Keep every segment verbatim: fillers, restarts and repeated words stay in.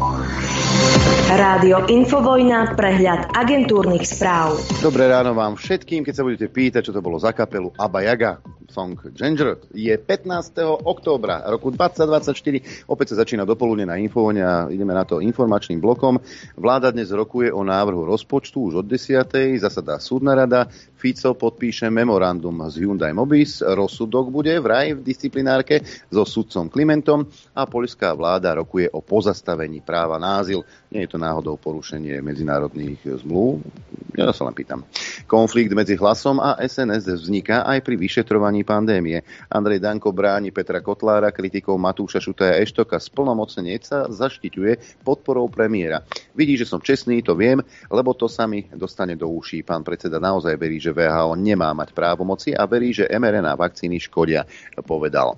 Rádio Infovojna, prehľad agentúrnych správ. Dobré ráno vám všetkým, keď sa budete pýtať, čo to bolo za kapelu Abba Yaga. Song Ginger je pätnásteho októbra roku dvetisícdvadsaťštyri. Opäť sa začína dopoludne na Infovojne a ideme na to informačným blokom. Vláda dnes rokuje o návrhu rozpočtu už od desiatej. Zasadá súdna rada. Fico podpíše memorandum z Hyundai Mobis. Rozsudok bude vraj v disciplinárke so sudcom Klimentom a poľská vláda rokuje o pozastavení práva na azyl. Nie je to náhodou porušenie medzinárodných zmluv? Ja sa len pýtam. Konflikt medzi Hlasom a es en es vzniká aj pri vyšetrovaní pandémie. Andrej Danko bráni Petra Kotlára, kritikov Matúša Šutaja Eštoka. Splnomocnenec sa zaštiťuje podporou premiéra. Vidí, že som čestný, to viem, lebo to sa mi dostane do uší. Pán predseda naozaj verí, že vé há ó nemá mať právomoci a verí, že em er en á vakcíny škodia, povedal.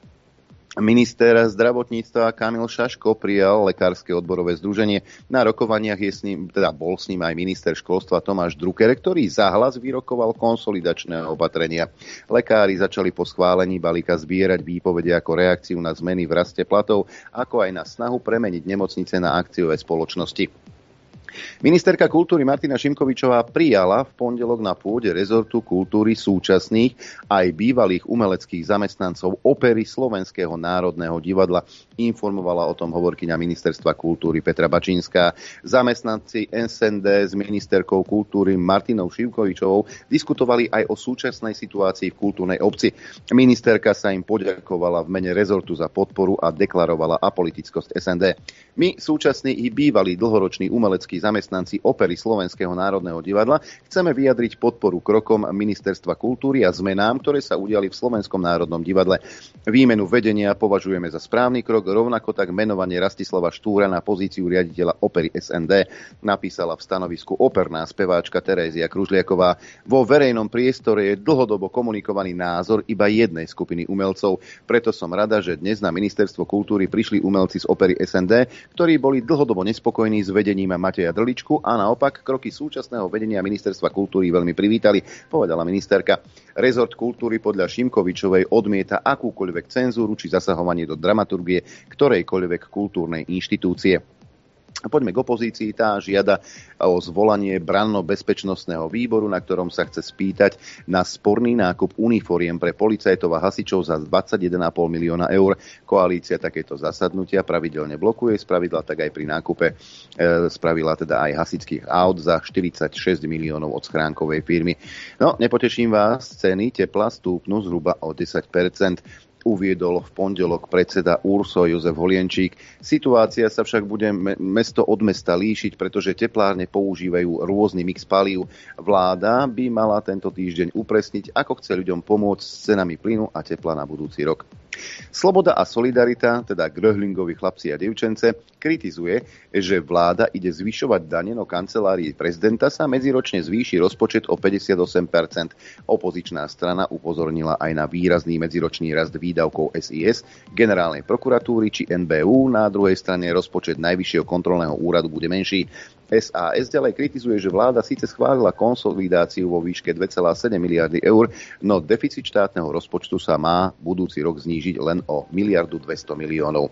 Minister zdravotníctva Kamil Šaško prijal lekárske odborové združenie. Na rokovaniach je s ním, teda bol s ním aj minister školstva Tomáš Drucker, ktorý zahlas vyrokoval konsolidačné opatrenia. Lekári začali po schválení balíka zbierať výpovede ako reakciu na zmeny v raste platov, ako aj na snahu premeniť nemocnice na akciové spoločnosti. Ministerka kultúry Martina Šimkovičová prijala v pondelok na pôde rezortu kultúry súčasných aj bývalých umeleckých zamestnancov opery Slovenského národného divadla. Informovala o tom hovorkyňa Ministerstva kultúry Petra Bačínska. Zamestnanci es en dé s ministerkou kultúry Martinou Šimkovičovou diskutovali aj o súčasnej situácii v kultúrnej obci. Ministerka sa im poďakovala v mene rezortu za podporu a deklarovala apolitickosť es en dé. My, súčasní i bývalí dlhoroční umeleckí zamestnanci opery Slovenského národného divadla, chceme vyjadriť podporu krokom Ministerstva kultúry a zmenám, ktoré sa udiali v Slovenskom národnom divadle. Výmenu vedenia považujeme za správny krok, rovnako tak menovanie Rastislava Štúra na pozíciu riaditeľa opery es en dé, napísala v stanovisku operná speváčka Terézia Kružliaková. Vo verejnom priestore je dlhodobo komunikovaný názor iba jednej skupiny umelcov. Preto som rada, že dnes na Ministerstvo kultúry prišli umelci z opery es en dé, ktorí boli dlhodobo nespokojní s vedením Mateja Drličku a naopak kroky súčasného vedenia Ministerstva kultúry veľmi privítali, povedala ministerka. Rezort kultúry podľa Šimkovičovej odmieta akúkoľvek cenzúru či zasahovanie do dramaturgie ktorejkoľvek kultúrnej inštitúcie. Poďme k opozícii. Tá žiada o zvolanie branno-bezpečnostného výboru, na ktorom sa chce spýtať na sporný nákup uniforiem pre policajtov a hasičov za dvadsaťjeden celá päť milióna eur. Koalícia takéto zasadnutia pravidelne blokuje, spravidla tak aj pri nákupe, e, spravila teda aj hasičských aut za štyridsaťšesť miliónov od schránkovej firmy. No, nepoteším vás, ceny tepla stúpnu zhruba o desať percent. Uviedol v pondelok predseda Urso Jozef Holienčík. Situácia sa však bude mesto od mesta líšiť, pretože teplárne používajú rôzny mix palív. Vláda by mala tento týždeň upresniť, ako chce ľuďom pomôcť s cenami plynu a tepla na budúci rok. Sloboda a solidarita, teda Gröhlingovi chlapci a dievčence, kritizuje, že vláda ide zvyšovať dane, no kancelárii prezidenta sa medziročne zvýši rozpočet o päťdesiatosem percent. Opozičná strana upozornila aj na výrazný medziročný rast výdavkov es í es, generálnej prokuratúry či en bé ú. Na druhej strane rozpočet Najvyššieho kontrolného úradu bude menší. es a es ďalej kritizuje, že vláda síce schválila konsolidáciu vo výške dve celé sedem miliardy eur, no deficit štátneho rozpočtu sa má budúci rok znížiť len o miliardu dvesto miliónov.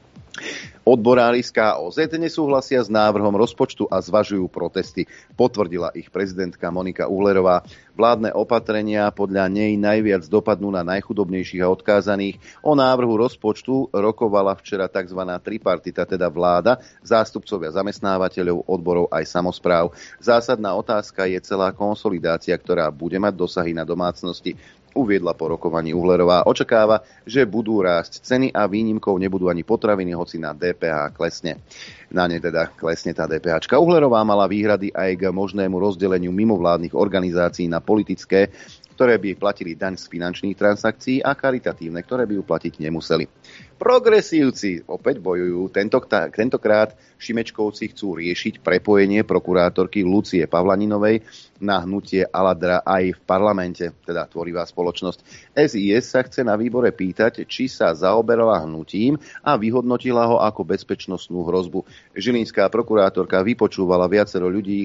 Odborári z ká ó zet nesúhlasia s návrhom rozpočtu a zvažujú protesty. Potvrdila ich prezidentka Monika Uhlerová. Vládne opatrenia podľa nej najviac dopadnú na najchudobnejších a odkázaných. O návrhu rozpočtu rokovala včera tzv. Tripartita, teda vláda, zástupcovia zamestnávateľov, odborov aj samospráv. Zásadná otázka je celá konsolidácia, ktorá bude mať dosahy na domácnosti. Uviedla po rokovaní Uhlerová. Očakáva, že budú rásť ceny a výnimkou nebudú ani potraviny, hoci na dé pé há klesne. Na ne teda klesne tá dé pé háčka. Uhlerová mala výhrady aj k možnému rozdeleniu mimovládnych organizácií na politické, ktoré by platili daň z finančných transakcií, a charitatívne, ktoré by ju platiť nemuseli. Progresívci opäť bojujú. Tentokrát Šimečkovci chcú riešiť prepojenie prokurátorky Lucie Pavlaninovej na hnutie Aladra aj v parlamente, teda tvorivá spoločnosť. es í es sa chce na výbore pýtať, či sa zaoberala hnutím a vyhodnotila ho ako bezpečnostnú hrozbu. Žilinská prokurátorka vypočúvala viacero ľudí,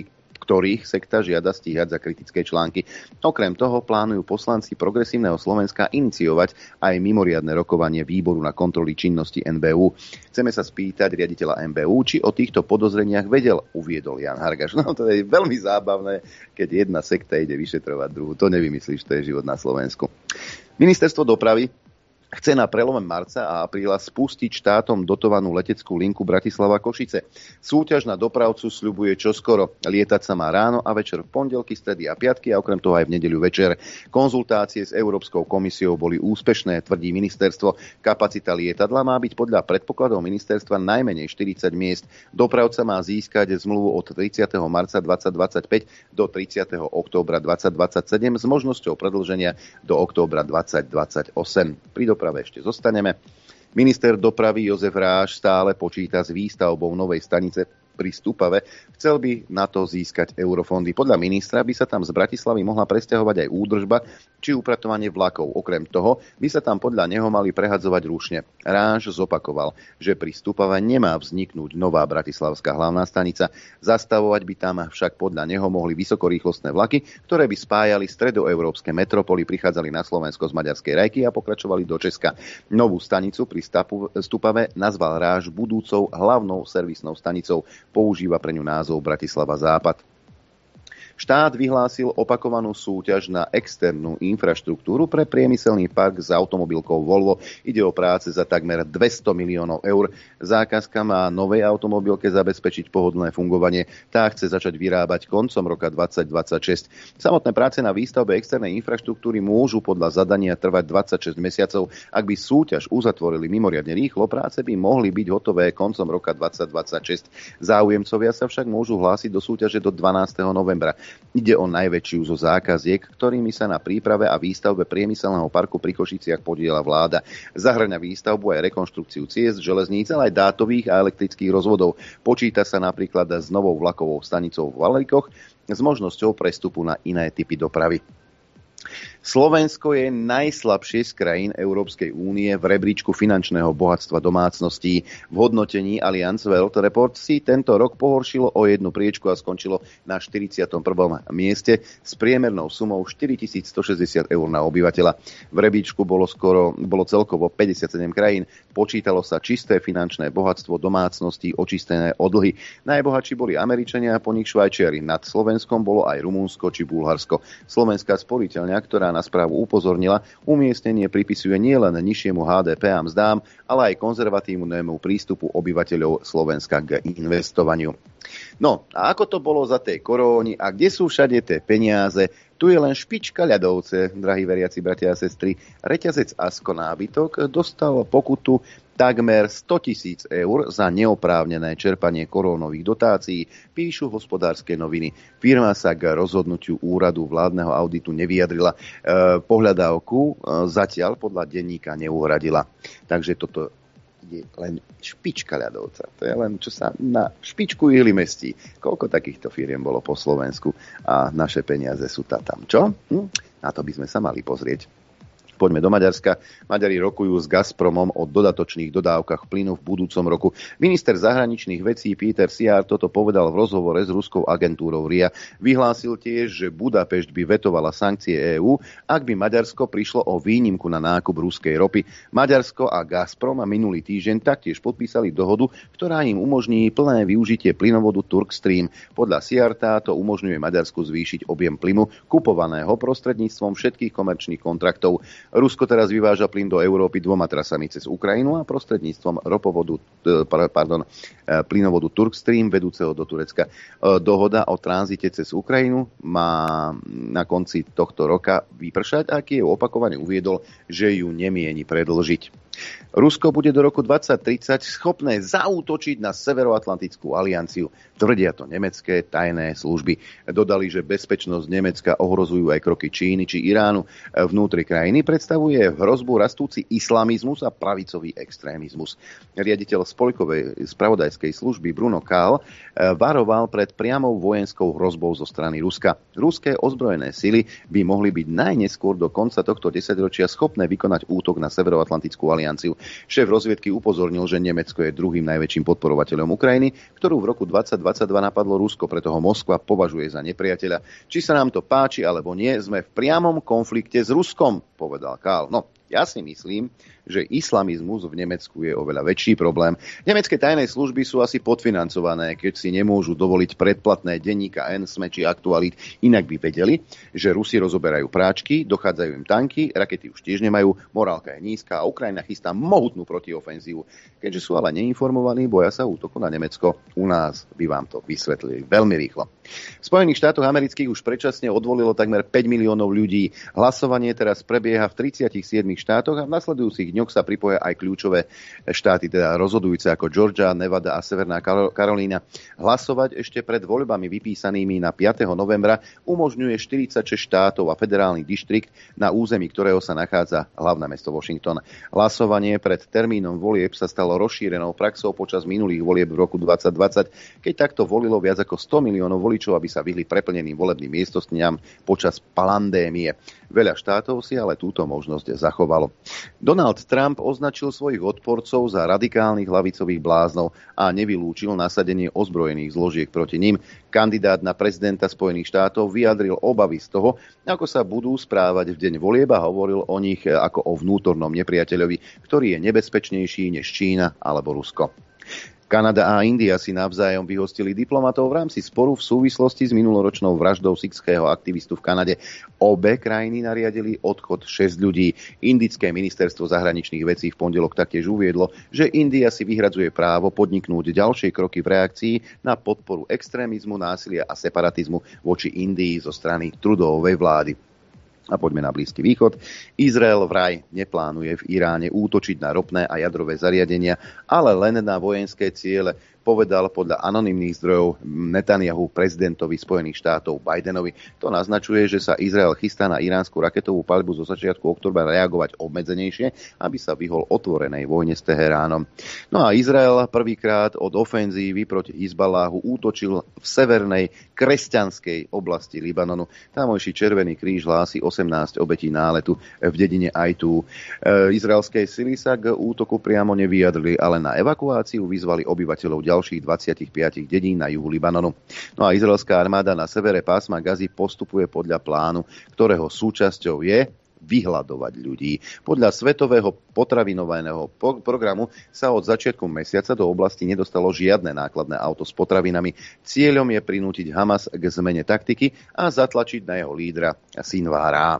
ktorých sekta žiada stíhať za kritické články. Okrem toho plánujú poslanci Progresívneho Slovenska iniciovať aj mimoriadne rokovanie výboru na kontroly činnosti en bé ú. Chceme sa spýtať riaditeľa en bé ú, či o týchto podozreniach vedel, uviedol Jan Hargaš. No to je veľmi zábavné, keď jedna sekta ide vyšetrovať druhú. To nevymyslíš, to je život na Slovensku. Ministerstvo dopravy chce na prelome marca a apríla spustiť štátom dotovanú leteckú linku Bratislava-Košice. Súťaž na dopravcu sľubuje čoskoro. Lietať sa má ráno a večer v pondelky, stredy a piatky a okrem toho aj v nedeľu večer. Konzultácie s Európskou komisiou boli úspešné, tvrdí ministerstvo. Kapacita lietadla má byť podľa predpokladov ministerstva najmenej štyridsať miest. Dopravca má získať zmluvu od tridsiateho marca dvetisícdvadsaťpäť do tridsiateho októbra dvetisícdvadsaťsedem s možnosťou predĺženia do októbra dvetisícdvadsaťosem. Pri doprave ešte zostaneme. Minister dopravy Jozef Ráš stále počíta s výstavbou novej stanice pri Stupave. Chcel by na to získať eurofondy. Podľa ministra by sa tam z Bratislavy mohla presťahovať aj údržba či upratovanie vlakov. Okrem toho by sa tam podľa neho mali prehadzovať rušne. Ráš zopakoval, že pri Stupave nemá vzniknúť nová bratislavská hlavná stanica. Zastavovať by tam však podľa neho mohli vysokorýchlostné vlaky, ktoré by spájali stredoeurópske metropoly, prichádzali na Slovensko z maďarskej Rajky a pokračovali do Česka. Novú stanicu pri Stupave nazval Ráš budúcou hlavnou servisnou stanicou. Používa pre ňu názov Bratislava Západ. Štát vyhlásil opakovanú súťaž na externú infraštruktúru pre priemyselný park s automobilkou Volvo. Ide o práce za takmer dvesto miliónov eur. Zákazka má novej automobilke zabezpečiť pohodlné fungovanie. Tá chce začať vyrábať koncom roka dvetisícdvadsaťšesť. Samotné práce na výstavbe externej infraštruktúry môžu podľa zadania trvať dvadsaťšesť mesiacov. Ak by súťaž uzatvorili mimoriadne rýchlo, práce by mohli byť hotové koncom roka dvetisícdvadsaťšesť. Záujemcovia sa však môžu hlásiť do súťaže do dvanásteho novembra. Ide o najväčšiu zo zákaziek, ktorými sa na príprave a výstavbe priemyselného parku pri Košiciach podieľa vláda. Zahŕňa výstavbu aj rekonštrukciu ciest, železníc, ale aj dátových a elektrických rozvodov. Počíta sa napríklad s novou vlakovou stanicou v Valíkoch s možnosťou prestupu na iné typy dopravy. Slovensko je najslabšie z krajín Európskej únie v rebríčku finančného bohatstva domácností. V hodnotení Allianz Wealth Report si tento rok pohoršilo o jednu priečku a skončilo na štyridsiatom prvom mieste s priemernou sumou štyritisícstošesťdesiat eur na obyvateľa. V rebríčku bolo, skoro, bolo celkovo päťdesiatsedem krajín. Počítalo sa čisté finančné bohatstvo domácností, očistené od dlhy. Najbohatší boli Američania a po nich Švajčiari. Nad Slovenskom bolo aj Rumunsko či Bulharsko. Slovenská sporiteľňa, ktorá na správu upozornila, umiestnenie pripisuje nielen nižšiemu há dé pé a mzdám, ale aj konzervatívnemu prístupu obyvateľov Slovenska k investovaniu. No, a ako to bolo za tej koróny a kde sú všade tie peniaze? Tu je len špička ľadovce, drahí veriaci bratia a sestry. Reťazec Asko nábytok dostal pokutu takmer stotisíc eur za neoprávnené čerpanie korónových dotácií, píšu Hospodárske noviny. Firma sa k rozhodnutiu úradu vládneho auditu nevyjadrila. E, pohľadávku e, zatiaľ podľa denníka neuhradila. Takže toto je len špička ľadovca. To je len, čo sa na špičku ihly mestí. Koľko takýchto firiem bolo po Slovensku a naše peniaze sú tá tam. Čo? Hm? Na to by sme sa mali pozrieť. Poďme do Maďarska. Maďari rokujú s Gazpromom o dodatočných dodávkach plynu v budúcom roku. Minister zahraničných vecí Peter Siar toto povedal v rozhovore s ruskou agentúrou er í a. Vyhlásil tiež, že Budapešť by vetovala sankcie EÚ, ak by Maďarsko prišlo o výnimku na nákup ruskej ropy. Maďarsko a Gazprom minulý týždeň taktiež podpísali dohodu, ktorá im umožní plné využitie plynovodu Turkstream. Podľa Siar táto umožňuje Maďarsku zvýšiť objem plynu kupovaného prostredníctvom všetkých komerčných kontraktov. Rusko teraz vyváža plyn do Európy dvoma trasami cez Ukrajinu a prostredníctvom ropovodu, pardon, plynovodu Turkstream vedúceho do Turecka. Dohoda o tranzite cez Ukrajinu má na konci tohto roka vypršať a Kyjev opakovane uviedol, že ju nemieni predĺžiť. Rusko bude do roku dvadsať tridsať schopné zaútočiť na Severoatlantickú alianciu. Tvrdia to nemecké tajné služby. Dodali, že bezpečnosť Nemecka ohrozujú aj kroky Číny či Iránu. Vnútri krajiny predstavuje hrozbu rastúci islamizmus a pravicový extrémizmus. Riaditeľ spolkovej spravodajskej služby Bruno Kahl varoval pred priamou vojenskou hrozbou zo strany Ruska. Ruské ozbrojené sily by mohli byť najneskôr do konca tohto desaťročia schopné vykonať útok na Severoatlantickú alianciu. alianciu. Šéf rozviedky upozornil, že Nemecko je druhým najväčším podporovateľom Ukrajiny, ktorú v roku dvetisícdvadsaťdva napadlo Rusko, preto ho Moskva považuje za nepriateľa. Či sa nám to páči alebo nie, sme v priamom konflikte s Ruskom, povedal Kahl. No, ja si myslím, že islamizmus v Nemecku je oveľa väčší problém. Nemecké tajné služby sú asi podfinancované, keď si nemôžu dovoliť predplatné denníka N, Sme či Aktualit. Inak by vedeli, že Rusi rozoberajú práčky, dochádzajú im tanky, rakety už tiež nemajú, morálka je nízka a Ukrajina chystá mohutnú protiofenzívu. Keďže sú ale neinformovaní, boja sa útoku na Nemecko. U nás by vám to vysvetlili veľmi rýchlo. V Spojených štátoch amerických už predčasne odvolilo takmer päť miliónov ľudí. Hlasovanie teraz prebieha v tridsiatich siedmich štátoch a v nasledujúcich dňoch sa pripoja aj kľúčové štáty, teda rozhodujúce ako Georgia, Nevada a Severná Karolína. Hlasovať ešte pred voľbami vypísanými na piateho novembra umožňuje štyridsaťšesť štátov a federálny dištrikt, na území ktorého sa nachádza hlavné mesto Washington. Hlasovanie pred termínom volieb sa stalo rozšírenou praxou počas minulých volieb v roku dvetisícdvadsať, keď takto volilo viac ako sto miliónov voličov, aby sa vyhli preplneným volebným miestnostiam počas pandémie. Veľa štátov si ale túto možnosť zachovalo. Donald Trump označil svojich odporcov za radikálnych ľavicových bláznov a nevylúčil nasadenie ozbrojených zložiek proti ním. Kandidát na prezidenta Spojených štátov vyjadril obavy z toho, ako sa budú správať v deň volieb a hovoril o nich ako o vnútornom nepriateľovi, ktorý je nebezpečnejší než Čína alebo Rusko. Kanada a India si navzájom vyhostili diplomatov v rámci sporu v súvislosti s minuloročnou vraždou sikhského aktivistu v Kanade. Obe krajiny nariadili odchod šesť ľudí. Indické ministerstvo zahraničných vecí v pondelok taktiež uviedlo, že India si vyhradzuje právo podniknúť ďalšie kroky v reakcii na podporu extrémizmu, násilia a separatizmu voči Indii zo strany Trudovej vlády. A poďme na Blízky východ. Izrael vraj neplánuje v Iráne útočiť na ropné a jadrové zariadenia, ale len na vojenské ciele, povedal podľa anonymných zdrojov Netanyahu prezidentovi Spojených štátov Bidenovi. To naznačuje, že sa Izrael chystá na iránsku raketovú paľbu zo začiatku októbra reagovať obmedzenejšie, aby sa vyhol otvorenej vojne s Teheránom. No a Izrael prvýkrát od ofenzívy proti Hizballáhu útočil v severnej kresťanskej oblasti Libanonu. Tamojší Červený kríž hlási osemnásť obetí náletu v dedine Ajtú. E, izraelské sily sa k útoku priamo nevyjadrili, ale na evakuáciu vyzvali obyvateľov ďalších dvadsaťpäť dedín na juhu Libanonu. No a izraelská armáda na severe pásma Gazy postupuje podľa plánu, ktorého súčasťou je vyhľadovať ľudí. Podľa Svetového potravinového programu sa od začiatku mesiaca do oblasti nedostalo žiadne nákladné auto s potravinami. Cieľom je prinútiť Hamas k zmene taktiky a zatlačiť na jeho lídra Sinvára.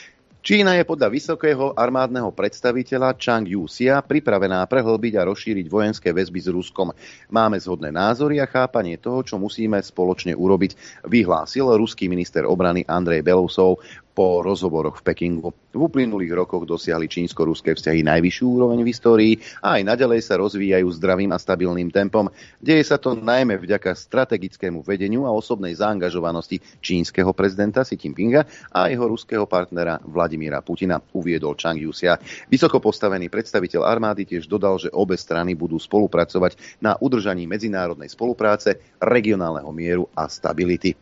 Čína je podľa vysokého armádneho predstaviteľa Chang Yu-sia pripravená prehlbiť a rozšíriť vojenské väzby s Ruskom. Máme zhodné názory a chápanie toho, čo musíme spoločne urobiť, vyhlásil ruský minister obrany Andrej Belousov po rozhovoroch v Pekingu. V uplynulých rokoch dosiahli čínsko-ruské vzťahy najvyššiu úroveň v histórii a aj naďalej sa rozvíjajú zdravým a stabilným tempom. Deje sa to najmä vďaka strategickému vedeniu a osobnej zaangažovanosti čínskeho prezidenta Xi Jinpinga a jeho ruského partnera Vladimíra Putina, uviedol Chang Yu-sia. Vysoko postavený predstaviteľ armády tiež dodal, že obe strany budú spolupracovať na udržaní medzinárodnej spolupráce, regionálneho mieru a stability.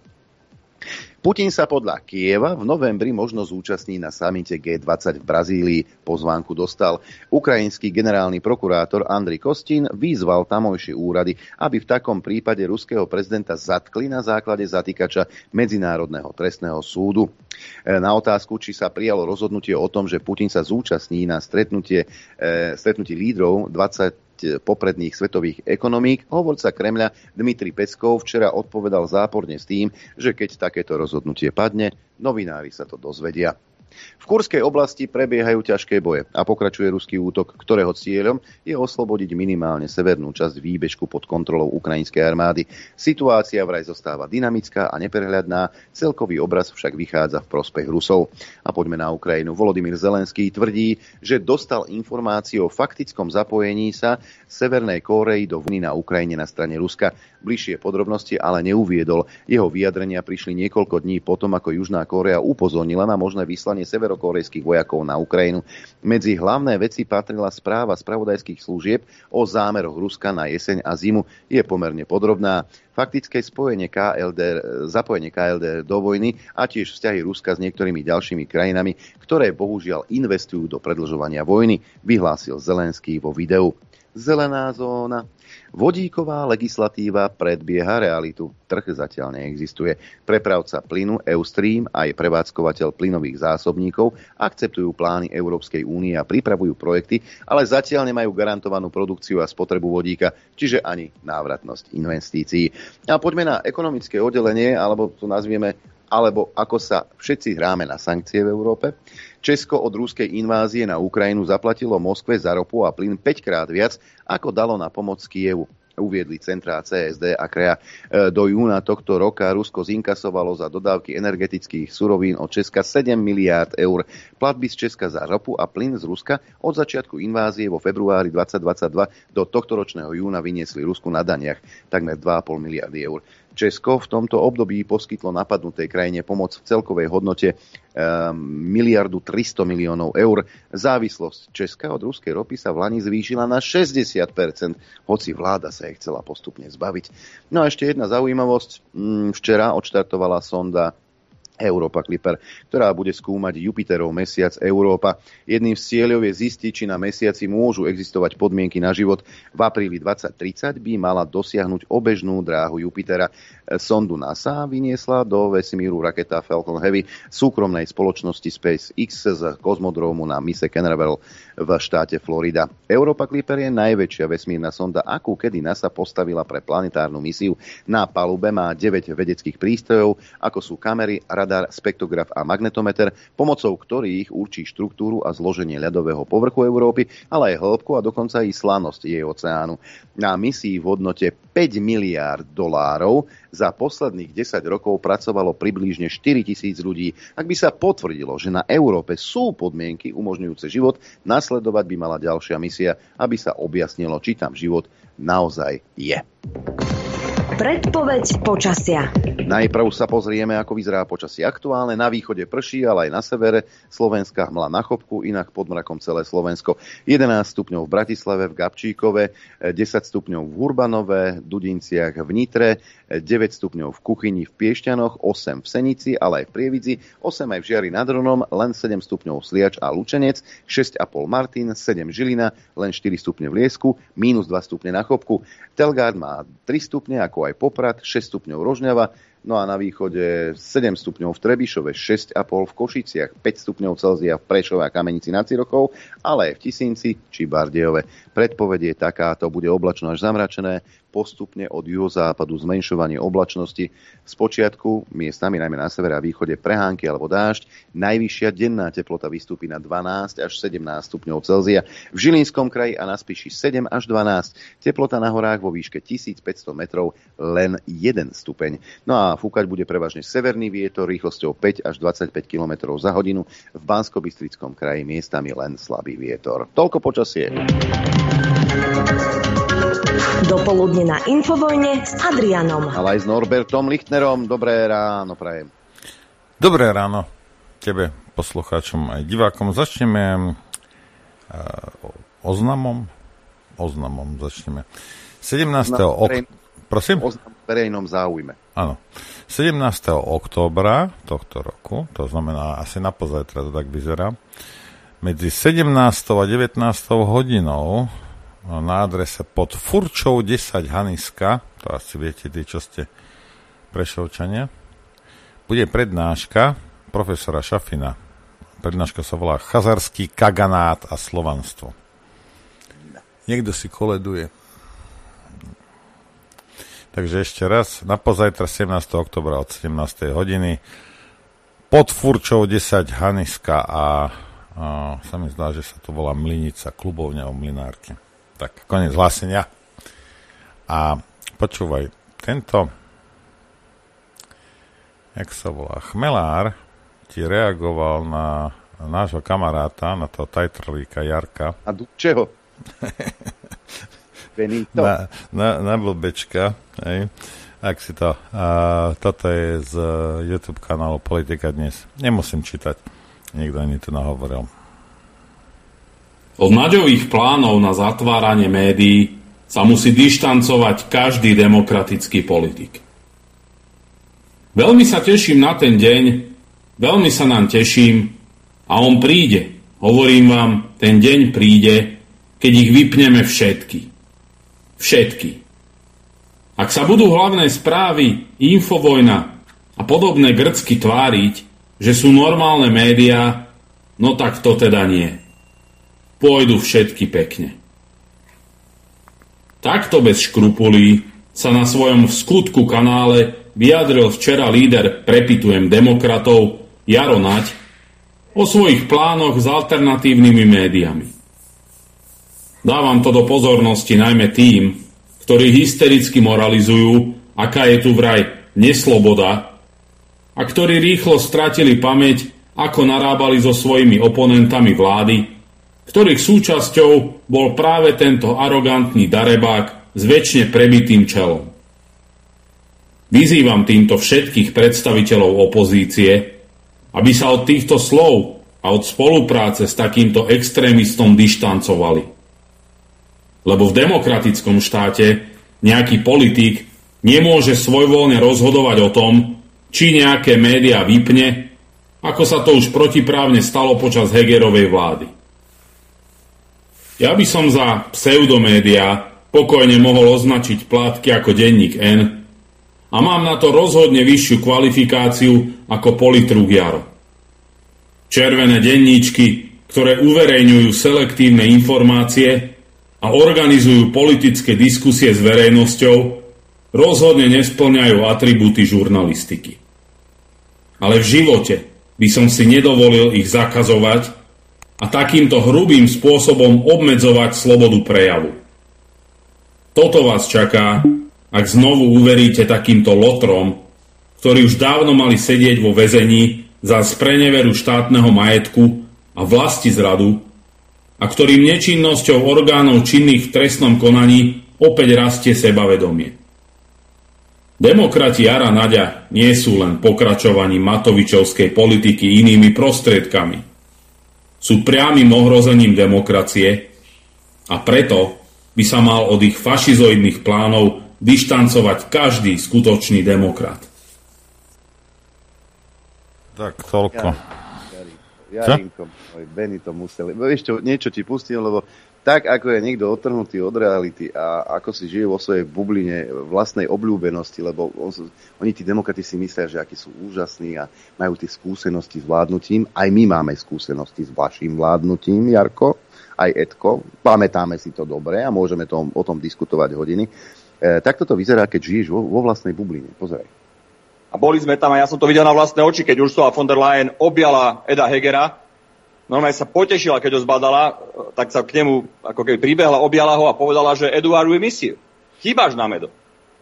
Putin sa podľa Kieva v novembri možno zúčastní na samite gé dvadsať v Brazílii. Pozvánku dostal. Ukrajinský generálny prokurátor Andrej Kostin vyzval tamojšie úrady, aby v takom prípade ruského prezidenta zatkli na základe zatýkača Medzinárodného trestného súdu. Na otázku, či sa prijalo rozhodnutie o tom, že Putin sa zúčastní na stretnutie, eh, stretnutie lídrov dvadsať popredných svetových ekonomík, hovorca Kremľa Dmitrij Peskov včera odpovedal záporne s tým, že keď takéto rozhodnutie padne, novinári sa to dozvedia. V Kurskej oblasti prebiehajú ťažké boje a pokračuje ruský útok, ktorého cieľom je oslobodiť minimálne severnú časť výbežku pod kontrolou ukrajinskej armády. Situácia vraj zostáva dynamická a neprehľadná, celkový obraz však vychádza v prospech Rusov. A poďme na Ukrajinu. Volodymyr Zelenský tvrdí, že dostal informáciu o faktickom zapojení sa Severnej Kórey do vojny na Ukrajine na strane Ruska. Bližšie podrobnosti ale neuviedol. Jeho vyjadrenia prišli niekoľko dní potom, ako Južná Kórea upozornila na možné vyslanie poslanie severokorejských vojakov na Ukrajinu. Medzi hlavné veci patrila správa spravodajských služieb o zámeroch Ruska na jeseň a zimu. Je pomerne podrobná. Faktické spojenie ká el dé, zapojenie ká el dé do vojny a tiež vzťahy Ruska s niektorými ďalšími krajinami, ktoré bohužiaľ investujú do predĺžovania vojny, vyhlásil Zelenský vo videu. Zelená zóna. Vodíková legislatíva predbieha realitu. Trh zatiaľ neexistuje. Prepravca plynu Eustream aj prevádzkovateľ plynových zásobníkov akceptujú plány Európskej únie a pripravujú projekty, ale zatiaľ nemajú garantovanú produkciu a spotrebu vodíka, čiže ani návratnosť investícií. A poďme na ekonomické oddelenie, alebo to nazvieme, alebo ako sa všetci hráme na sankcie v Európe. Česko od ruskej invázie na Ukrajinu zaplatilo Moskve za ropu a plyn päťkrát viac, ako dalo na pomoc Kyjevu. Uviedli centrá cé es dé a Krea. Do júna tohto roka Rusko zinkasovalo za dodávky energetických surovín od Česka sedem miliárd eur. Platby z Česka za ropu a plyn z Ruska od začiatku invázie vo februári dvetisícdvadsaťdva do tohtoročného júna vyniesli Rusku na daniach takmer dva a pol miliardy eur. Česko v tomto období poskytlo napadnutej krajine pomoc v celkovej hodnote um, miliardu tristo miliónov eur. Závislosť Česka od ruskej ropy sa v lani zvýšila na šesťdesiat percent, hoci vláda sa jej chcela postupne zbaviť. No a ešte jedna zaujímavosť. Včera odštartovala sonda Europa Clipper, ktorá bude skúmať Jupiterov mesiac Európa. Jedným z cieľov je zistiť, či na mesiaci môžu existovať podmienky na život. V apríli dvetisíctridsať by mala dosiahnuť obežnú dráhu Jupitera. Sondu NASA vyniesla do vesmíru raketa Falcon Heavy súkromnej spoločnosti SpaceX z kozmodrómu na mise Canaveral v štáte Florida. Europa Clipper je najväčšia vesmírna sonda, akú kedy NASA postavila pre planetárnu misiu. Na palube má deväť vedeckých prístrojov, ako sú kamery, radar, spektrograf a magnetometer, pomocou ktorých určí štruktúru a zloženie ľadového povrchu Európy, ale aj hĺbku a dokonca i slanosť jej oceánu. Na misii v hodnote päť miliárd dolárov za posledných desať rokov pracovalo približne štyritisíc ľudí. Ak by sa potvrdilo, že na Európe sú podmienky umožňujúce život, nasledovať by mala ďalšia misia, aby sa objasnilo, či tam život naozaj je. Predpoveď počasia. Najprv sa pozrieme, ako vyzerá počasie aktuálne. Na východe prší, ale aj na severe Slovenska hmla na chopku, inak pod mrakom celé Slovensko. jedenásť stupňov v Bratislave, v Gabčíkove, desať stupňov v Hurbanove, Dudinciach, v Nitre, deväť stupňov v Kuchyni, v Piešťanoch, osem v Senici, ale aj v Prievidzi, osem aj v Žiari nad Hronom, len sedem stupňov Sliač a Lučenec, šesť a pol Martin, sedem Žilina, len štyri stupne v Liesku, mínus dva stupne na Chopku. Telgard má tri stupne, ako aj Poprad, šesť stupňov Rožňava, no a na východe sedem stupňov v Trebišove, šesť a pol v Košiciach, päť stupňov Celzia v Prešove a Kamenici nad Cirochou, ale aj v Tisinci či Bardejove. Predpoveď je takáto, bude oblačno až zamračené, postupne od juhozápadu zmenšovanie oblačnosti. Spočiatku miestami, najmä na severe a východe, prehánky alebo dážď. Najvyššia denná teplota vystúpi na dvanásť až sedemnásť stupňov Celzia. V Žilinskom kraji a na Spiši sedem až dvanásť. Teplota na horách vo výške tisícpäťsto metrov len jeden stupeň. No a fúkať bude prevažne severný vietor rýchlosťou päť až dvadsaťpäť kilometrov za hodinu. V Banskobystrickom kraji miestami len slabý vietor. Toľko počasie. Dopoludne na Infovojne s Adrianom. Ale aj s Norbertom Lichtnerom. Dobré ráno prajem. Dobré ráno tebe, poslucháčom aj divákom. Začneme uh, oznamom. Oznamom začneme. sedemnásteho ok... Prosím? Oznam v verejnom záujme. Áno. sedemnásteho októbra tohto roku, to znamená asi na pozajtra to tak vyzerá, medzi sedemnástou a devätnástou hodinou na adrese pod Furčou desať Haniska, to asi viete tí, čo ste Prešovčania, bude prednáška profesora Šafina. Prednáška sa volá Chazarský kaganát a slovanstvo. Niekto si koleduje. Takže ešte raz, na pozajtra sedemnásteho októbra od sedemnástej hodiny pod Furčou desať Haniska a, a sa mi zdá, že sa to volá Mlynica, klubovňa o Mlynárke. Tak, koniec hlásenia. A počúvaj, tento, jak sa volá, Chmelár ti reagoval na nášho kamaráta, na toho tajtrlíka Jarka. A do čeho? Benito. Na, na, na blbečka. Hej. Ak si to, a, toto je z YouTube kanálu Politika dnes. Nemusím čítať. Nikto ani to nahovoril. Od Naďových plánov na zatváranie médií sa musí dištancovať každý demokratický politik. Veľmi sa teším na ten deň, veľmi sa nám teším a on príde. Hovorím vám, ten deň príde, keď ich vypneme všetky. Všetky. Ak sa budú hlavné správy, Infovojna a podobné grcky tváriť, že sú normálne médiá, no tak to teda nie. Pôjdu všetky pekne. Takto bez škrupulí sa na svojom v skutku kanále vyjadril včera líder Prepitujem demokratov Jaro Naď o svojich plánoch s alternatívnymi médiami. Dávam to do pozornosti najmä tým, ktorí hystericky moralizujú, aká je tu vraj nesloboda a ktorí rýchlo stratili pamäť, ako narábali so svojimi oponentami vlády, ktorých súčasťou bol práve tento arogantný darebák s večne prebitým čelom. Vyzývam týmto všetkých predstaviteľov opozície, aby sa od týchto slov a od spolupráce s takýmto extrémistom dištancovali. Lebo v demokratickom štáte nejaký politik nemôže svojvoľne rozhodovať o tom, či nejaké médiá vypne, ako sa to už protiprávne stalo počas Hegerovej vlády. Ja by som za pseudomédiá pokojne mohol označiť plátky ako denník N a mám na to rozhodne vyššiu kvalifikáciu ako politruk Jaro. Červené denníčky, ktoré uverejňujú selektívne informácie a organizujú politické diskusie s verejnosťou, rozhodne nespĺňajú atribúty žurnalistiky. Ale v živote by som si nedovolil ich zakazovať a takýmto hrubým spôsobom obmedzovať slobodu prejavu. Toto vás čaká, ak znovu uveríte takýmto lotrom, ktorí už dávno mali sedieť vo väzení za spreneveru štátneho majetku a vlastizradu a ktorým nečinnosťou orgánov činných v trestnom konaní opäť rastie sebavedomie. Demokrati Jara Naďa nie sú len pokračovaním Matovičovskej politiky inými prostriedkami. Sú priamym ohrozením demokracie a preto by sa mal od ich fašizoidných plánov dištancovať každý skutočný demokrat. Tak, toľko. Jarinko, môj Benito musel. Vieš čo, niečo ti pustím, lebo tak, ako je niekto odtrhnutý od reality a ako si žije vo svojej bubline vlastnej obľúbenosti, lebo on, oni tí demokrati si myslia, že akí sú úžasní a majú tie skúsenosti s vládnutím. Aj my máme skúsenosti s vašim vládnutím, Jarko, aj Edko. Pamätáme si to dobre a môžeme to, o tom diskutovať hodiny. E, takto to vyzerá, keď žiješ vo, vo vlastnej bubline. Pozeraj. A boli sme tam a ja som to videl na vlastné oči, keď Ursula von der Leyen objala Eda Hegera. Normálne sa potešila, keď ho zbadala, tak sa k nemu ako keby pribehla, objala ho a povedala, že Eduard, we miss you. Chýbaš nám, Edo.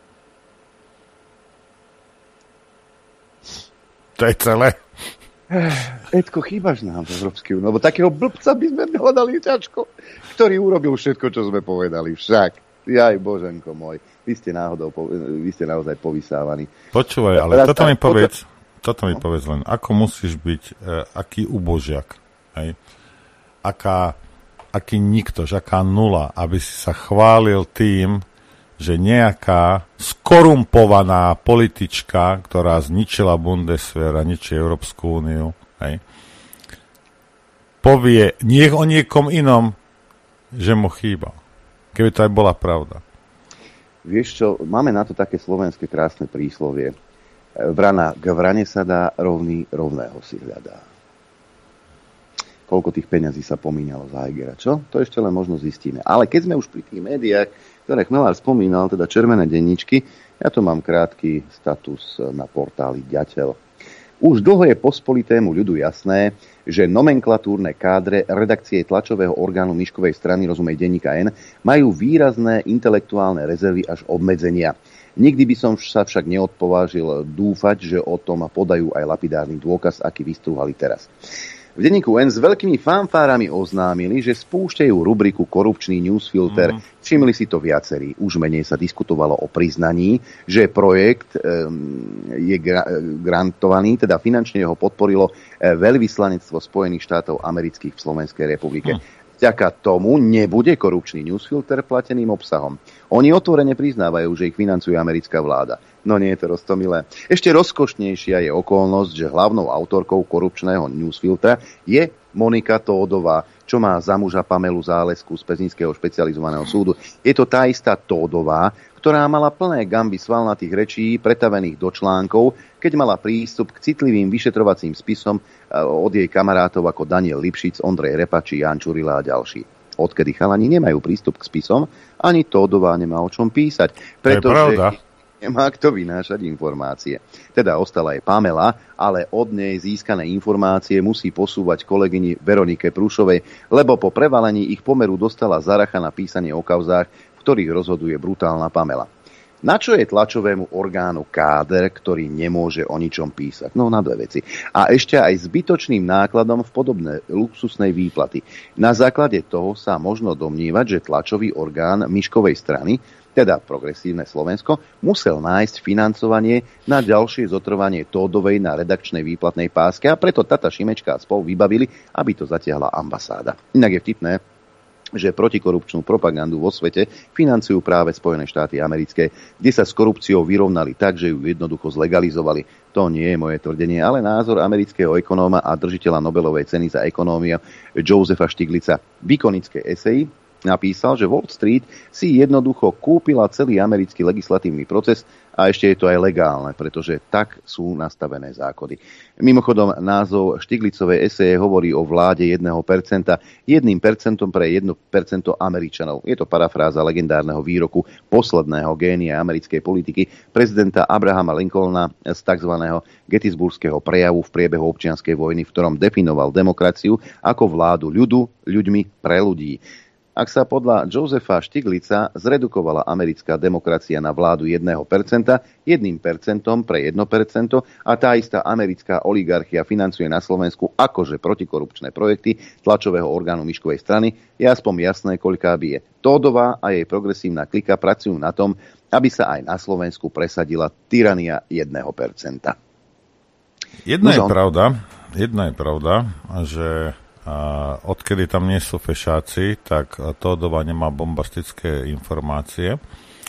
To je celé. Edko, chýbaš nám v Európskej únii, lebo takého blbca by sme hľadali ťažko, ktorý urobil všetko, čo sme povedali. Však, jaj, Boženko môj, vy ste náhodou, vy ste naozaj povysávaní. Počúvaj, ale toto mi povedz, toto mi povedz len, ako musíš byť, e, aký ubožiak, hej? Aká, aký niktož, aká nula, aby si sa chválil tým, že nejaká skorumpovaná politička, ktorá zničila Bundeswehr a ničí Európsku úniu, hej, povie niech o niekom inom, že mu chýba. Keby to aj bola pravda. Vieš čo, máme na to také slovenské krásne príslovie. Vrana k vrane sa dá, rovný rovného si hľadá. Koľko tých peňazí sa pomínalo za Hegera, čo? To ešte len možno zistíme. Ale keď sme už pri tých médiách, ktoré Chmelár spomínal, teda červené denníčky, ja tu mám krátky status na portáli Ďateľ. Už dlho je pospolitému ľudu jasné, že nomenklatúrne kádre redakcie tlačového orgánu Miškovej strany, rozumej denníka N, majú výrazné intelektuálne rezervy až obmedzenia. Nikdy by som sa však neodpovážil dúfať, že o tom podajú aj lapidárny dôkaz, aký vystrúhali teraz. V denníku N s veľkými fanfárami oznámili, že spúšťajú rubriku Korupčný newsfilter. Mm. Všimli si to viacerí. Už menej sa diskutovalo o priznaní, že projekt um, je gra- grantovaný, teda finančne ho podporilo veľvyslanectvo Spojených štátov amerických v Slovenskej republike. Mm. Vďaka tomu nebude korupčný newsfilter plateným obsahom. Oni otvorene priznávajú, že ich financuje americká vláda. No nie je to roztomilé. Ešte rozkošnejšia je okolnosť, že hlavnou autorkou korupčného newsfiltra je Monika Tódová, čo má za muža Pamelu Zálesku z Pezinského špecializovaného súdu. Je to tá istá Tódová, ktorá mala plné gamby svalnatých rečí pretavených do článkov, keď mala prístup k citlivým vyšetrovacím spisom od jej kamarátov ako Daniel Lipšic, Ondrej Repači, Ján Čurila a ďalší. Odkedy chalani nemajú prístup k spisom, ani Tódová nemá o čom písať, pretože nemá kto vynášať informácie. Teda ostala aj Pamela, ale od nej získané informácie musí posúvať kolegyni Veronike Prúšovej, lebo po prevalení ich pomeru dostala zaracha na písanie o kauzách, v ktorých rozhoduje brutálna Pamela. Na čo je tlačovému orgánu káder, ktorý nemôže o ničom písať? No na dve veci. A ešte aj zbytočným nákladom v podobné luxusnej výplaty. Na základe toho sa možno domnívať, že tlačový orgán Miškovej strany, teda Progresívne Slovensko, musel nájsť financovanie na ďalšie zotrvanie Tódovej na redakčnej výplatnej páske a preto Tata Šimečka a spol vybavili, aby to zatiahla ambasáda. Inak je vtipné, že protikorupčnú propagandu vo svete financujú práve Spojené štáty americké, kde sa s korupciou vyrovnali tak, že ju jednoducho zlegalizovali. To nie je moje tvrdenie, ale názor amerického ekonóma a držiteľa Nobelovej ceny za ekonómiu Josepha Stiglica. V ikonickej eseji napísal, že Wall Street si jednoducho kúpila celý americký legislatívny proces a ešte je to aj legálne, pretože tak sú nastavené zákony. Mimochodom, názov Štiglicovej eseje hovorí o vláde jedného percenta, jedným percentom pre jedno percento Američanov. Je to parafráza legendárneho výroku posledného génia americkej politiky prezidenta Abrahama Lincolna z tzv. Gettysburského prejavu v priebehu občianskej vojny, v ktorom definoval demokraciu ako vládu ľudu, ľuďmi pre ľudí. Ak sa podľa Josepha Stiglica zredukovala americká demokracia na vládu jedného percenta, jedným percentom pre jedno percento a tá istá americká oligarchia financuje na Slovensku akože protikorupčné projekty tlačového orgánu Miškovej strany, je aspoň jasné, koľká bije. Tódová a jej progresívna klika pracujú na tom, aby sa aj na Slovensku presadila tyrania jedného percenta. Jedna je pravda, jedna je pravda, že a odkedy tam nie sú fešáci, tak Tódová nemá bombastické informácie.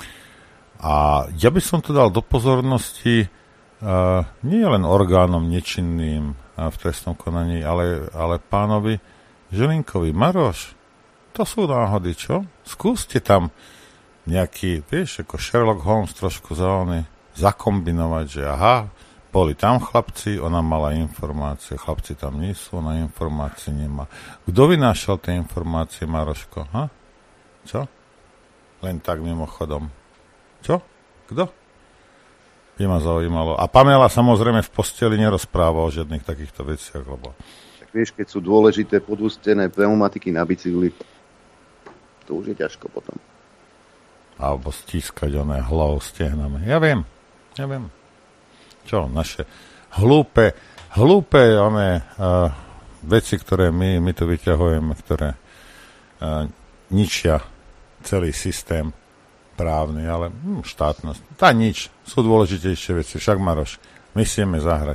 A ja by som to dal do pozornosti uh, nie len orgánom nečinným uh, v trestnom konaní, ale, ale pánovi Žilinkovi. Maroš, to sú náhody, čo? Skúste tam nejaký, vieš, ako Sherlock Holmes trošku za ony, zakombinovať, že aha, boli tam chlapci, ona mala informácie, chlapci tam nie sú, ona informácie nemá. Kto vynášal tie informácie, Maroško? Ha? Čo? Len tak mimochodom. Čo? Kto? By ma zaujímalo. A Pamela samozrejme v posteli nerozpráva o žiadnych takýchto veciach, lebo... Tak vieš, keď sú dôležité podústené pneumatiky na bicykli, to už je ťažko potom. Alebo stískať oné hlavou stehnami. Ja viem, ja viem. Čo, naše hlúpe, hlúpe oné uh, veci, ktoré my, my tu vyťahujeme, ktoré uh, ničia celý systém právny, ale hm, štátnosť. Tá nič, sú dôležitejšie veci. Však, Maroš, my si ideme zahrať.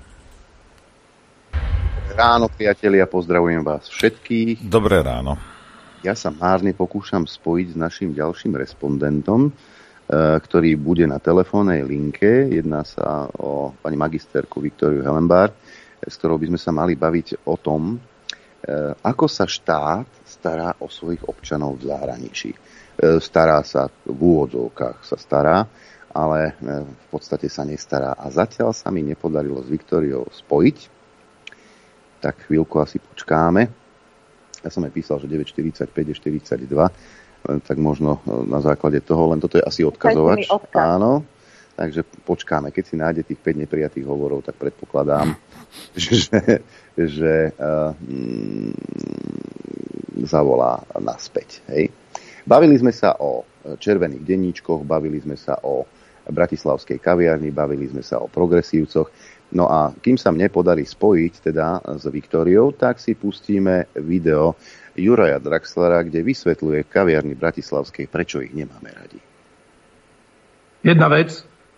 Ráno, priatelia, pozdravujem vás všetkých. Dobré ráno. Ja sa márne pokúšam spojiť s našim ďalším respondentom, ktorý bude na telefónnej linke. Jedná sa o pani magisterku Viktóriu Hellenbár, s ktorou by sme sa mali baviť o tom, ako sa štát stará o svojich občanov v zahraničí. Stará sa, v úvodzovkách sa stará, ale v podstate sa nestará. A zatiaľ sa mi nepodarilo s Viktóriou spojiť, tak chvíľku asi počkáme. Ja som jej písal, že deväť štyridsaťpäť je štyridsaťdva, tak možno na základe toho, len toto je asi odkazovač. Áno, takže počkáme. Keď si nájde tých päť neprijatých hovorov, tak predpokladám, že, že uh, mm, zavolá naspäť. Hej. Bavili sme sa o červených denníčkoch, bavili sme sa o bratislavskej kaviarni, bavili sme sa o progresívcoch. No a kým sa mne podarí spojiť teda s Viktóriou, tak si pustíme video Juraja Draxlera, kde vysvetľuje v kaviarni bratislavskej, prečo ich nemáme radi. Jedna vec,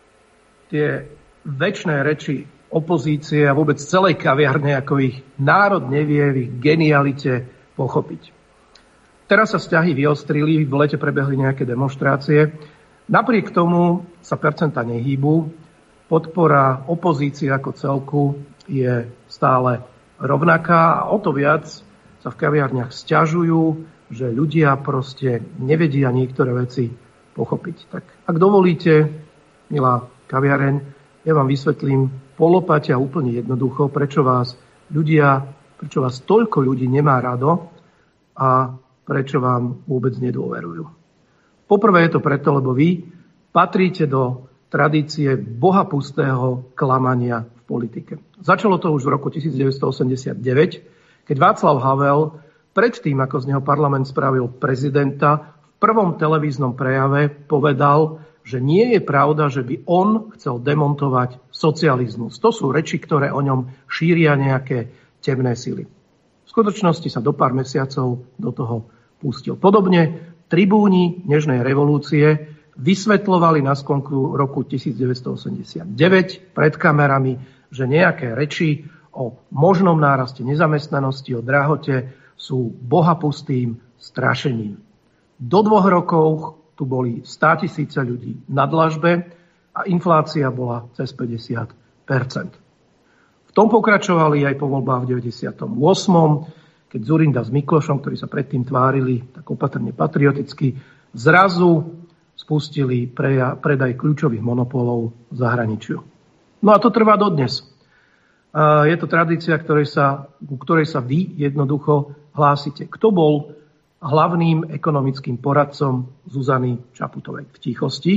tie večné reči opozície a vôbec celej kaviarne, ako ich národ nevie v ich genialite pochopiť. Teraz sa vzťahy vyostrili, v lete prebehli nejaké demonštrácie. Napriek tomu sa percentá nehýbu, podpora opozície ako celku je stále rovnaká a o to viac sa v kaviarniach sťažujú, že ľudia proste nevedia niektoré veci pochopiť. Tak ak dovolíte, milá kaviareň, ja vám vysvetlím polopate a úplne jednoducho, prečo vás ľudia, prečo vás toľko ľudí nemá rado a prečo vám vôbec nedôverujú. Poprvé je to preto, lebo vy patríte do tradície bohapustého klamania v politike. Začalo to už v roku devätnásťstoosemdesiatdeväť, keď Václav Havel, predtým, ako z neho parlament spravil prezidenta, v prvom televíznom prejave povedal, že nie je pravda, že by on chcel demontovať socializmus. To sú reči, ktoré o ňom šíria nejaké temné sily. V skutočnosti sa do pár mesiacov do toho pustil. Podobne tribúni Nežnej revolúcie vysvetľovali na sklonku roku devätnásťstoosemdesiatdeväť pred kamerami, že nejaké reči o možnom náraste nezamestnanosti, o drahote sú bohapustým strašením. Do dvoch rokov tu boli státisíce ľudí na dlažbe a inflácia bola cez päťdesiat percent. V tom pokračovali aj po voľbách v deväťdesiatom ôsmom, keď Dzurinda s Miklošom, ktorí sa predtým tvárili tak opatrne patrioticky, zrazu spustili preja, predaj kľúčových monopolov v zahraničiu. No a to trvá dodnes. Je to tradícia, ktorej sa, ku ktorej sa vy jednoducho hlásite. Kto bol hlavným ekonomickým poradcom Zuzany Čaputovej? V tichosti,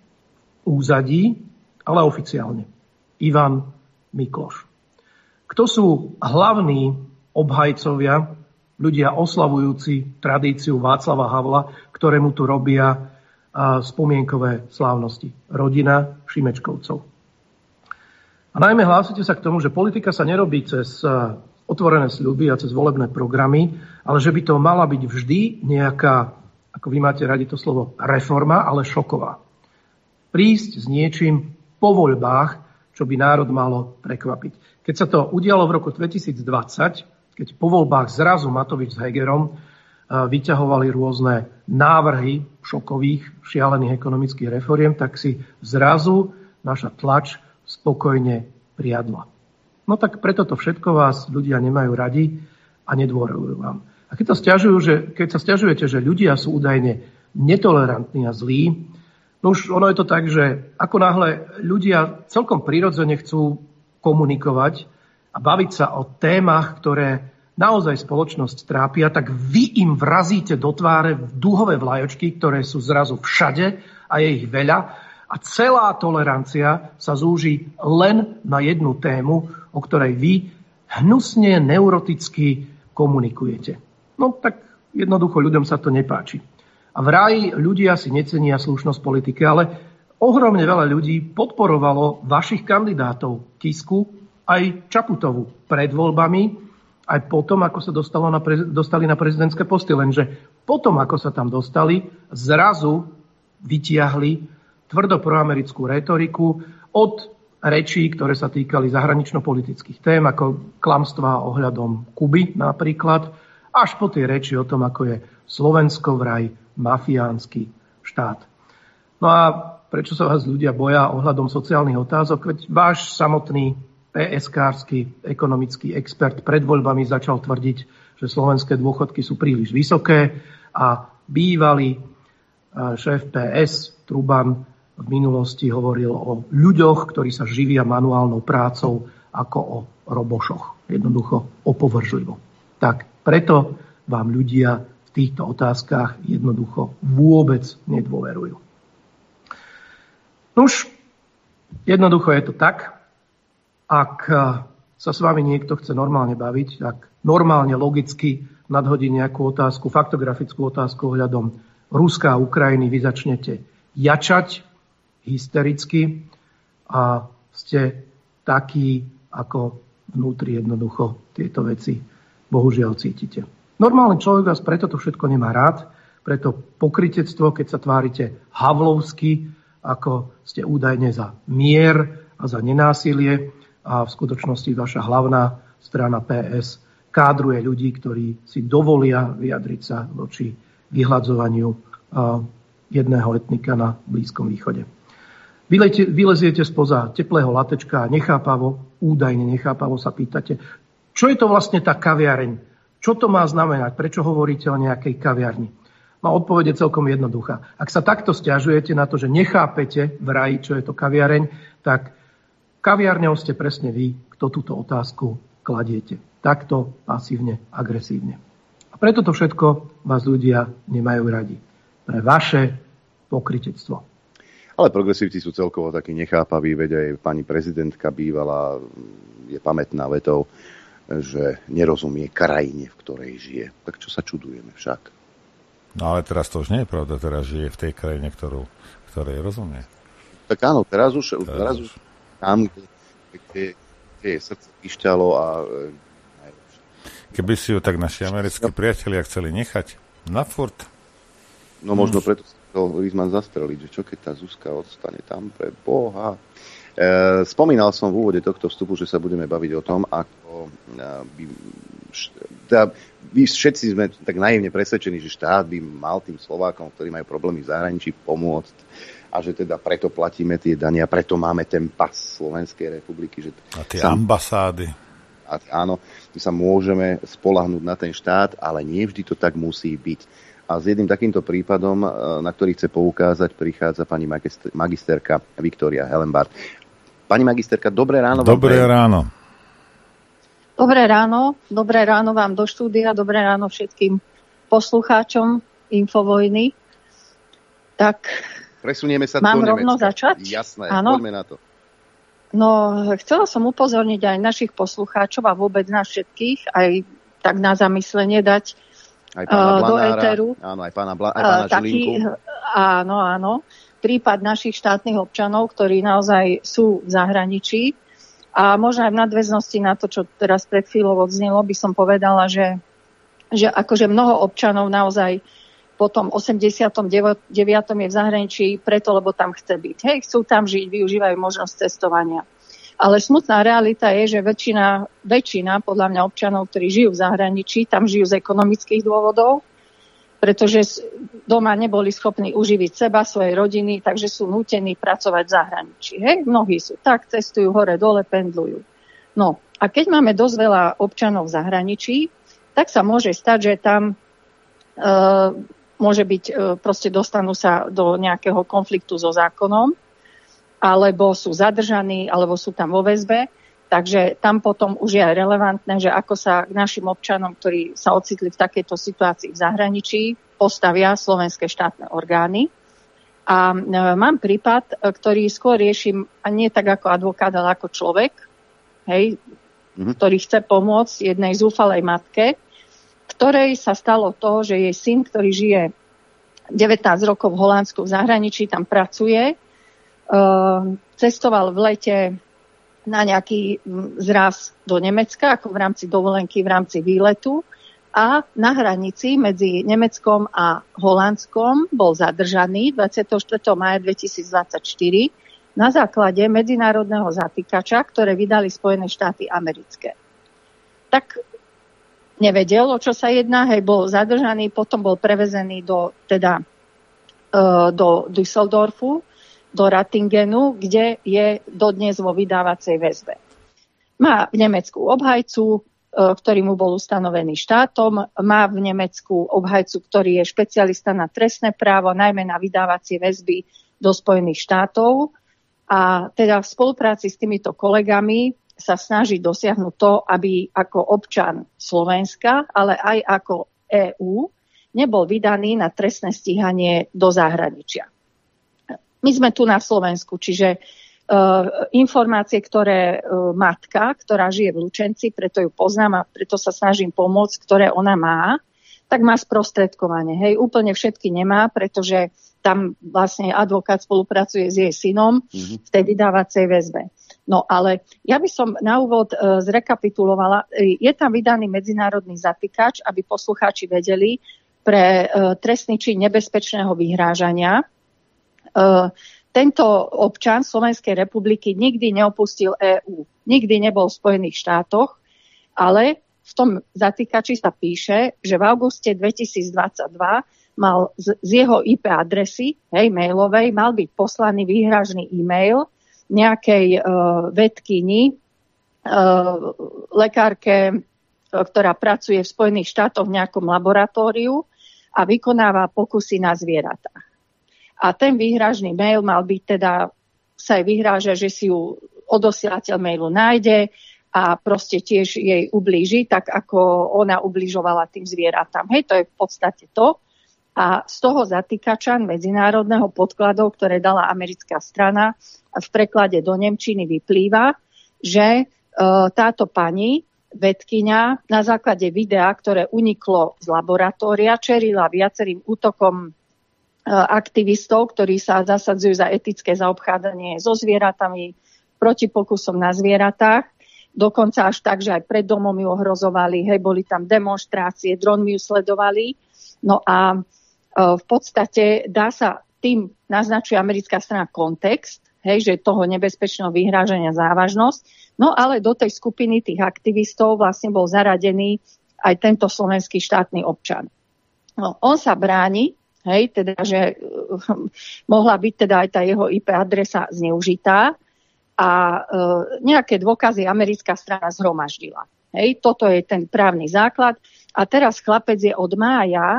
úzadí, ale oficiálne. Ivan Mikloš. Kto sú hlavní obhajcovia, ľudia oslavujúci tradíciu Václava Havla, ktorému tu robia spomienkové slávnosti? Rodina Šimečkovcov. A najmä hlásite sa k tomu, že politika sa nerobí cez otvorené sľuby a cez volebné programy, ale že by to mala byť vždy nejaká, ako vy máte radi to slovo, reforma, ale šoková. Prísť s niečím po voľbách, čo by národ malo prekvapiť. Keď sa to udialo v roku dvetisícdvadsať, keď po voľbách zrazu Matovič s Hegerom vyťahovali rôzne návrhy šokových, šialených ekonomických reforiem, tak si zrazu naša tlač spokojne priadla. No tak preto to všetko vás ľudia nemajú radi a nedôverujú vám. A keď, to sťažujú, že, keď sa sťažujete, že ľudia sú údajne netolerantní a zlí, no už ono je to tak, že ako náhle ľudia celkom prirodzene chcú komunikovať a baviť sa o témach, ktoré naozaj spoločnosť trápia, tak vy im vrazíte do tváre dúhové vlajočky, ktoré sú zrazu všade a je ich veľa. A celá tolerancia sa zúži len na jednu tému, o ktorej vy hnusne, neuroticky komunikujete. No tak jednoducho ľuďom sa to nepáči. A vraj ľudia si necenia slušnosť politiky, ale ohromne veľa ľudí podporovalo vašich kandidátov Kisku aj Čaputovu pred voľbami, aj potom, ako sa dostalo na prez- dostali na prezidentské posty. Lenže potom, ako sa tam dostali, zrazu vytiahli tvrdo proamerickú retoriku od rečí, ktoré sa týkali zahranično-politických tém, ako klamstvá ohľadom Kuby napríklad, až po tie reči o tom, ako je Slovensko vraj mafiánsky štát. No a prečo sa vás ľudia boja ohľadom sociálnych otázok? Veď váš samotný pé es kársky ekonomický expert pred voľbami začal tvrdiť, že slovenské dôchodky sú príliš vysoké a bývalý šéf pé es Truban v minulosti hovoril o ľuďoch, ktorí sa živia manuálnou prácou, ako o robošoch. Jednoducho opovržlivo. Tak preto vám ľudia v týchto otázkach jednoducho vôbec nedôverujú. Nuž, jednoducho je to tak, ak sa s vami niekto chce normálne baviť, ak normálne, logicky nadhodí nejakú otázku, faktografickú otázku ohľadom Ruska a Ukrajiny, vy začnete jačať, hystericky a ste takí, ako vnútri jednoducho tieto veci bohužiaľ cítite. Normálny človek vás preto to všetko nemá rád, preto pokrytectvo, keď sa tvárite havlovsky, ako ste údajne za mier a za nenásilie a v skutočnosti vaša hlavná strana pé es kádruje ľudí, ktorí si dovolia vyjadriť sa voči vyhľadzovaniu jedného etnika na Blízkom východe. Vyleziete spoza teplého latečka a nechápavo, údajne nechápavo sa pýtate, čo je to vlastne tá kaviareň? Čo to má znamenať? Prečo hovoríte o nejakej kaviarni? No odpoveď je celkom jednoduchá. Ak sa takto sťažujete na to, že nechápete vraj, čo je to kaviareň, tak kaviarňou ste presne vy, kto túto otázku kladiete. Takto pasívne, agresívne. A preto to všetko vás ľudia nemajú radi. Pre vaše pokrytectvo. Ale progresívci sú celkovo takí nechápaví, veď aj pani prezidentka bývala, je pamätná vetou, že nerozumie krajine, v ktorej žije. Tak čo sa čudujeme však? No ale teraz to už nie je pravda, teraz žije v tej krajine, ktorú, ktorej rozumie. Tak áno, teraz už, teraz teraz už tam, kde, kde, kde je srdce pišťalo a... Keby si ju tak naši americkí priatelia chceli nechať na furt. No možno preto sa chcel Rizman zastreliť, že čo keď tá Zuzka odstane tam pre Boha. E, spomínal som v úvode tohto vstupu, že sa budeme baviť o tom, ako by, teda, my všetci sme tak naivne presvedčení, že štát by mal tým Slovákom, ktorí majú problémy v zahraničí, pomôcť a že teda preto platíme tie dania, preto máme ten pas Slovenskej republiky. Že a tie sa, ambasády. A, áno, my sa môžeme spoľahnúť na ten štát, ale nie vždy to tak musí byť. A s jedným takýmto prípadom, na ktorý chce poukázať, prichádza pani magisterka Viktória Hellenbart. Pani magisterka, dobré ráno. Dobré vám ráno. Dobré ráno. Dobré ráno vám do štúdia. Dobré ráno všetkým poslucháčom Infovojny. Tak presunieme sa mám do rovno Nemecka. začať? Jasné, áno. poďme na to. No, chcela som upozorniť aj našich poslucháčov a vôbec nás všetkých, aj tak na zamyslenie dať aj pána uh, do Blanára, éteru. Áno, aj pána, Bla, aj pána uh, taký, Žilinku. Áno, áno. Prípad našich štátnych občanov, ktorí naozaj sú v zahraničí. A možno aj v nadväznosti na to, čo teraz pred chvíľou odznelo, by som povedala, že, že akože mnoho občanov naozaj po tom osemdesiatom deviatom je v zahraničí preto, lebo tam chce byť. Hej, chcú tam žiť, využívajú možnosť cestovania. Ale smutná realita je, že väčšina, väčšina podľa mňa občanov, ktorí žijú v zahraničí, tam žijú z ekonomických dôvodov, pretože doma neboli schopní uživiť seba, svoje rodiny, takže sú nútení pracovať v zahraničí. Hej? Mnohí sú tak, cestujú hore-dole, pendlujú. No a keď máme dosť veľa občanov v zahraničí, tak sa môže stať, že tam e, môže byť, e, proste dostanú sa do nejakého konfliktu so zákonom, alebo sú zadržaní, alebo sú tam vo väzbe. Takže tam potom už je aj relevantné, že ako sa k našim občanom, ktorí sa ocitli v takejto situácii v zahraničí, postavia slovenské štátne orgány. A e, mám prípad, ktorý skôr riešim, a nie tak ako advokát, ale ako človek, hej, mm-hmm. ktorý chce pomôcť jednej zúfalej matke, ktorej sa stalo to, že jej syn, ktorý žije devätnásť rokov v Holandsku v zahraničí, tam pracuje, cestoval v lete na nejaký zraz do Nemecka, ako v rámci dovolenky, v rámci výletu a na hranici medzi Nemeckom a Holandskom bol zadržaný dvadsiateho štvrtého mája dvetisícdvadsaťštyri na základe medzinárodného zatýkača, ktoré vydali Spojené štáty americké. Tak nevedel, o čo sa jedná, hej, bol zadržaný, potom bol prevezený do, teda, do Düsseldorfu, do Rattingenu, kde je dodnes vo vydávacej väzbe. Má v Nemecku obhajcu, ktorý mu bol ustanovený štátom, má v Nemecku obhajcu, ktorý je špecialista na trestné právo, najmä na vydávacie väzby do Spojených štátov. A teda v spolupráci s týmito kolegami sa snaží dosiahnuť to, aby ako občan Slovenska, ale aj ako EÚ, nebol vydaný na trestné stíhanie do zahraničia. My sme tu na Slovensku, čiže uh, informácie, ktoré uh, matka, ktorá žije v Lučenci, preto ju poznám a preto sa snažím pomôcť, ktoré ona má, tak má sprostredkovanie. Hej, úplne všetky nemá, pretože tam vlastne advokát spolupracuje s jej synom mm-hmm. v tej vydávacej väzbe. No ale ja by som na úvod e, zrekapitulovala. Je tam vydaný medzinárodný zatýkač, aby poslucháči vedeli, pre e, trestný čin nebezpečného vyhrážania. E, tento občan Slovenskej republiky nikdy neopustil EÚ. Nikdy nebol v Spojených štátoch, ale v tom zatýkači sa píše, že v auguste dvetisícdvadsaťdva mal z, z jeho í pé adresy, hej, mailovej, mal byť poslaný výhražný e-mail nejakej uh, vedkyni, uh, lekárke, uh, ktorá pracuje v Spojených štátoch v nejakom laboratóriu a vykonáva pokusy na zvieratách. A ten výhražný mail mal byť teda, sa jej vyhráža, že si ju odosielateľ mailu nájde a proste tiež jej ublíži, tak ako ona ubližovala tým zvieratám. Hej, to je v podstate to. A z toho zatýkača medzinárodného podkladov, ktoré dala americká strana, v preklade do nemčiny vyplýva, že e, táto pani, vedkyňa, na základe videa, ktoré uniklo z laboratória, čelila viacerým útokom e, aktivistov, ktorí sa zasadzujú za etické zaobchádzanie so zvieratami, proti pokusom na zvieratách. Dokonca až tak, že aj pred domom ju ohrozovali, hej, boli tam demonštrácie, dronmi ju sledovali. No a e, v podstate dá sa, tým naznačuje americká strana kontext, hej, že toho nebezpečného vyhrážania závažnosť. No ale do tej skupiny tých aktivistov vlastne bol zaradený aj tento slovenský štátny občan. No, on sa bráni, hej, teda, že uh, mohla byť teda aj tá jeho í pé adresa zneužitá a uh, nejaké dôkazy americká strana zhromaždila. Hej, toto je ten právny základ. A teraz chlapec je od mája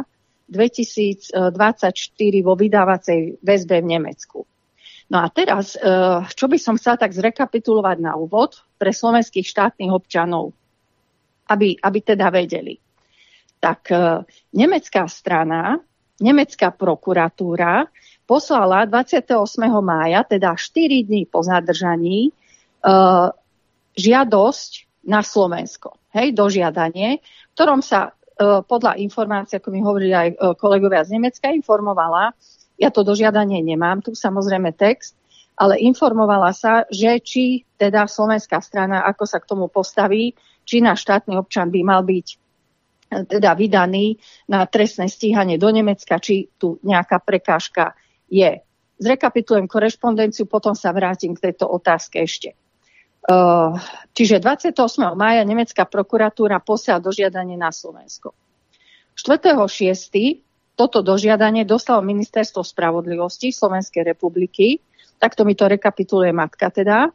dvetisícdvadsaťštyri vo vydávacej väzbe v Nemecku. No a teraz, čo by som chcela tak zrekapitulovať na úvod pre slovenských štátnych občanov, aby, aby teda vedeli. Tak nemecká strana, nemecká prokuratúra poslala dvadsiateho ôsmeho mája, teda štyri dní po zadržaní, žiadosť na Slovensko. Hej, dožiadanie, v ktorom sa podľa informácií, ako mi hovorili aj kolegovia z Nemecka, informovala. Ja to dožiadanie nemám, tu samozrejme text, ale informovala sa, že či teda slovenská strana, ako sa k tomu postaví, či náš štátny občan by mal byť teda vydaný na trestné stíhanie do Nemecka, či tu nejaká prekážka je. Zrekapitulujem korešpondenciu, potom sa vrátim k tejto otázke ešte. Čiže dvadsiateho ôsmeho mája nemecká prokuratúra posiela dožiadanie na Slovensko. štvrtého šiesteho toto dožiadanie dostalo Ministerstvo spravodlivosti Slovenskej republiky, takto mi to rekapituluje matka teda.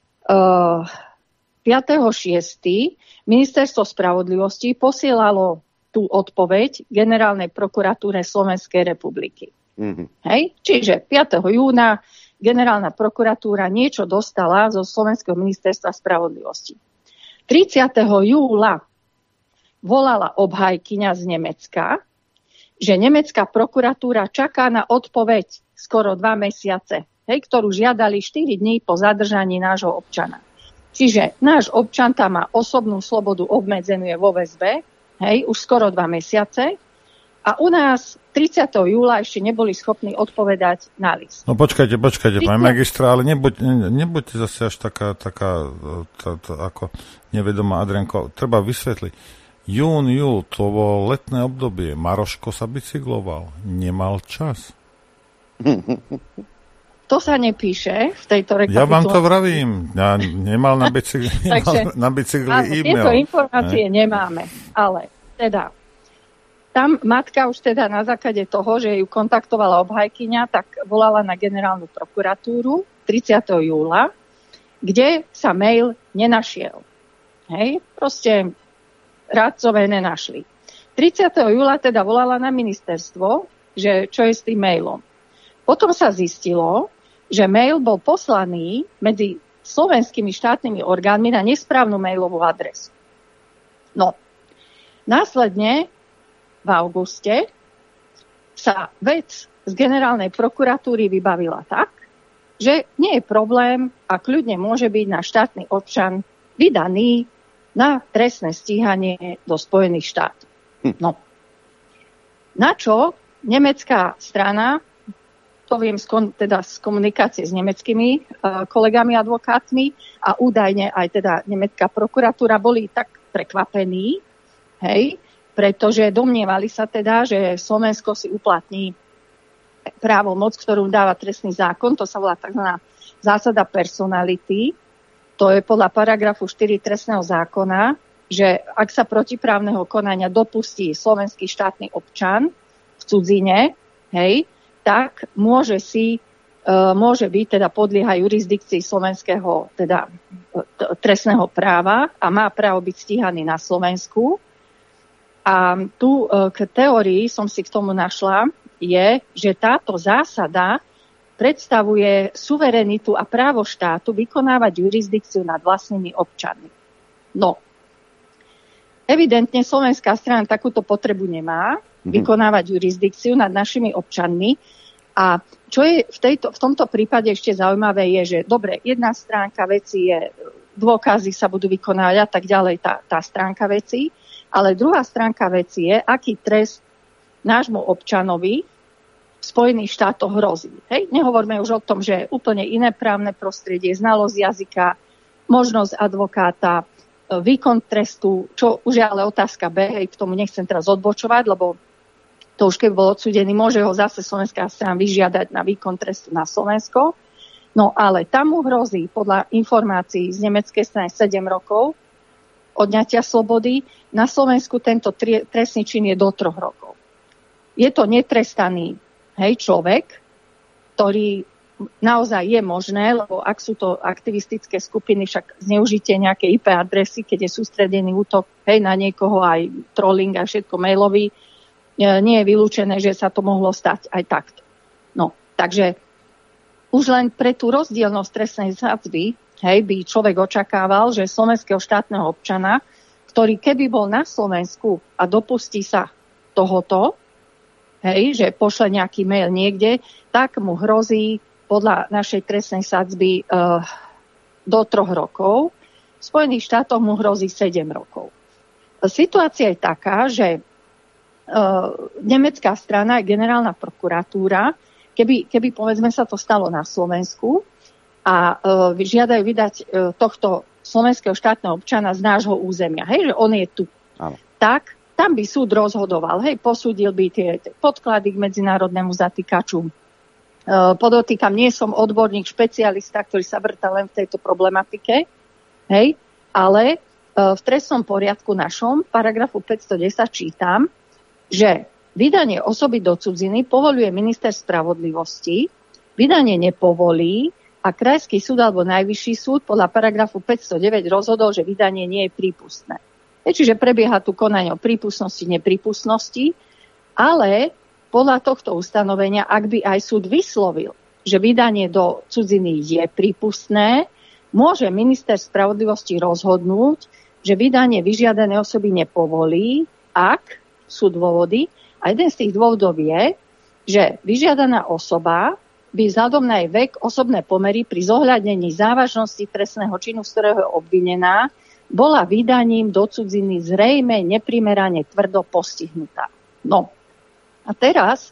piateho šiesteho Ministerstvo spravodlivosti posielalo tú odpoveď Generálnej prokuratúre Slovenskej republiky. Mm-hmm. Hej? Čiže piateho júna Generálna prokuratúra niečo dostala zo Slovenského ministerstva spravodlivosti. tridsiateho júla volala obhajkyňa z Nemecka, že nemecká prokuratúra čaká na odpoveď skoro dva mesiace, hej, ktorú žiadali štyri dní po zadržaní nášho občana. Čiže náš občan tam má osobnú slobodu obmedzenú, je vo väzbe, hej, už skoro dva mesiace. A u nás tridsiateho júla ešte neboli schopní odpovedať na list. No počkajte, počkajte, pani magistra, ale nebuď, ne, nebuďte zase až taká, taká tá, tá, ako nevedomá, Adrianko. Treba vysvetliť. Jún, júl, to bolo letné obdobie. Maroško sa bicykloval. Nemal čas. To sa nepíše v tejto rekapitulácii. Ja vám to vravím. Ja nemal na bicykli, Takže, na bicykli e-mail. Tieto informácie ne? nemáme. Ale teda tam matka už teda na základe toho, že ju kontaktovala obhajkyňa, tak volala na generálnu prokuratúru tridsiateho júla, kde sa mail nenašiel. Hej, proste rádcové nenašli. tridsiateho júla teda volala na ministerstvo, že čo je s tým mailom. Potom sa zistilo, že mail bol poslaný medzi slovenskými štátnymi orgánmi na nesprávnu mailovú adresu. No, následne v auguste sa vec z generálnej prokuratúry vybavila tak, že nie je problém a kľudne môže byť na štátny občan vydaný na trestné stíhanie do Spojených štátov. No. Na čo nemecká strana to viem z, kon, teda z komunikácie s nemeckými uh, kolegami advokátmi a údajne aj teda nemecká prokuratúra boli tak prekvapení, hej, pretože domnievali sa teda, že Slovensko si uplatní právomoc, ktorú dáva trestný zákon, to sa volá tzv. Zásada personality, to je podľa paragrafu štyri trestného zákona, že ak sa protiprávneho konania dopustí slovenský štátny občan v cudzine, hej, tak môže si, e, môže byť, teda podlieha jurisdikcii slovenského teda, t- trestného práva a má právo byť stíhaný na Slovensku. A tu e, k teórii som si k tomu našla, je, že táto zásada predstavuje suverenitu a právo štátu vykonávať jurisdikciu nad vlastnými občanmi. No, evidentne slovenská strana takúto potrebu nemá, vykonávať jurisdikciu nad našimi občanmi. A čo je v, tejto, v tomto prípade ešte zaujímavé je, že dobre, jedna stránka veci je, dôkazy sa budú vykonávať a tak ďalej, tá, tá stránka veci, ale druhá stránka veci je, aký trest nášmu občanovi v Spojených štátoch hrozí. Hej? Nehovorme už o tom, že je úplne iné právne prostredie, znalosť jazyka, možnosť advokáta, výkon trestu, čo už je ale otázka B, hej, k tomu nechcem teraz odbočovať, lebo to už keď bol odsúdený, môže ho zase slovenská strana vyžiadať na výkon trestu na Slovensko. No ale tam mu hrozí podľa informácií z nemeckej strany sedem rokov odňatia slobody. Na Slovensku tento tri, trestný čin je do troch rokov. Je to netrestaný, hej, človek, ktorý naozaj je možné, lebo ak sú to aktivistické skupiny, však zneužitie nejakej í pé adresy, keď je sústredený útok, hej, na niekoho, aj trolling a všetko mailový, nie je vylúčené, že sa to mohlo stať aj takto. No, takže už len pre tú rozdielnosť trestnej sadzby, hej, by človek očakával, že slovenského štátneho občana, ktorý keby bol na Slovensku a dopustí sa tohoto, hej, že pošle nejaký mail niekde, tak mu hrozí podľa našej trestnej sadzby e, do troch rokov. V Spojených štátoch mu hrozí sedem rokov. Situácia je taká, že Uh, nemecká strana, generálna prokuratúra, keby, keby povedzme sa to stalo na Slovensku a uh, žiadajú vydať uh, tohto slovenského štátneho občana z nášho územia, hej, že on je tu, Áno. tak tam by súd rozhodoval, hej, posúdil by tie, tie podklady k medzinárodnému zatýkaču. Uh, podotýkam, nie som odborník, špecialista, ktorý sa vrta len v tejto problematike, hej, ale uh, v trestnom poriadku našom, paragrafu päťstodesať čítam, že vydanie osoby do cudziny povoľuje minister spravodlivosti, vydanie nepovolí a krajský súd alebo najvyšší súd podľa paragrafu päťstodeväť rozhodol, že vydanie nie je prípustné. Čiže prebieha tu konanie o prípustnosti, neprípustnosti, ale podľa tohto ustanovenia, ak by aj súd vyslovil, že vydanie do cudziny je prípustné, môže minister spravodlivosti rozhodnúť, že vydanie vyžiadanej osoby nepovolí, ak sú dôvody. A jeden z tých dôvodov je, že vyžiadaná osoba by vzhľadom na jej vek, osobné pomery pri zohľadnení závažnosti trestného činu, z ktorého je obvinená, bola vydaním do cudziny zrejme neprimerane tvrdo postihnutá. No a teraz e,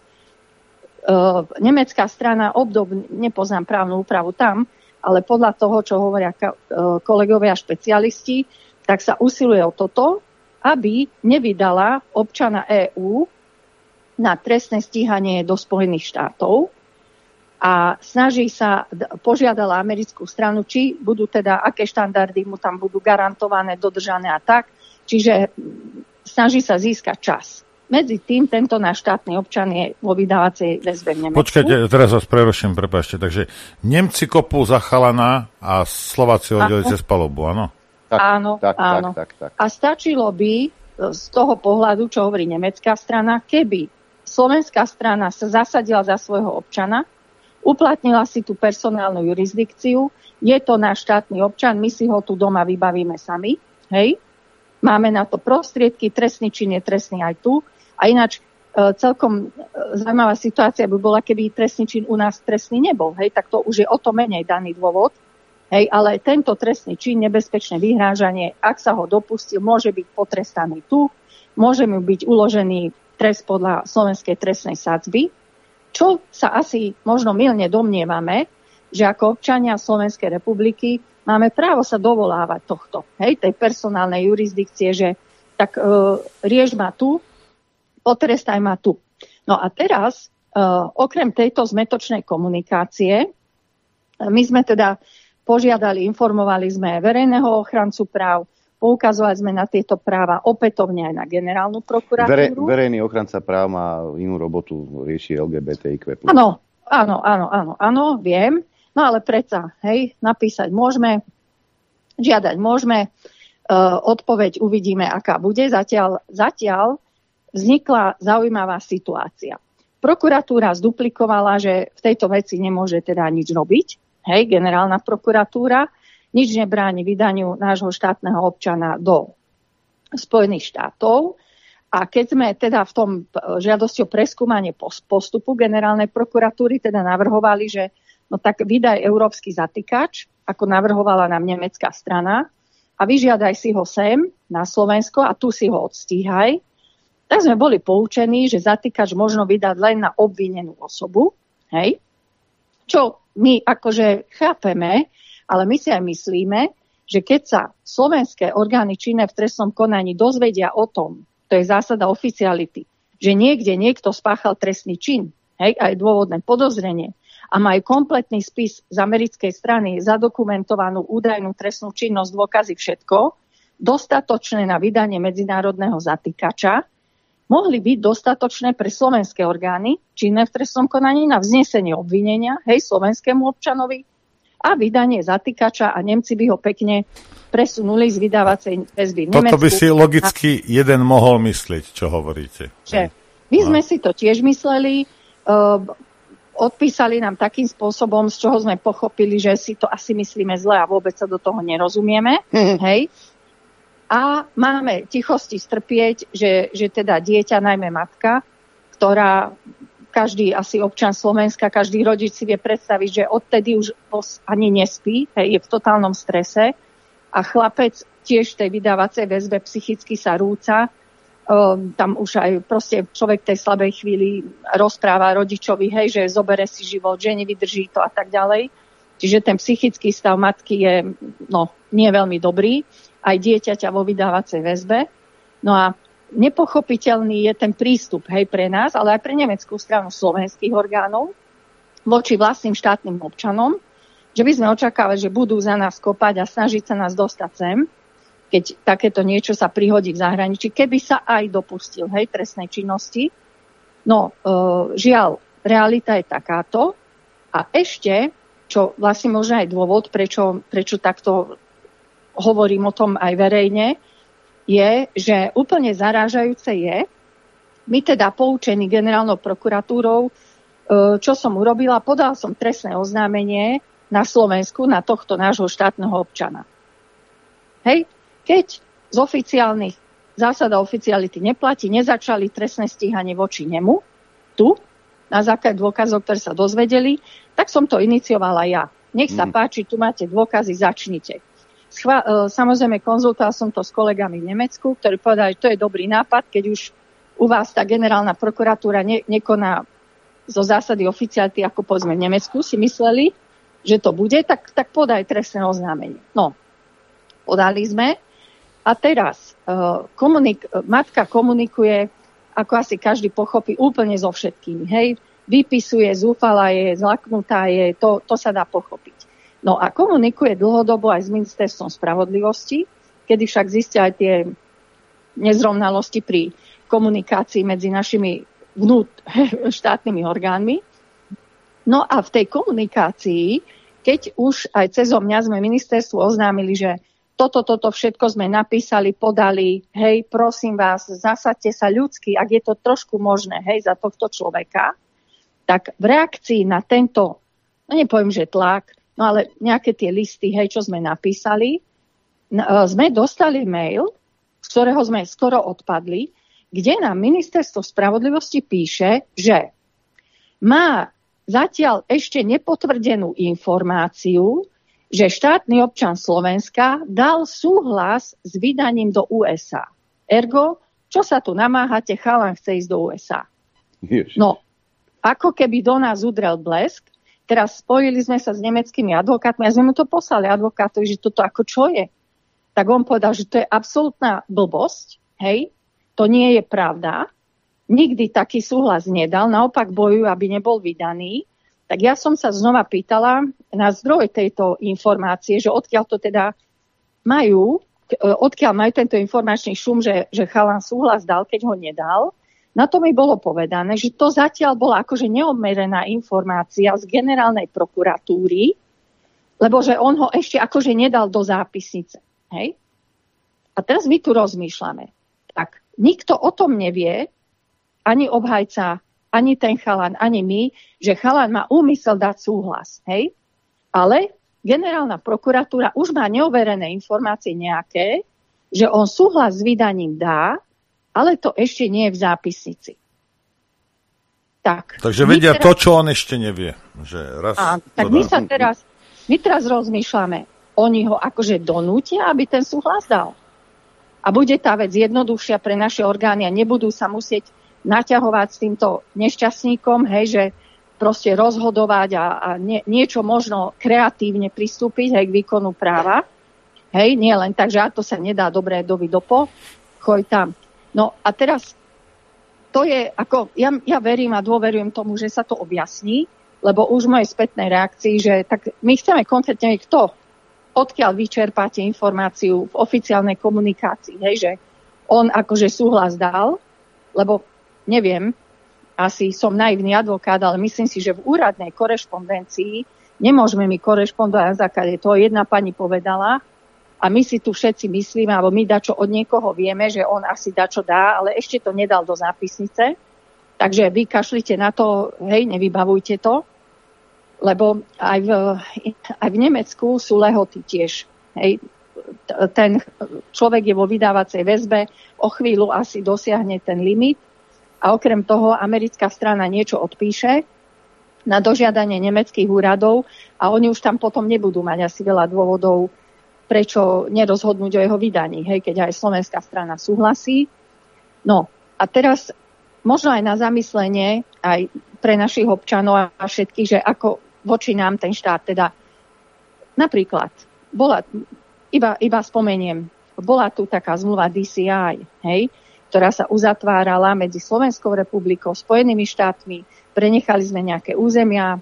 nemecká strana obdobne, nepoznám právnu úpravu tam, ale podľa toho, čo hovoria ka, e, kolegovia špecialisti, tak sa usiluje o toto, aby nevydala občana EÚ na trestné stíhanie do Spojených štátov a snaží sa, požiadala americkú stranu, či budú teda, aké štandardy mu tam budú garantované, dodržané a tak. Čiže snaží sa získať čas. Medzi tým tento náš štátny občan je vo vydávacej väzbe v Nemecku. Počkajte, teraz vás preruším, prepáčte. Takže Nemci kopú za chalana a Slováci hodili cez palubu, áno? Tak, áno, tak, áno. Tak, tak, tak. A stačilo by z toho pohľadu, čo hovorí nemecká strana, keby slovenská strana sa zasadila za svojho občana, uplatnila si tú personálnu jurisdikciu, je to náš štátny občan, my si ho tu doma vybavíme sami, hej? Máme na to prostriedky, trestný čin je trestný aj tu. A ináč e, celkom e, zaujímavá situácia by bola, keby trestný čin u nás trestný nebol, hej? Tak to už je o to menej daný dôvod. Hej, ale tento trestný čin, nebezpečné vyhrážanie, ak sa ho dopustil, môže byť potrestaný tu, môže mu byť uložený trest podľa slovenskej trestnej sadzby, čo sa asi možno mylne domnievame, že ako občania Slovenskej republiky máme právo sa dovolávať tohto, hej, tej personálnej jurisdikcie, že tak e, rieš ma tu, potrestaj ma tu. No a teraz, e, okrem tejto zmetočnej komunikácie, my sme teda požiadali, informovali sme verejného ochrancu práv, poukazovali sme na tieto práva opätovne aj na generálnu prokuratúru. Vere, verejný ochranca práv má inú robotu, rieši el gé bé té í kvé plus. Áno, áno, áno, áno, áno, viem. No ale predsa, hej, napísať môžeme, žiadať môžeme, e, odpoveď uvidíme, aká bude. Zatiaľ, zatiaľ vznikla zaujímavá situácia. Prokuratúra zduplikovala, že v tejto veci nemôže teda nič robiť. Hej, generálna prokuratúra nič nebráni vydaniu nášho štátneho občana do Spojených štátov. A keď sme teda v tom žiadosti o preskúmanie postupu generálnej prokuratúry teda navrhovali, že no tak vydaj európsky zatýkač, ako navrhovala nám nemecká strana, a vyžiadaj si ho sem na Slovensko a tu si ho odstíhaj, tak sme boli poučení, že zatýkač možno vydať len na obvinenú osobu, hej? Čo my akože chápeme, ale my si aj myslíme, že keď sa slovenské orgány činné v trestnom konaní dozvedia o tom, to je zásada oficiality, že niekde niekto spáchal trestný čin, hej, aj dôvodné podozrenie, a majú kompletný spis z americkej strany, zadokumentovanú údajnú trestnú činnosť, dôkazy, všetko, dostatočné na vydanie medzinárodného zatýkača, mohli byť dostatočné pre slovenské orgány činné v trestnom konaní na vznesenie obvinenia, hej, slovenskému občanovi a vydanie zatýkača, a Nemci by ho pekne presunuli z vydávacej väzby v Nemecku. Toto by si logicky jeden mohol myslieť, čo hovoríte. Že my sme si to tiež mysleli, uh, odpísali nám takým spôsobom, z čoho sme pochopili, že si to asi myslíme zle a vôbec sa do toho nerozumieme. Mm-hmm. Hej. A máme tichosti strpieť, že, že teda dieťa, najmä matka, ktorá, každý asi občan Slovenska, každý rodič si vie predstaviť, že odtedy už ani nespí, hej, je v totálnom strese, a chlapec tiež v tej vydávacej väzbe psychicky sa rúca. Um, tam už aj proste človek v tej slabej chvíli rozpráva rodičovi, hej, že zobere si život, že nevydrží to a tak ďalej. Čiže ten psychický stav matky je no, nie veľmi dobrý, aj dieťaťa vo vydávacej väzbe. No a nepochopiteľný je ten prístup, hej, pre nás, ale aj pre nemeckú stranu slovenských orgánov voči vlastným štátnym občanom, že by sme očakávali, že budú za nás kopať a snažiť sa nás dostať sem, keď takéto niečo sa prihodí v zahraničí, keby sa aj dopustil, hej, trestnej činnosti. No, e, žiaľ, realita je takáto. A ešte, čo vlastne možno aj dôvod, prečo, prečo takto hovorím o tom aj verejne, je, že úplne zarážajúce je, my teda poučení generálnou prokuratúrou, e, čo som urobila, podal som trestné oznámenie na Slovensku na tohto nášho štátneho občana. Hej, keď z oficiálnych zásad a oficiality neplatí, nezačali trestné stíhanie voči nemu, tu, na základe dôkazov, ktoré sa dozvedeli, tak som to iniciovala ja. Nech sa mm. páči, tu máte dôkazy, začnite. Schva- samozrejme, konzultoval som to s kolegami v Nemecku, ktorí povedali, že to je dobrý nápad, keď už u vás tá generálna prokuratúra ne- nekoná zo zásady oficiality, ako povedzme v Nemecku, si mysleli, že to bude, tak, tak podaj trestné oznámenie. No, podali sme. A teraz uh, komunik- matka komunikuje, ako asi každý pochopí, úplne so všetkými. Hej? Vypisuje, zúfala je, zlaknutá je, to, to sa dá pochopiť. No a komunikuje dlhodobo aj s ministerstvom spravodlivosti, kedy však zistia aj tie nezrovnalosti pri komunikácii medzi našimi vnút štátnymi orgánmi. No a v tej komunikácii, keď už aj cezo mňa sme ministerstvu oznámili, že toto, toto všetko sme napísali, podali, hej, prosím vás, zasaďte sa ľudsky, ak je to trošku možné, hej, za tohto človeka, tak v reakcii na tento, no nepoviem, že tlak, no ale nejaké tie listy, hej, čo sme napísali, sme dostali mail, z ktorého sme skoro odpadli, kde nám ministerstvo spravodlivosti píše, že má zatiaľ ešte nepotvrdenú informáciu, že štátny občan Slovenska dal súhlas s vydaním do ú es á. Ergo, čo sa tu namáhate, chalan chce ísť do ú es á. Ježiš. No, ako keby do nás udrel blesk. Teraz spojili sme sa s nemeckými advokátmi a sme mu to poslali advokátovi, že toto ako čo je. Tak on povedal, že to je absolútna blbosť, hej, to nie je pravda. Nikdy taký súhlas nedal, naopak bojujú, aby nebol vydaný. Tak ja som sa znova pýtala na zdroj tejto informácie, že odkiaľ to teda majú, odkiaľ majú tento informačný šum, že, že chalan súhlas dal, keď ho nedal. Na to mi bolo povedané, že to zatiaľ bola akože neobmerená informácia z generálnej prokuratúry, lebo že on ho ešte akože nedal do zápisnice. Hej? A teraz my tu rozmýšľame. Tak, nikto o tom nevie, ani obhajca, ani ten chalan, ani my, že chalan má úmysel dať súhlas. Hej? Ale generálna prokuratúra už má neoverené informácie nejaké, že on súhlas s vydaním dá, ale to ešte nie je v zápisnici. Tak, Takže vedia teraz, to, čo on ešte nevie. Že raz á, tak my sa teraz, my teraz rozmýšľame, oni ho akože donútia, aby ten súhlas dal. A bude tá vec jednoduchšia pre naše orgány a nebudú sa musieť naťahovať s týmto nešťastníkom, hej, že proste rozhodovať a, a nie, niečo možno kreatívne pristúpiť, hej, k výkonu práva. Hej, nie len tak, že to sa nedá dobre dovi dopo, choď tam. No a teraz to je, ako ja, ja verím a dôverujem tomu, že sa to objasní, lebo už v mojej spätnej reakcii, že tak my chceme konkrétne kto, odkiaľ vyčerpáte informáciu v oficiálnej komunikácii, hej, že on akože súhlas dal, lebo neviem, asi som naivný advokát, ale myslím si, že v úradnej korešpondencii nemôžeme my korešpondovať na základe toho. Jedna pani povedala, a my si tu všetci myslíme, alebo my dačo od niekoho vieme, že on asi dačo dá, ale ešte to nedal do zápisnice. Takže vy kašlite na to, hej, nevybavujte to, lebo aj v, aj v Nemecku sú lehoty tiež. Hej. Ten človek je vo vydávacej väzbe, o chvíľu asi dosiahne ten limit a okrem toho americká strana niečo odpíše na dožiadanie nemeckých úradov a oni už tam potom nebudú mať asi veľa dôvodov, prečo nerozhodnúť o jeho vydaní, hej, keď aj slovenská strana súhlasí. No a teraz možno aj na zamyslenie aj pre našich občanov a všetkých, že ako voči nám ten štát, teda napríklad, bola, iba, iba spomeniem, bola tu taká zmluva dé cé í, hej, ktorá sa uzatvárala medzi Slovenskou republikou, Spojenými štátmi, prenechali sme nejaké územia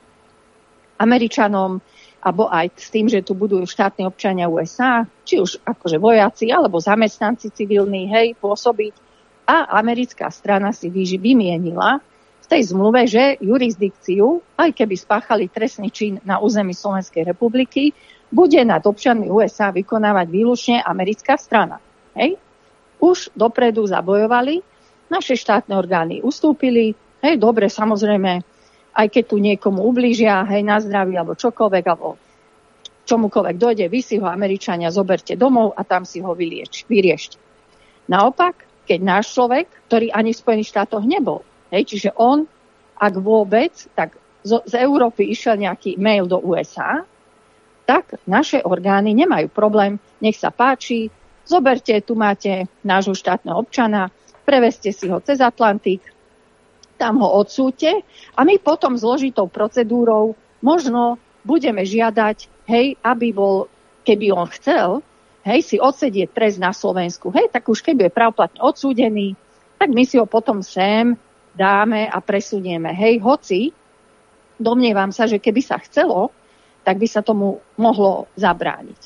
Američanom, alebo aj s tým, že tu budú štátni občania ú es á, či už akože vojaci, alebo zamestnanci civilní, hej, pôsobiť. A americká strana si vymienila v tej zmluve, že jurisdikciu, aj keby spáchali trestný čin na území Slovenskej republiky, bude nad občanmi ú es á vykonávať výlučne americká strana. Hej. Už dopredu zabojovali, naše štátne orgány ustúpili, hej, dobre, samozrejme, aj keď tu niekomu ublížia, hej, na zdraví, alebo čokoľvek, alebo čomukoľvek dojde, vy si ho, Američania, zoberte domov a tam si ho vylieč, vyriešte. Naopak, keď náš človek, ktorý ani v Spojených štátoch nebol, hej, čiže on, ak vôbec, tak z, z Európy išiel nejaký mail do ú es á, tak naše orgány nemajú problém, nech sa páči, zoberte, tu máte nášho štátneho občana, preveste si ho cez Atlantik, tam ho odsúďte a my potom zložitou procedúrou možno budeme žiadať, hej, aby bol, keby on chcel, hej, si odsedieť trest na Slovensku, hej, tak už keby je pravoplatne odsúdený, tak my si ho potom sem dáme a presunieme, hej, hoci domnievam sa, že keby sa chcelo, tak by sa tomu mohlo zabrániť.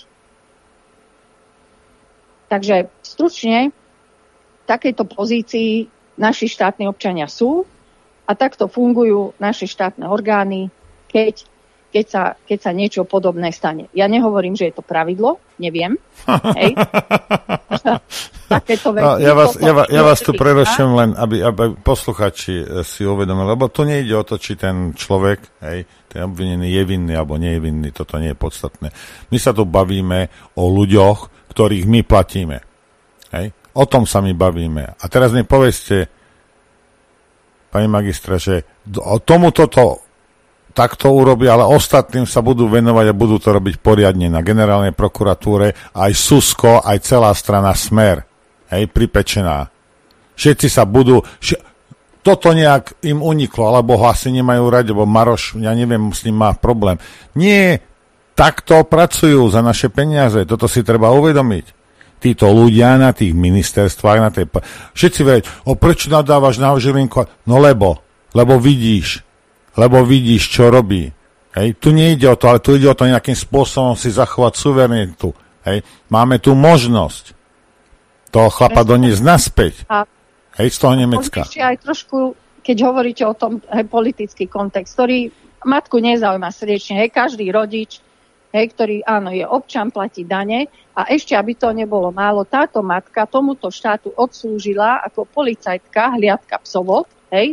Takže stručne v takejto pozícii naši štátni občania sú a takto fungujú naše štátne orgány, keď, keď, sa, keď sa niečo podobné stane. Ja nehovorím, že je to pravidlo, neviem. Hej. Takéto veci, ja, vás, ja, ja vás tu prerušujem len, aby, aby posluchači si uvedomili, lebo tu nejde o to, či ten človek, hej, ten obvinený je vinný alebo nie je vinný, toto nie je podstatné. My sa tu bavíme o ľuďoch, ktorých my platíme. Hej. O tom sa my bavíme. A teraz mi povedzte, pani magistra, že tomu toto takto urobí, ale ostatným sa budú venovať a budú to robiť poriadne na generálnej prokuratúre, aj Susko, aj celá strana Smer, hej, pripečená. Všetci sa budú, toto nejak im uniklo, alebo ho asi nemajú radi, lebo Maroš, ja neviem, s ním má problém. Nie, takto pracujú za naše peniaze, toto si treba uvedomiť. Títo ľudia na tých ministerstvách, na tej... Všetci vedia, o prečo nadávaš na Žilinku? No lebo, lebo vidíš, lebo vidíš, čo robí. Hej, tu nejde o to, ale tu ide o to nejakým spôsobom si zachovať suverenitu. Hej, máme tu možnosť toho chlapa doniesť naspäť. A hej, z toho Nemecka. Ešte aj trošku, keď hovoríte o tom hej, politický kontext, ktorý matku nezaujíma srdečne. Hej, každý rodič, hej, ktorý áno, je občan, platí dane a ešte, aby to nebolo málo, táto matka tomuto štátu odslúžila ako policajtka, hliadka psovod, hej,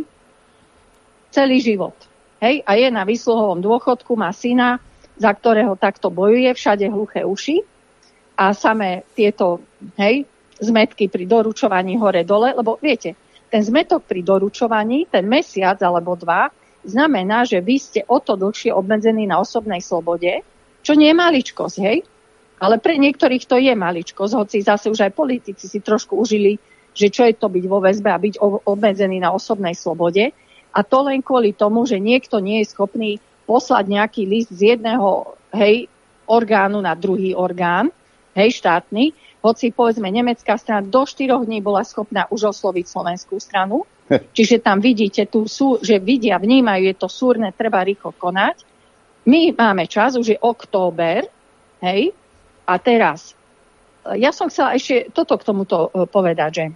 celý život. Hej, a je na výsluhovom dôchodku, má syna, za ktorého takto bojuje, všade hluché uši a samé tieto, hej, zmetky pri doručovaní hore-dole, lebo viete, ten zmetok pri doručovaní, ten mesiac alebo dva, znamená, že vy ste o to dlhšie obmedzení na osobnej slobode, čo nie je maličkosť, hej? Ale pre niektorých to je maličkosť, hoci zase už aj politici si trošku užili, že čo je to byť vo väzbe a byť obmedzený na osobnej slobode. A to len kvôli tomu, že niekto nie je schopný poslať nejaký list z jedného, hej, orgánu na druhý orgán, hej, štátny, hoci povedzme nemecká strana do štyroch dní bola schopná už osloviť slovenskú stranu. Čiže tam vidíte, tu sú, že vidia, vnímajú, je to súrne, treba rýchlo konať. My máme čas, už je október, hej, a teraz, ja som chcela ešte toto k tomuto povedať, že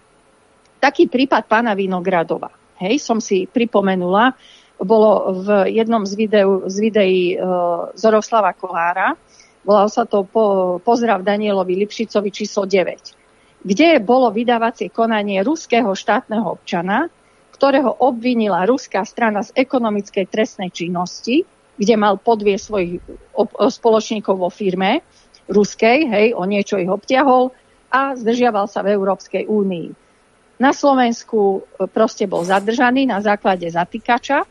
taký prípad pána Vinogradova, hej, som si pripomenula, bolo v jednom z, videu, z videí uh, Zoroslava Kolára, volalo sa to po, Pozdrav Danielovi Lipšicovi číslo deväť, kde bolo vydávacie konanie ruského štátneho občana, ktorého obvinila ruská strana z ekonomickej trestnej činnosti, kde mal podviesť svojich spoločníkov vo firme ruskej, hej, o niečo ich obtiahol a zdržiaval sa v Európskej únii. Na Slovensku proste bol zadržaný na základe zatýkača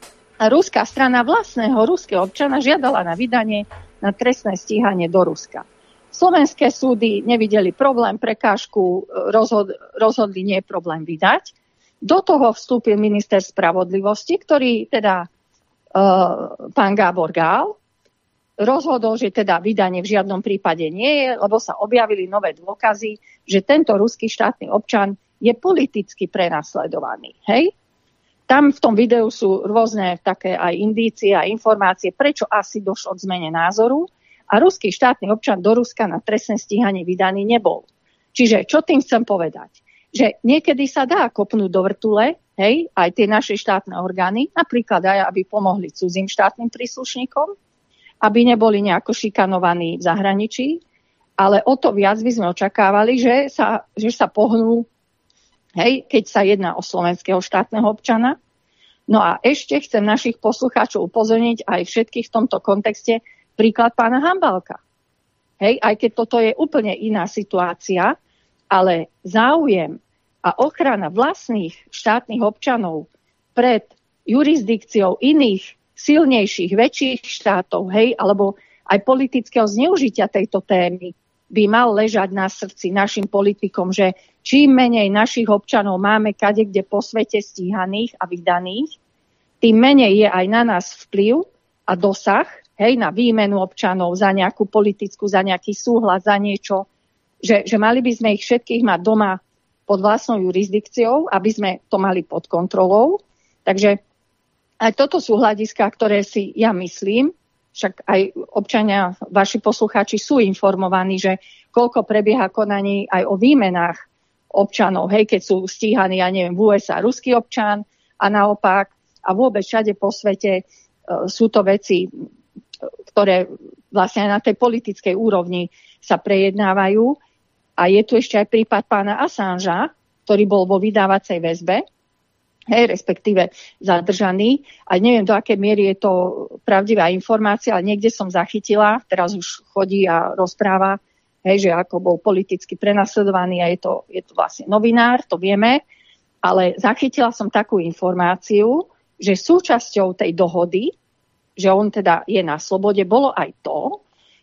a ruská strana vlastného ruského občana žiadala na vydanie na trestné stíhanie do Ruska. Slovenské súdy nevideli problém, prekážku, rozhod, rozhodli, nie je problém vydať. Do toho vstúpil minister spravodlivosti, ktorý teda uh, pán Gábor Gál rozhodol, že teda vydanie v žiadnom prípade nie je, lebo sa objavili nové dôkazy, že tento ruský štátny občan je politicky prenasledovaný. Hej? Tam v tom videu sú rôzne také aj indície a informácie, prečo asi došlo k zmene názoru a ruský štátny občan do Ruska na trestné stíhanie vydaný nebol. Čiže čo tým chcem povedať? Že niekedy sa dá kopnúť do vrtule, hej, aj tie naše štátne orgány, napríklad aj, aby pomohli cudzým štátnym príslušníkom, aby neboli nejako šikanovaní v zahraničí, ale o to viac by sme očakávali, že sa, že sa pohnú, hej, keď sa jedná o slovenského štátneho občana. No a ešte chcem našich poslucháčov upozorniť aj všetkých v tomto kontexte príklad pána Hambalka. Hej, aj keď toto je úplne iná situácia, ale záujem a ochrana vlastných štátnych občanov pred jurisdikciou iných silnejších, väčších štátov, hej, alebo aj politického zneužitia tejto témy by mal ležať na srdci našim politikom, že čím menej našich občanov máme kade, kde po svete stíhaných a vydaných, tým menej je aj na nás vplyv a dosah, hej, na výmenu občanov za nejakú politickú, za nejaký súhlas, za niečo, že, že mali by sme ich všetkých mať doma pod vlastnou jurisdikciou, aby sme to mali pod kontrolou. Takže aj toto sú hľadiská, ktoré si ja myslím, však aj občania, vaši poslucháči sú informovaní, že koľko prebieha konaní aj o výmenách občanov, hej, keď sú stíhaní, ja neviem, v ú es á ruský občan a naopak a vôbec všade po svete e, sú to veci, ktoré vlastne na tej politickej úrovni sa prejednávajú. A je tu ešte aj prípad pána Assangea, ktorý bol vo vydávacej väzbe, hej, respektíve zadržaný. A neviem, do akej miery je to pravdivá informácia, ale niekde som zachytila, teraz už chodí a rozpráva, hej, že ako bol politicky prenasledovaný a je to, je to vlastne novinár, to vieme. Ale zachytila som takú informáciu, že súčasťou tej dohody, že on teda je na slobode, bolo aj to,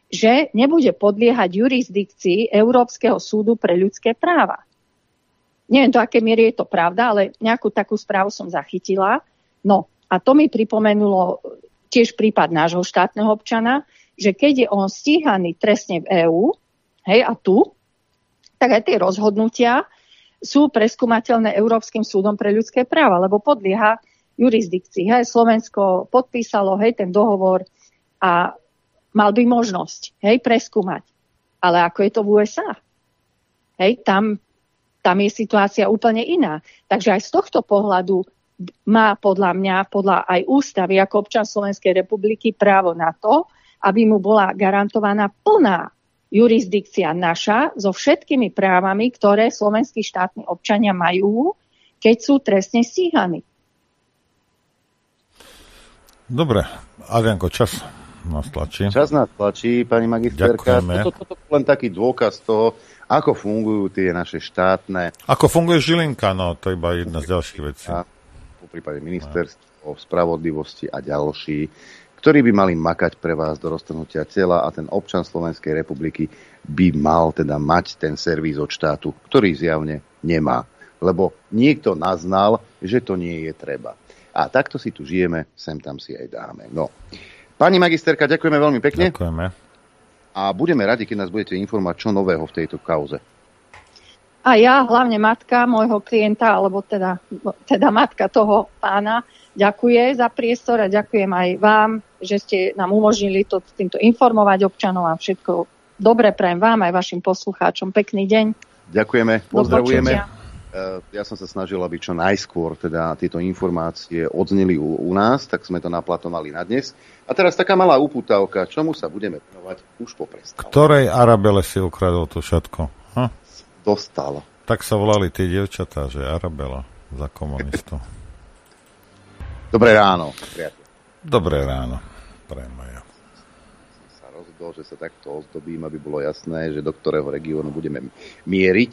že nebude podliehať jurisdikcii Európskeho súdu pre ľudské práva. Neviem, do akej miery je to pravda, ale nejakú takú správu som zachytila. No a to mi pripomenulo tiež prípad nášho štátneho občana, že keď je on stíhaný trestne v EÚ, hej, a tu, tak aj tie rozhodnutia sú preskúmateľné Európskym súdom pre ľudské práva, lebo podlieha jurisdikcii. Hej, Slovensko podpísalo, hej, ten dohovor a mal by možnosť, hej, preskúmať. Ale ako je to v ú es á? Hej, tam, tam je situácia úplne iná. Takže aj z tohto pohľadu má podľa mňa, podľa aj ústavy ako občan Slovenskej republiky právo na to, aby mu bola garantovaná plná jurisdikcia naša so všetkými právami, ktoré slovenskí štátni občania majú, keď sú trestne stíhaní. Dobre, Adrianko, čas nás tlačí. Čas nás tlačí, pani magisterka. Toto, toto je len taký dôkaz toho, ako fungujú tie naše štátne... Ako funguje Žilinka, no to je iba jedna z ďalších vecí. Po prípade ministerstvo, spravodlivosti a ďalší, ktorí by mali makať pre vás do roztrhnutia tela a ten občan Slovenskej republiky by mal teda mať ten servis od štátu, ktorý zjavne nemá. Lebo niekto naznal, že to nie je treba. A takto si tu žijeme, sem tam si aj dáme. No. Pani magisterka, ďakujeme veľmi pekne. Ďakujeme. A budeme radi, keď nás budete informovať, čo nového v tejto kauze. A ja, hlavne matka môjho klienta, alebo teda, teda matka toho pána, ďakuje za priestor a ďakujem aj vám, že ste nám umožnili to, týmto informovať občanov a všetko dobre prajem vám aj vašim poslucháčom. Pekný deň. Ďakujeme, pozdravujeme. Ja som sa snažil, aby čo najskôr teda tieto informácie odzneli u, u nás, tak sme to naplatovali na dnes. A teraz taká malá upútavka, čomu sa budeme venovať už po prestávke. Ktorej Arabele si ukradol tú šatku? Hm? Dostal. Tak sa volali tie dievčatá, že Arabela za komunistov. Dobré ráno, priateľ. Dobré ráno, prajem aj ja. Som sa rozhodol, že sa takto ozdobím, aby bolo jasné, že do ktorého regiónu budeme mieriť.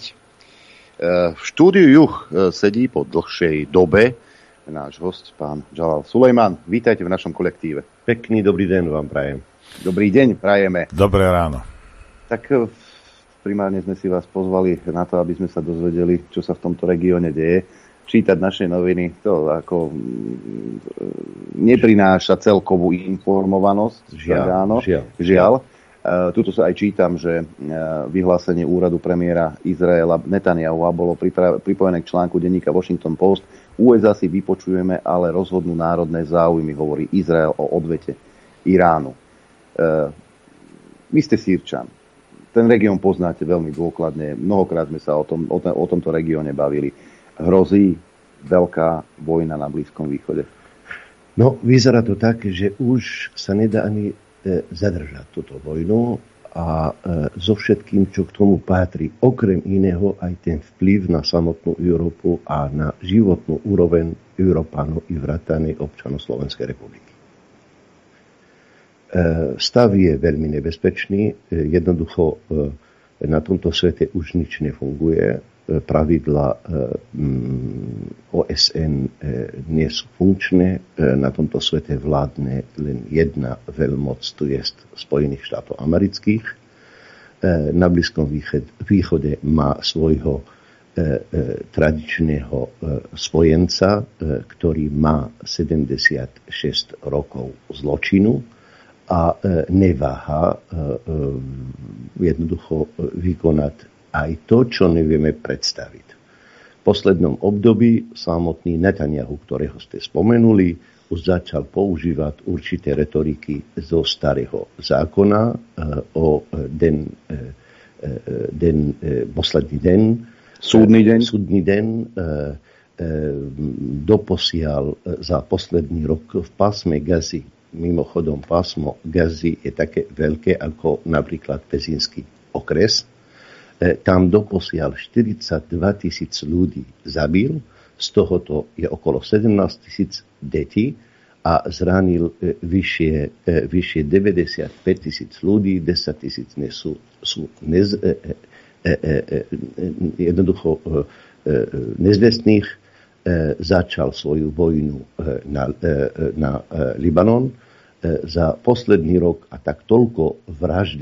V štúdiu Juh sedí po dlhšej dobe náš host, pán Džalal Sulejman. Vítajte v našom kolektíve. Pekný dobrý deň vám prajem. Dobrý deň, prajeme. Dobré ráno. Tak primárne sme si vás pozvali na to, aby sme sa dozvedeli, čo sa v tomto regióne deje. Čítať naše noviny, to ako neprináša celkovú informovanosť. Žiaľ. Ráno. Žiaľ. Žiaľ. Uh, tuto sa aj čítam, že uh, vyhlásenie úradu premiéra Izraela Netanjahu bolo pripra- pripojené k článku denníka Washington Post. ú es á si vypočujeme, ale rozhodnú národné záujmy, hovorí Izrael o odvete Iránu. Uh, vy ste Sýrčan. Ten región poznáte veľmi dôkladne. Mnohokrát sme sa o, tom, o, o tomto regióne bavili. Hrozí veľká vojna na Blízkom východe? No, vyzerá to tak, že už sa nedá ani e, zadržať túto vojnu a e, so všetkým, čo k tomu patrí, okrem iného aj ten vplyv na samotnú Európu a na životnú úroveň Európanov i vrátane občanov Slovenskej republiky. Stav je veľmi nebezpečný, jednoducho na tomto svete už nič nefunguje, pravidla ó es en nie sú funkčné, na tomto svete vládne len jedna veľmoc, tu je Spojených štátov amerických. Na Blízkom východe má svojho tradičného spojenca, ktorý má sedemdesiatšesť rokov zločinu a neváha jednoducho vykonať aj to, čo nevieme predstaviť. V poslednom období samotný Netanjahu, ktorého ste spomenuli, už začal používať určité retoriky zo starého zákona o den, den, posledný den, súdny deň, súdny deň doposiaľ za posledný rok v pásme Gazy. Mimochodom, pásmo Gazy je také veľké ako napríklad Pezínsky okres. E, tam doposiaľ štyridsaťdva tisíc ľudí zabil, z tohoto je okolo sedemnásť tisíc detí a zranil e, vyššie, e, vyššie deväťdesiatpäť tisíc ľudí, desať tisíc sú, sú nez, e, e, e, e, jednoducho e, e, nezvestných. Začal svoju vojnu na, na Libanon. Za posledný rok a tak toľko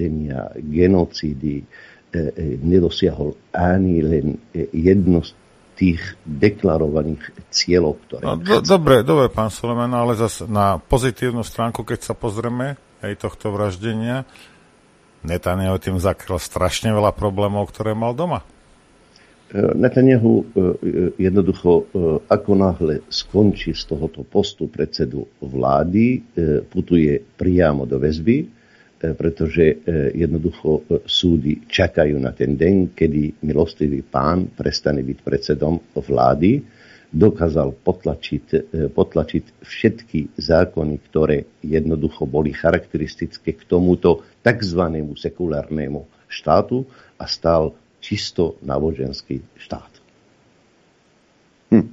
vraždenia, genocídy nedosiahol ani len jedno tých deklarovaných cieľov, ktoré... No, do, dobre, dobre, pán Suleman, ale zase na pozitívnu stránku, keď sa pozrieme aj tohto vraždenia, Netanyahu tým zakryl strašne veľa problémov, ktoré mal doma. Netanyahu jednoducho, ako náhle skončí z tohoto postu predsedu vlády, putuje priamo do väzby, pretože jednoducho súdy čakajú na ten deň, kedy milostivý pán prestane byť predsedom vlády, dokázal potlačiť, potlačiť všetky zákony, ktoré jednoducho boli charakteristické k tomuto takzvanému sekulárnemu štátu a stal čisto náboženský štát. Hm.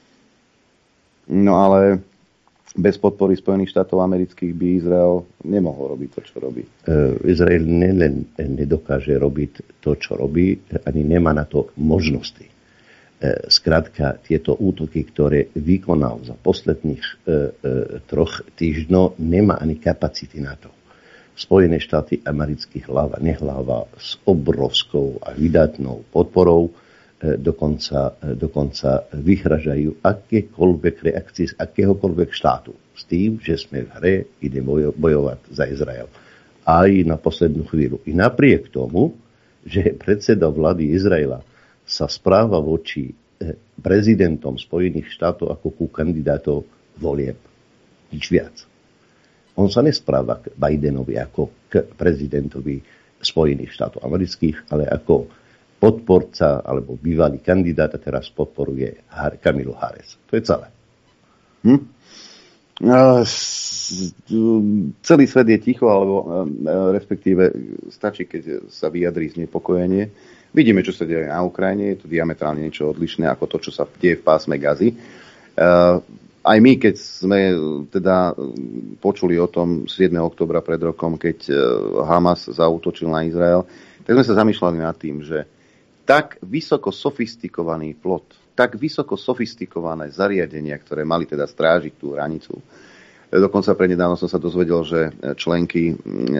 No ale bez podpory Spojených štátov amerických by Izrael nemohol robiť to, čo robí. Izrael nelen nedokáže robiť to, čo robí, ani nemá na to možnosti. Skrátka, tieto útoky, ktoré vykonal za posledných e, e, troch týždňov, nemá ani kapacity na to. Spojené štáty amerických hlava nehláva s obrovskou a vydatnou podporou, e, dokonca, e, dokonca vyhražajú akékoľvek reakcie z akéhokoľvek štátu. S tým, že sme v hre, ide bojo, bojovať za Izrael. Aj na poslednú chvíľu. I napriek tomu, že predseda vlády Izraela sa správa voči prezidentom Spojených štátov ako ku kandidátov volieb. Nič viac. On sa nespráva k Bidenovi ako k prezidentovi Spojených štátov amerických, ale ako podporca alebo bývalý kandidát a teraz podporuje Kamilu Harris. To je celé. Hm? Celý svet je ticho, alebo respektíve stačí, keď sa vyjadrí znepokojenie. Vidíme, čo sa deje na Ukrajine, je to diametrálne niečo odlišné ako to, čo sa deje v pásme Gazy. Aj my, keď sme teda počuli o tom siedmeho októbra pred rokom, keď Hamas zaútočil na Izrael, tak sme sa zamýšľali nad tým, že tak vysoko sofistikovaný plot, tak vysoko sofistikované zariadenia, ktoré mali teda strážiť tú hranicu. Dokonca prednedávno som sa dozvedel, že členky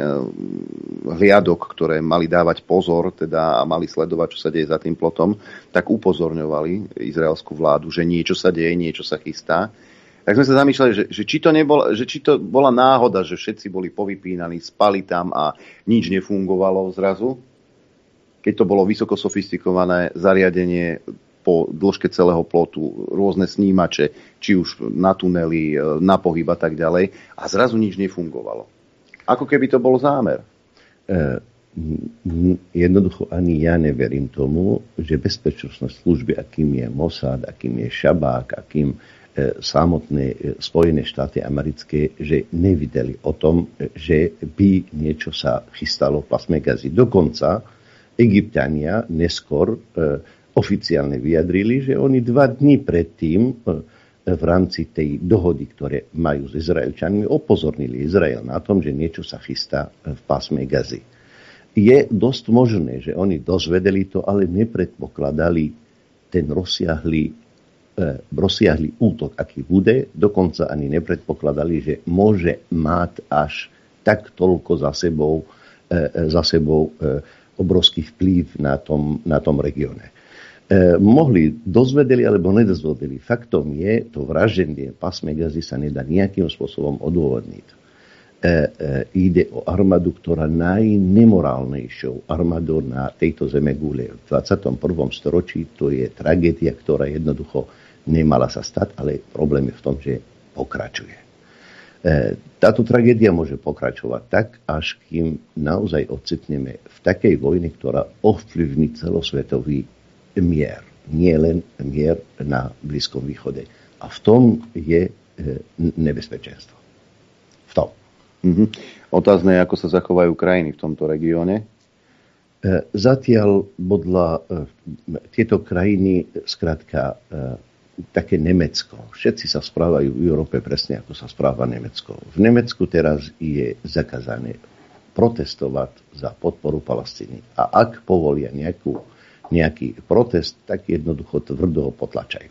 hliadok, ktoré mali dávať pozor teda a mali sledovať, čo sa deje za tým plotom, tak upozorňovali izraelskú vládu, že niečo sa deje, niečo sa chystá. Tak sme sa zamýšľali, že, že, či to nebol, že či to bola náhoda, že všetci boli povypínaní, spali tam a nič nefungovalo zrazu. Keď to bolo vysoko sofistikované zariadenie po dĺžke celého plotu, rôzne snímače, či už na tunely, na pohyb a tak ďalej, a zrazu nič nefungovalo. Ako keby to bol zámer. E, jednoducho ani ja neverím tomu, že bezpečnostné služby, akým je Mossad, akým je Šabák, akým e, samotné Spojené štáty americké, že nevideli o tom, že by niečo sa chystalo v pásme Gazy. Dokonca Egypťania neskôr e, oficiálne vyjadrili, že oni dva dní predtým v rámci tej dohody, ktoré majú s Izraelčanmi, opozornili Izrael na tom, že niečo sa chystá v pásme Gazy. Je dosť možné, že oni dozvedeli to, ale nepredpokladali ten rozsiahlý, eh, rozsiahlý útok, aký bude. Dokonca ani nepredpokladali, že môže mať až tak toľko za sebou, eh, za sebou eh, obrovský vplyv na tom, na tom regióne. Eh, mohli, dozvedeli alebo nedozvedeli. Faktom je, to vraždenie pásme Gazy sa nedá nejakým spôsobom odôvodniť. Eh, eh, ide o armádu, ktorá najnemorálnejšou armádou na tejto zemegule v dvadsiatom prvom storočí. To je tragédia, ktorá jednoducho nemala sa stať, ale problém je v tom, že pokračuje. Eh, táto tragédia môže pokračovať tak, až kým naozaj ocitneme v takej vojne, ktorá ovplyvní celosvetový mier, nie len mier na Blízkom východe. A v tom je e, nebezpečenstvo. V tom. Mm-hmm. Otázne je, ako sa zachovajú krajiny v tomto regióne. E, zatiaľ podľa e, tieto krajiny, skrátka, e, také Nemecko. Všetci sa správajú v Európe presne, ako sa správa Nemecko. V Nemecku teraz je zakázané protestovať za podporu Palestíny. A ak povolia nejakú nejaký protest, tak jednoducho tvrdo ho potlačajú.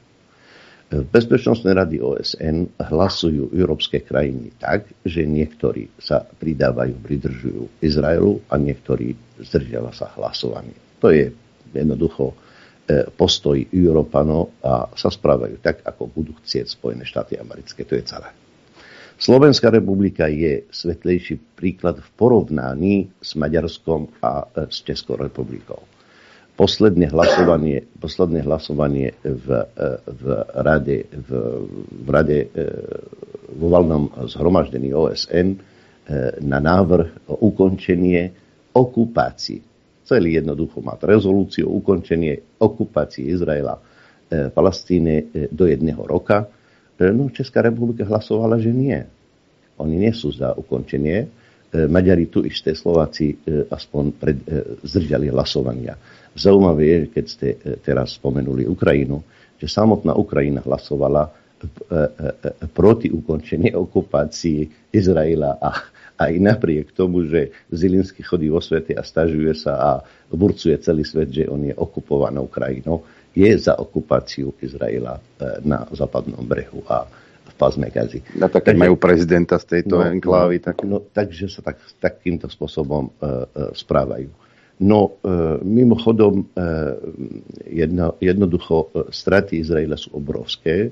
V Bezpečnostnej rady ó es en hlasujú európske krajiny tak, že niektorí sa pridávajú, pridržujú Izraelu a niektorí zdržiava sa hlasovaní. To je jednoducho postoj Európanov a sa správajú tak, ako budú chcieť Spojené štáty americké. To je celé. Slovenská republika je svetlejší príklad v porovnaní s Maďarskom a s Českou republikou. Posledné hlasovanie, posledné hlasovanie v, v rade, v, v rade vo valnom zhromaždení ó es en na návrh o ukončenie okupácií. Celý jednoducho má rezolúciu o ukončenie okupácie Izraela v Palestíne do jedného roka. No, Česká republika hlasovala, že nie. Oni nie sú za ukončenie. Maďari tu isté, Slováci aspoň pred, zdržali hlasovania. Zaujímavé je, keď ste teraz spomenuli Ukrajinu, že samotná Ukrajina hlasovala proti ukončeniu okupácii Izraela a aj napriek tomu, že Zilinsky chodí vo svete a stažuje sa a burcuje celý svet, že on je okupovanou krajinou, je za okupáciu Izraela na západnom brehu a v pásme Gazy. A tak, keď majú prezidenta z tejto no, enklávy. Tak... No, takže sa tak, takýmto spôsobom uh, uh, správajú. No, uh, mimochodom, uh, jedno, jednoducho uh, straty Izraela sú obrovské.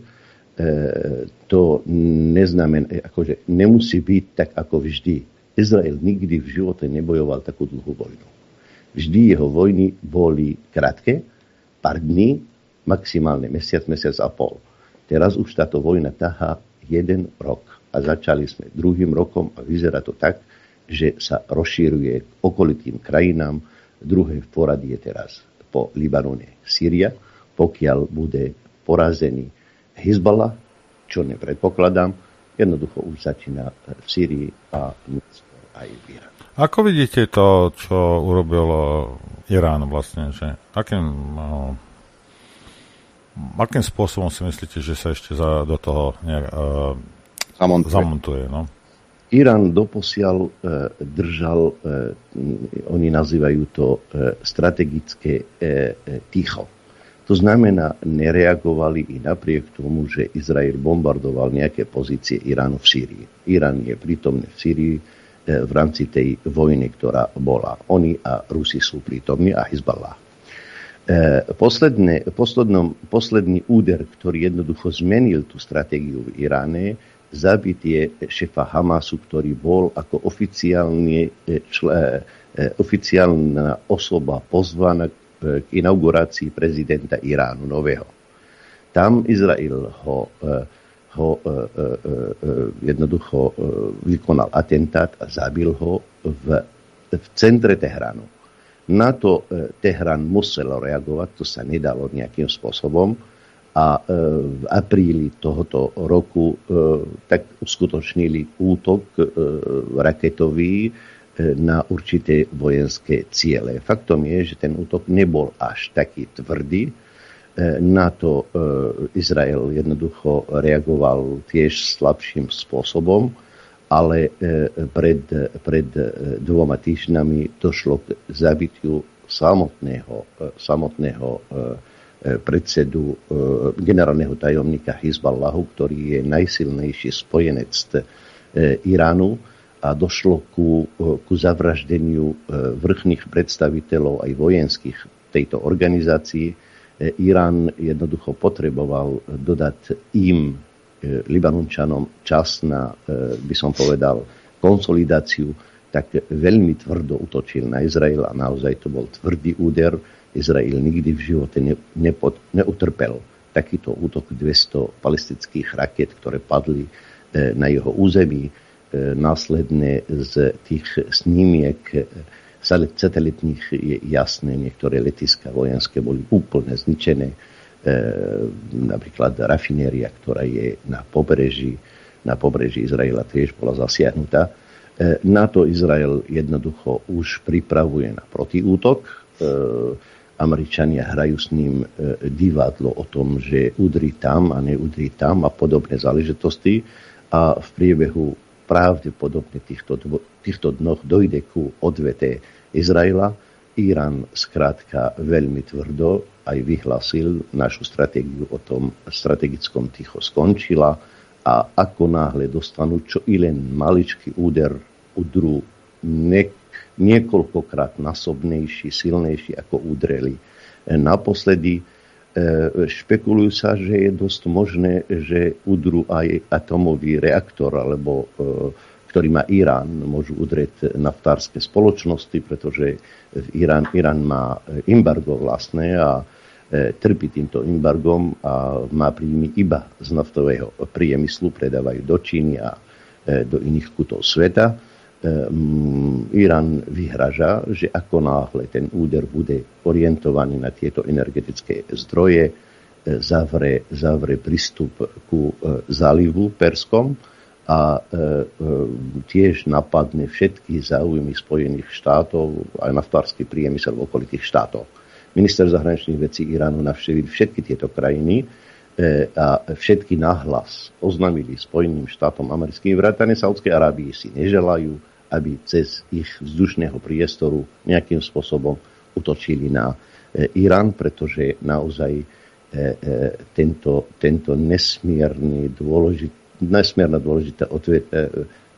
To neznamená, akože nemusí byť tak ako vždy. Izrael nikdy v živote nebojoval takú dlhú vojnu. Vždy jeho vojny boli krátke, pár dní, maximálne mesiac, mesiac a pol. Teraz už táto vojna tahá jeden rok. A začali sme druhým rokom a vyzerá to tak, že sa rozšíruje k okolitým krajinám. Druhé v poradí je teraz po Libanone Sýria. Pokiaľ bude porazený Hizballah, čo nepredpokladám, jednoducho už začína v Sýrii a aj v Iráne. Ako vidíte to, čo urobil Irán vlastne? Že akým, no, akým spôsobom si myslíte, že sa ešte za, do toho nejak, uh, zamontuje? zamontuje no? Irán doposiaľ uh, držal, uh, oni nazývajú to uh, strategické uh, ticho. To znamená, nereagovali i napriek tomu, že Izrael bombardoval nejaké pozície Iránu v Sýrii. Irán je prítomný v Sýrii v rámci tej vojny, ktorá bola. Oni a Rusi sú prítomní a Hizballah. Posledné, poslednom, posledný úder, ktorý jednoducho zmenil tú stratégiu v Iráne, zabitie šefa Hamasu, ktorý bol ako oficiálne, čl- oficiálna osoba pozvaná k inaugurácii prezidenta Iránu nového. Tam Izrael ho, ho jednoducho vykonal atentát a zabil ho v, v centre Teheránu. Na to Teherán musel reagovať, to sa nedalo nejakým spôsobom a v apríli tohoto roku tak uskutočnili útok raketový na určité vojenské ciele. Faktom je, že ten útok nebol až taký tvrdý. Na to Izrael jednoducho reagoval tiež slabším spôsobom, ale pred, pred dvoma týždňami došlo k zabitiu samotného, samotného predsedu generálneho tajomníka Hizballahu, ktorý je najsilnejší spojenec Iránu, a došlo ku, ku zavraždeniu vrchných predstaviteľov aj vojenských tejto organizácii. Irán jednoducho potreboval dodať im, Libanončanom, čas na, by som povedal, konsolidáciu, tak veľmi tvrdo útočil na Izrael a naozaj to bol tvrdý úder. Izrael nikdy v živote ne, nepod, neutrpel takýto útok dvesto balistických raket, ktoré padli na jeho území. Následne z tých snímiek satelitných je jasné, niektoré letiska vojenské boli úplne zničené. E, napríklad rafinéria, ktorá je na pobreží, na pobreží Izraela tiež bola zasiahnutá. E, na to Izrael jednoducho už pripravuje na protiútok. E, Američania hrajú s ním e, divadlo o tom, že udri tam a neudri tam a podobné záležitosti. A v priebehu pravdepodobne týchto, týchto dnoch dojde ku odvete Izraela. Irán skrátka veľmi tvrdo aj vyhlásil našu stratégiu o tom strategickom ticho skončila a ako náhle dostanú čo i len maličký úder, udrú ne, niekoľkokrát násobnejší, silnejší ako udreli Naposledy špekulujú sa, že je dosť možné, že udrú aj atomový reaktor, alebo ktorý má Irán. Môžu udrieť naftárske spoločnosti, pretože Irán, Irán má embargo vlastné a trpí týmto embargom a má príjmy iba z naftového priemyslu, predávajú do Číny a do iných kútov sveta. Irán vyhraža, že ako náhle ten úder bude orientovaný na tieto energetické zdroje, zavre, zavre prístup ku zálivu Perskom a e, e, tiež napadne všetky záujmy Spojených štátov aj naftársky priemysel v okolitých štátov. Minister zahraničných vecí Iránu navštívil všetky tieto krajiny e, a všetky nahlas oznámili Spojeným štátom americkým vrátane Saúdskej Arábii si neželajú, aby cez ich vzdušného priestoru nejakým spôsobom utočili na e, Irán, pretože naozaj e, e, tento, tento nesmierny dôležitý nesmierne dôležité odvet, e, e,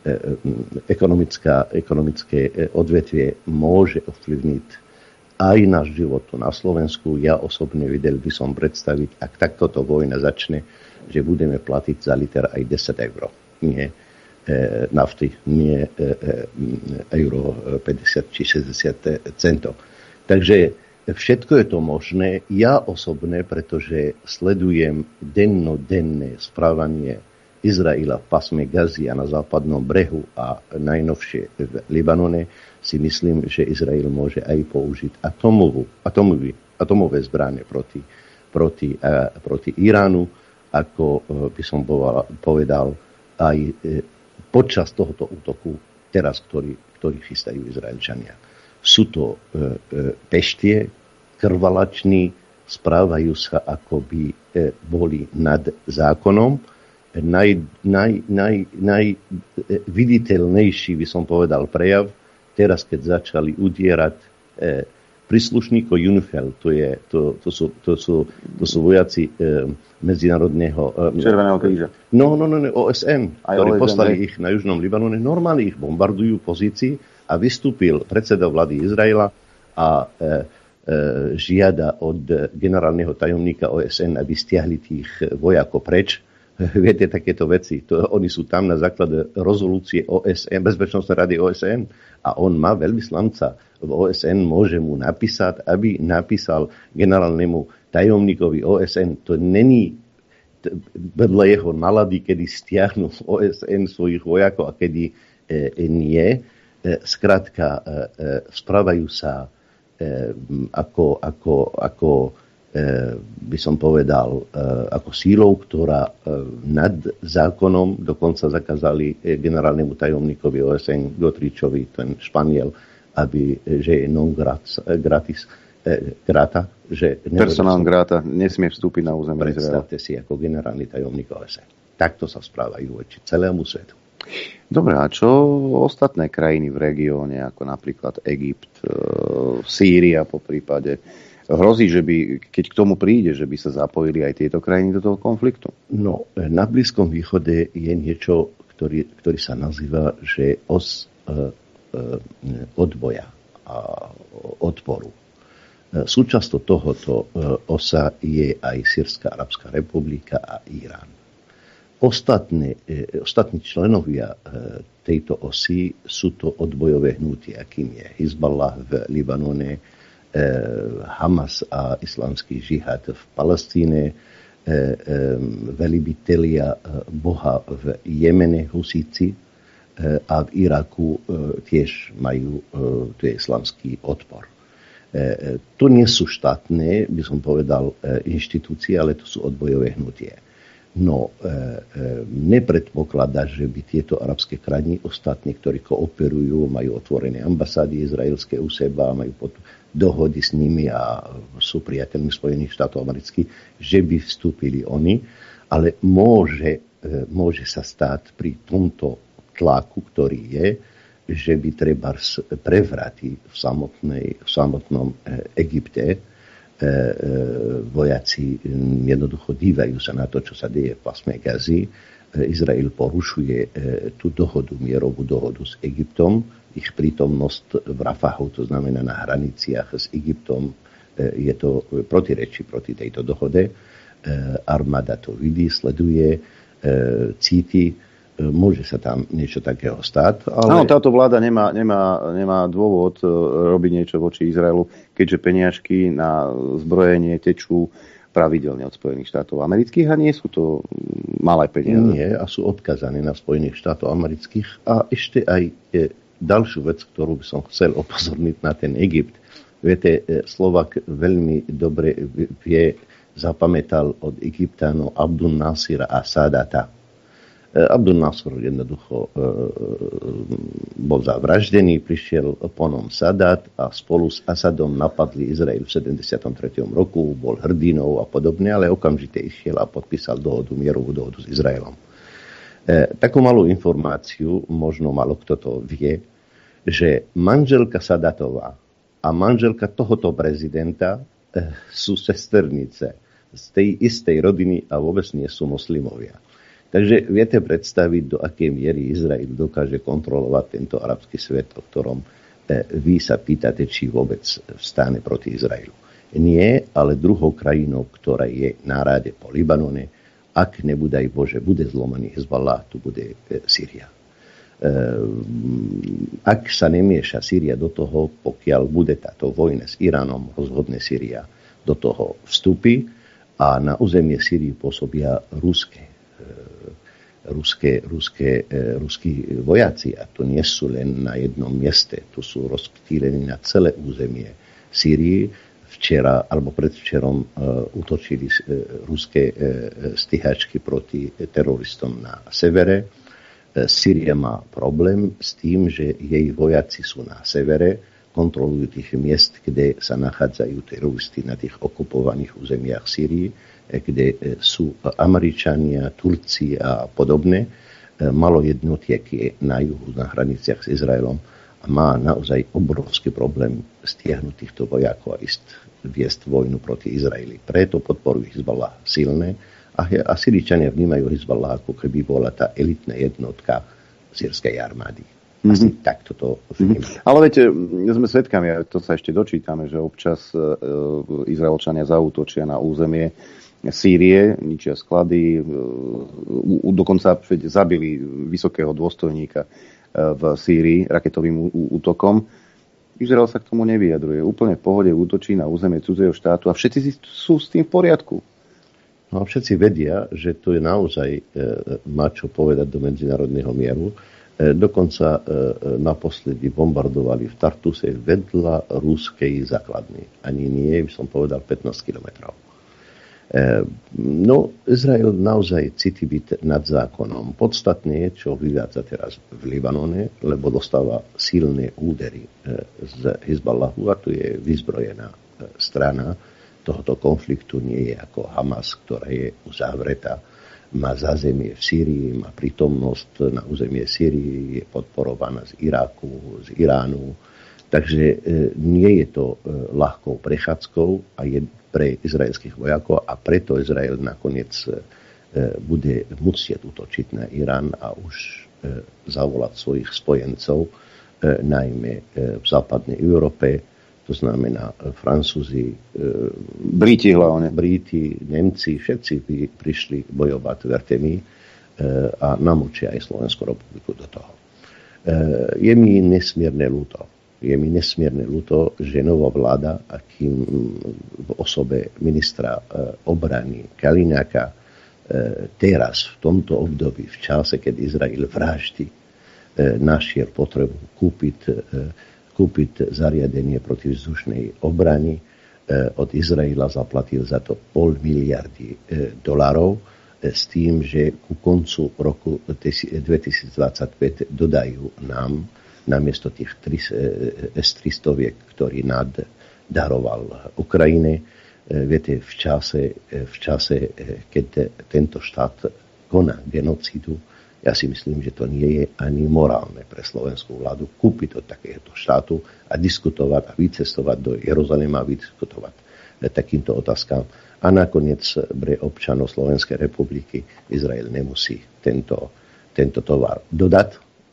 ekonomická, ekonomické odvetvie môže ovplyvniť aj náš život tu na Slovensku. Ja osobne videl by som predstaviť, ak takto to vojna začne, že budeme platiť za liter aj desať eur. Nie e, nafty, nie e, e, euro päťdesiat či šesťdesiat centov. Takže všetko je to možné. Ja osobne, pretože sledujem dennodenné správanie Izraela v pásme Gazy a na západnom brehu a najnovšie v Libanone, si myslím, že Izrael môže aj použiť atomovú, atomový, atomové zbrane proti, proti, uh, proti Iránu, ako uh, by som povedal, aj uh, počas tohoto útoku, teraz, ktorý, ktorý chystajú Izraelčania. Sú to uh, uh, peštie, krvalační, správajú sa, ako by uh, boli nad zákonom. Naj, naj, naj, najviditeľnejší, by som povedal, prejav, teraz, keď začali udierať eh, príslušníkov UNIFIL, to, je, to, to, sú, to, sú, to sú vojaci eh, medzinárodného... Eh, Červeného kríža. No, no, no, no, O S N, Aj ktorí O S N, poslali ne? ich na južnom Libanone. Normálne ich bombardujú pozícii a vystúpil predseda vlády Izraela a eh, eh, žiada od generálneho tajomníka O S N, aby stiahli tých vojakov preč. Viete, takéto veci. To, oni sú tam na základe rezolúcie O S N, Bezpečnostnej rady O S N a on má veľvyslanca v O S N, môže mu napísať, aby napísal generálnemu tajomníkovi O S N. To není vedľa jeho nalady, kedy stiahnu O S N svojich vojakov a kedy e, nie. E, skrátka, e, e, správajú sa e, ako, ako, ako by som povedal, ako sílou, ktorá nad zákonom dokonca zakázali generálnemu tajomníkovi O S N Gotričovi, ten Španiel, aby, že je non gratis, grata, že... Personál grata nesmie vstúpiť na územie Izraela. Predstavte si, ako generálny tajomník O S N. Takto sa správajú voči celému svetu. Dobre, a čo ostatné krajiny v regióne, ako napríklad Egypt, Sýria po prípade? Hrozí, že by, keď k tomu príde, že by sa zapojili aj tieto krajiny do toho konfliktu? No, na Blízkom východe je niečo, ktorý, ktorý sa nazýva, že os e, e, odboja a odporu. E, súčasťou tohoto e, osa je aj Sýrska arabská republika a Irán. Ostatné, e, ostatní členovia e, tejto osy sú to odbojové hnutia, akým je Hizballah v Libanone, Hamas a islamský žihad v Palestíne, velibitelia Boha v Jemene, husíci, a v Iraku tiež majú tu je islamský odpor. To nie sú štátne, by som povedal, inštitúcie, ale to sú odbojové hnutie. No, e, e, nepredpokladá, že by tieto arabské krajiny, ostatní, ktorí kooperujú, majú otvorené ambasády izraelské u seba, majú pod dohody s nimi a sú priateľmi Spojených štátov amerických, že by vstúpili oni, ale môže, e, môže sa stať pri tomto tlaku, ktorý je, že by treba prevraty v, samotnej, v samotnom e, Egypte, vojaci jednoducho dívajú sa na to, čo sa deje v pásme Gazy. Izrael porušuje tú dohodu, mierovú dohodu s Egyptom. Ich prítomnosť v Rafahu, to znamená na hraniciach s Egyptom, je to protirečí proti tejto dohode. Armáda to vidí, sleduje, cíti, môže sa tam niečo takého stať. Ale... Áno, táto vláda nemá, nemá, nemá dôvod robiť niečo voči Izraelu, keďže peniažky na zbrojenie tečú pravidelne od Spojených štátov amerických a nie sú to malé peniaze. Nie, a sú odkazané na Spojených štátov amerických. A ešte aj je ďalšiu vec, ktorú by som chcel upozorniť na ten Egypt. Viete, Slovak veľmi dobre vie, zapamätal od Egyptánov Abdul Nasira a Sadata. Abdul Nasir jednoducho bol zavraždený, prišiel ponom Sadat a spolu s Asadom napadli Izrael v sedemdesiatom treťom roku, bol hrdinou a podobne, ale okamžite išiel a podpísal dohodu, mierovú dohodu s Izraelom. Takú malú informáciu, možno malo kto to vie, že manželka Sadatová a manželka tohoto prezidenta sú sesternice z tej istej rodiny a vôbec nie sú moslimovia. Takže viete predstaviť, do akej miery Izrael dokáže kontrolovať tento arabský svet, o ktorom vy sa pýtate, či vôbec vstane proti Izraelu. Nie, ale druhou krajinou, ktorá je na ráde po Libanone, ak nebudaj Bože, bude zlomený Hezbollah, tu bude Sýria. Ak sa nemieša Sýria do toho, pokiaľ bude táto vojna s Iránom, rozhodne Sýria do toho vstúpi a na územie Sýrii pôsobia ruské Ruské, ruské, ruskí vojaci, a to nie sú len na jednom mieste, tu sú rozptýlení na celé územie Sýrii. Včera alebo predvčerom uh, útočili uh, ruské uh, stíhačky proti teroristom na severe. Uh, Sýria má problém s tým, že jej vojaci sú na severe, kontrolujú tých miest, kde sa nachádzajú teroristi na tých okupovaných územiach Sýrii, kde sú Američania, Turci a podobne. Malo jednotiek je na juhu, na hraniciach s Izraelom a má naozaj obrovský problém stiahnuť týchto vojakov a ísť viesť vojnu proti Izraeli. Preto podporujú Hezbollah silné a, a Syričania vnímajú Hezbollah, ako keby bola tá elitná jednotka sýrskej armády. Asi mm-hmm. takto to vnímajú. Ale viete, sme svedkami, a to sa ešte dočítame, že občas e, Izraelčania zaútočia na územie Sýrie, ničia sklady, u, dokonca zabili vysokého dôstojníka v Sýrii raketovým útokom. Izrael sa k tomu nevyjadruje. Úplne v pohode útočí na územie cudzieho štátu a všetci sú s tým v poriadku. No a všetci vedia, že to je naozaj e, má čo povedať do medzinárodného mieru. E, dokonca e, naposledy bombardovali v Tartuse vedľa ruskej základny. Ani nie, by som povedal, pätnásť kilometrov. No, Izrael naozaj cíti byť nad zákonom. Podstatné je, čo vyvádza teraz v Libanone, lebo dostáva silné údery z Hezbollahu a to je vyzbrojená strana tohoto konfliktu. Nie je ako Hamas, ktorá je uzavretá, má zázemie v Sýrii, má prítomnosť na územie Sýrii, je podporovaná z Iraku, z Iránu. Takže nie je to ľahkou prechádzkou a je pre izraelských vojakov a preto Izrael nakoniec bude musieť útočiť na Irán a už zavolať svojich spojencov, najmä v západnej Európe, to znamená Francúzi, Briti hlavne. Briti, Nemci, všetci by prišli bojovať, verte mi, a namočia aj Slovenskú republiku do toho. Je mi nesmierne ľúto. Je mi nesmierne ľúto, že nová vláda, akým v osobe ministra obrany Kaliňáka teraz v tomto období, v čase, keď Izrael vraždí, našiel potrebu kúpiť, kúpiť zariadenie protivzdušnej obrany. Od Izraela zaplatil za to pol miliardy dolárov s tým, že ku koncu roku dvetisícdvadsaťpäť dodajú nám namiesto tých es tristo, ktorý nad daroval Ukrajine. Viete, v čase, v čase, keď tento štát koná genocídu, ja si myslím, že to nie je ani morálne pre slovenskú vládu kúpiť od takéhoto štátu a diskutovať a vycestovať do Jeruzalema a vydiskutovať takýmto otázkam. A nakoniec pre občanov Slovenskej republiky Izrael nemusí tento, tento tovar dodať.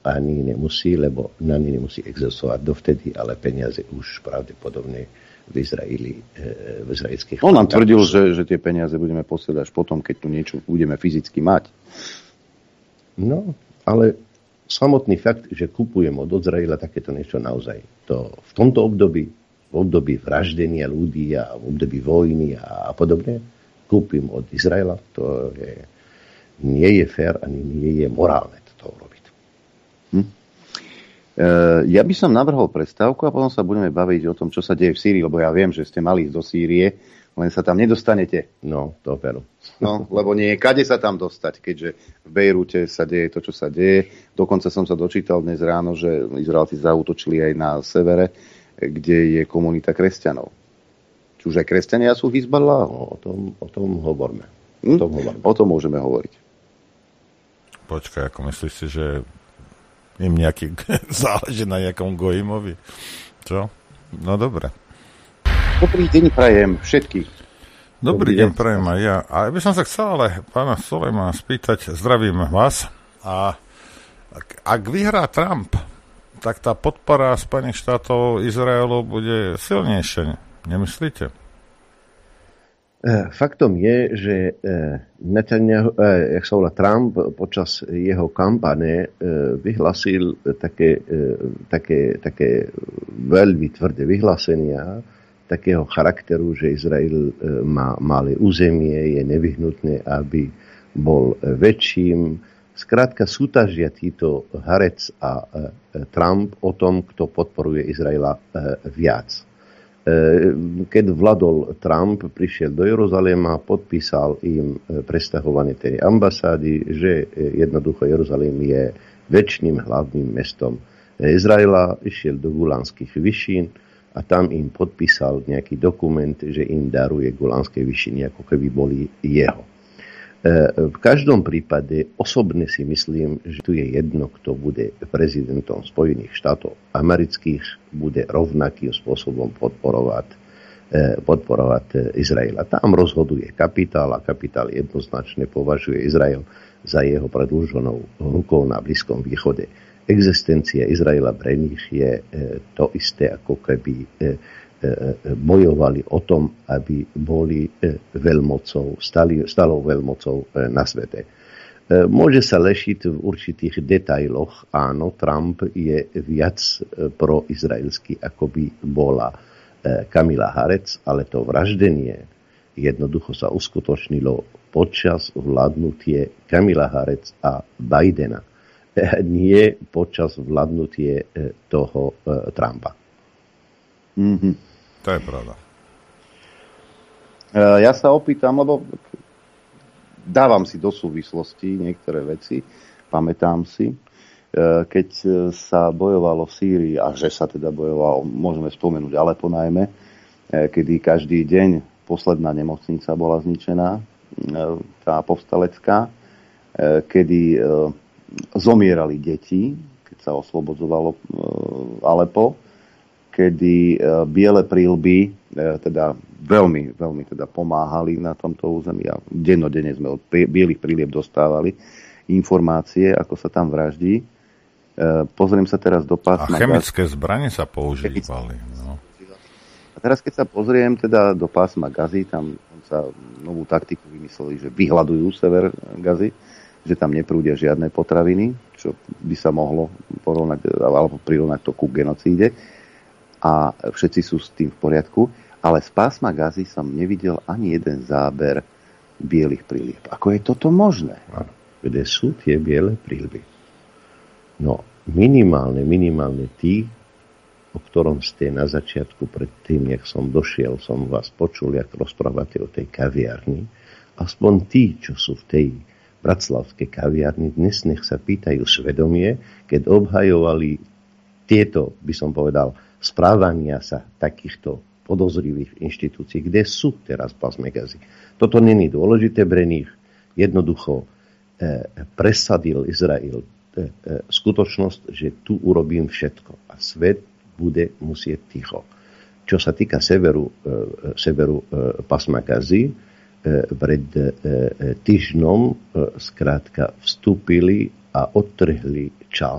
ani nemusí, lebo na ne nemusí existovať dovtedy, ale peniaze už pravdepodobne v Izraeli, v izraelských... On nám tvrdil, že, že tie peniaze budeme posielať až potom, keď tu niečo budeme fyzicky mať. No, ale samotný fakt, že kupujem od Izraela takéto niečo naozaj, to v tomto období, v období vraždenia ľudí a v období vojny a, a podobne, kúpim od Izraela, to je, nie je fér ani nie je morálne to urobiť. Hm. E, ja by som navrhol prestávku a potom sa budeme baviť o tom, čo sa deje v Sýrii, lebo ja viem, že ste mali ísť do Sýrie, len sa tam nedostanete. No, to veru. No, lebo nie je kade sa tam dostať, keďže v Bejrúte sa deje to, čo sa deje. Dokonca som sa dočítal dnes ráno, že Izraelci zaútočili aj na severe, kde je komunita kresťanov. Či už aj kresťania sú Hizballah? No, o tom, o tom hovoríme. Hm? O tom hovoríme. O tom môžeme hovoriť. Počkaj, ako myslíš si, že im nejaký záleží na nejakom Gojimovi? Čo? No dobre. Dobrý deň prajem všetkých. Dobrý, Dobrý deň prajem aj ja. A ja by som sa chcel ale pána Sulejmana spýtať, zdravím vás. A ak, ak vyhrá Trump, tak tá podpora Spojených štátov Izraelu bude silnejšia. Nemyslíte? Faktom je, že Netanyahu, jak sa volá Trump, počas jeho kampane vyhlasil také, také, také veľmi tvrdé vyhlásenia takého charakteru, že Izrael má malé územie, je nevyhnutné, aby bol väčším. Skrátka súťažia títo Haaretz a Trump o tom, kto podporuje Izraela viac. Keď vládol Trump, prišiel do Jeruzalema, podpísal im presťahovanie tej ambasády, že jednoducho Jeruzalém je väčšným hlavným mestom Izraela, išiel do Golánskych vyšín a tam im podpísal nejaký dokument, že im daruje Golánske vyšiny, ako keby boli jeho. V každom prípade osobne si myslím, že tu je jedno, kto bude prezidentom Spojených štátov amerických, bude rovnakým spôsobom podporovať, podporovať Izrael. A tam rozhoduje kapitál a kapitál jednoznačne považuje Izrael za jeho predĺženou rukou na Blízkom východe. Existencia Izraela pre nich je to isté, ako keby bojovali o tom, aby boli veľmocou, stali, stalou veľmocou na svete. Môže sa lešiť v určitých detailoch. Áno, Trump je viac proizraelský, ako by bola Kamala Harris, ale to vraždenie jednoducho sa uskutočnilo počas vládnutie Kamala Harris a Bidena. Nie počas vládnutie toho Trumpa. Mhm. To je pravda. Ja sa opýtam, lebo dávam si do súvislosti niektoré veci, pamätám si, keď sa bojovalo v Sýrii, a že sa teda bojovalo, môžeme spomenúť Alepo najmä, kedy každý deň posledná nemocnica bola zničená, tá povstalecká, kedy zomierali deti, keď sa oslobodzovalo Alepo, kedy biele príľby teda veľmi, veľmi teda pomáhali na tomto území a dennodenne sme od bielých prílieb dostávali informácie, ako sa tam vraždí. Pozriem sa teraz do pásma... A chemické zbrane sa používali. No. A teraz, keď sa pozriem teda do pásma Gazy, tam sa novú taktiku vymysleli, že vyhľadujú sever Gazy, že tam neprúdia žiadne potraviny, čo by sa mohlo porovnať alebo prirovnať to ku genocíde. A všetci sú s tým v poriadku, ale z pásma Gazy som nevidel ani jeden záber bielých prílieb. Ako je toto možné? Kde sú tie biele príľby? No, minimálne, minimálne tí, o ktorom ste na začiatku, pred tým, jak som došiel, som vás počul, jak rozprávate o tej kaviarni. Aspoň tí, čo sú v tej bratislavskej kaviarni, dnes nech sa pýtajú svedomie, keď obhajovali tieto, by som povedal, správania sa takýchto podozrivých inštitúcií, kde sú teraz pásme Gazy. Toto není dôležité pre nich. Jednoducho eh, presadil Izrael eh, eh, skutočnosť, že tu urobím všetko a svet bude musieť ticho. Čo sa týka severu, eh, severu eh, pásma Gazy, eh, pred eh, týždňom eh, skrátka vstúpili a odtrhli časť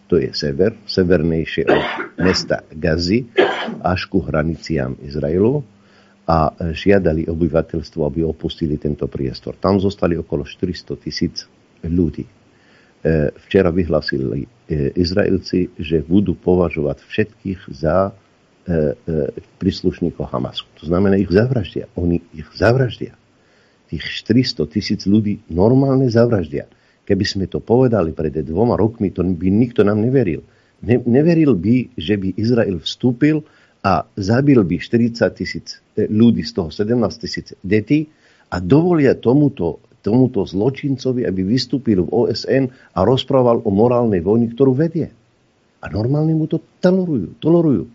to je sever, severnejšie od mesta Gazy až ku hraniciam Izraelu a žiadali obyvateľstvo, aby opustili tento priestor. Tam zostali okolo štyristo tisíc ľudí. Včera vyhlasili Izraelci, že budú považovať všetkých za príslušníkov Hamasu. To znamená, ich zavraždia. Oni ich zavraždia. Tých štyristo tisíc ľudí normálne zavraždia. Keby sme to povedali pred dvoma rokmi, to by nikto nám neveril. Ne, neveril by, že by Izrael vstúpil a zabil by štyridsať tisíc ľudí, z toho sedemnásť tisíc detí a dovolia tomuto, tomuto zločincovi, aby vystúpil v ó es en a rozprával o morálnej vojni, ktorú vedie. A normálne mu to tolerujú. tolerujú.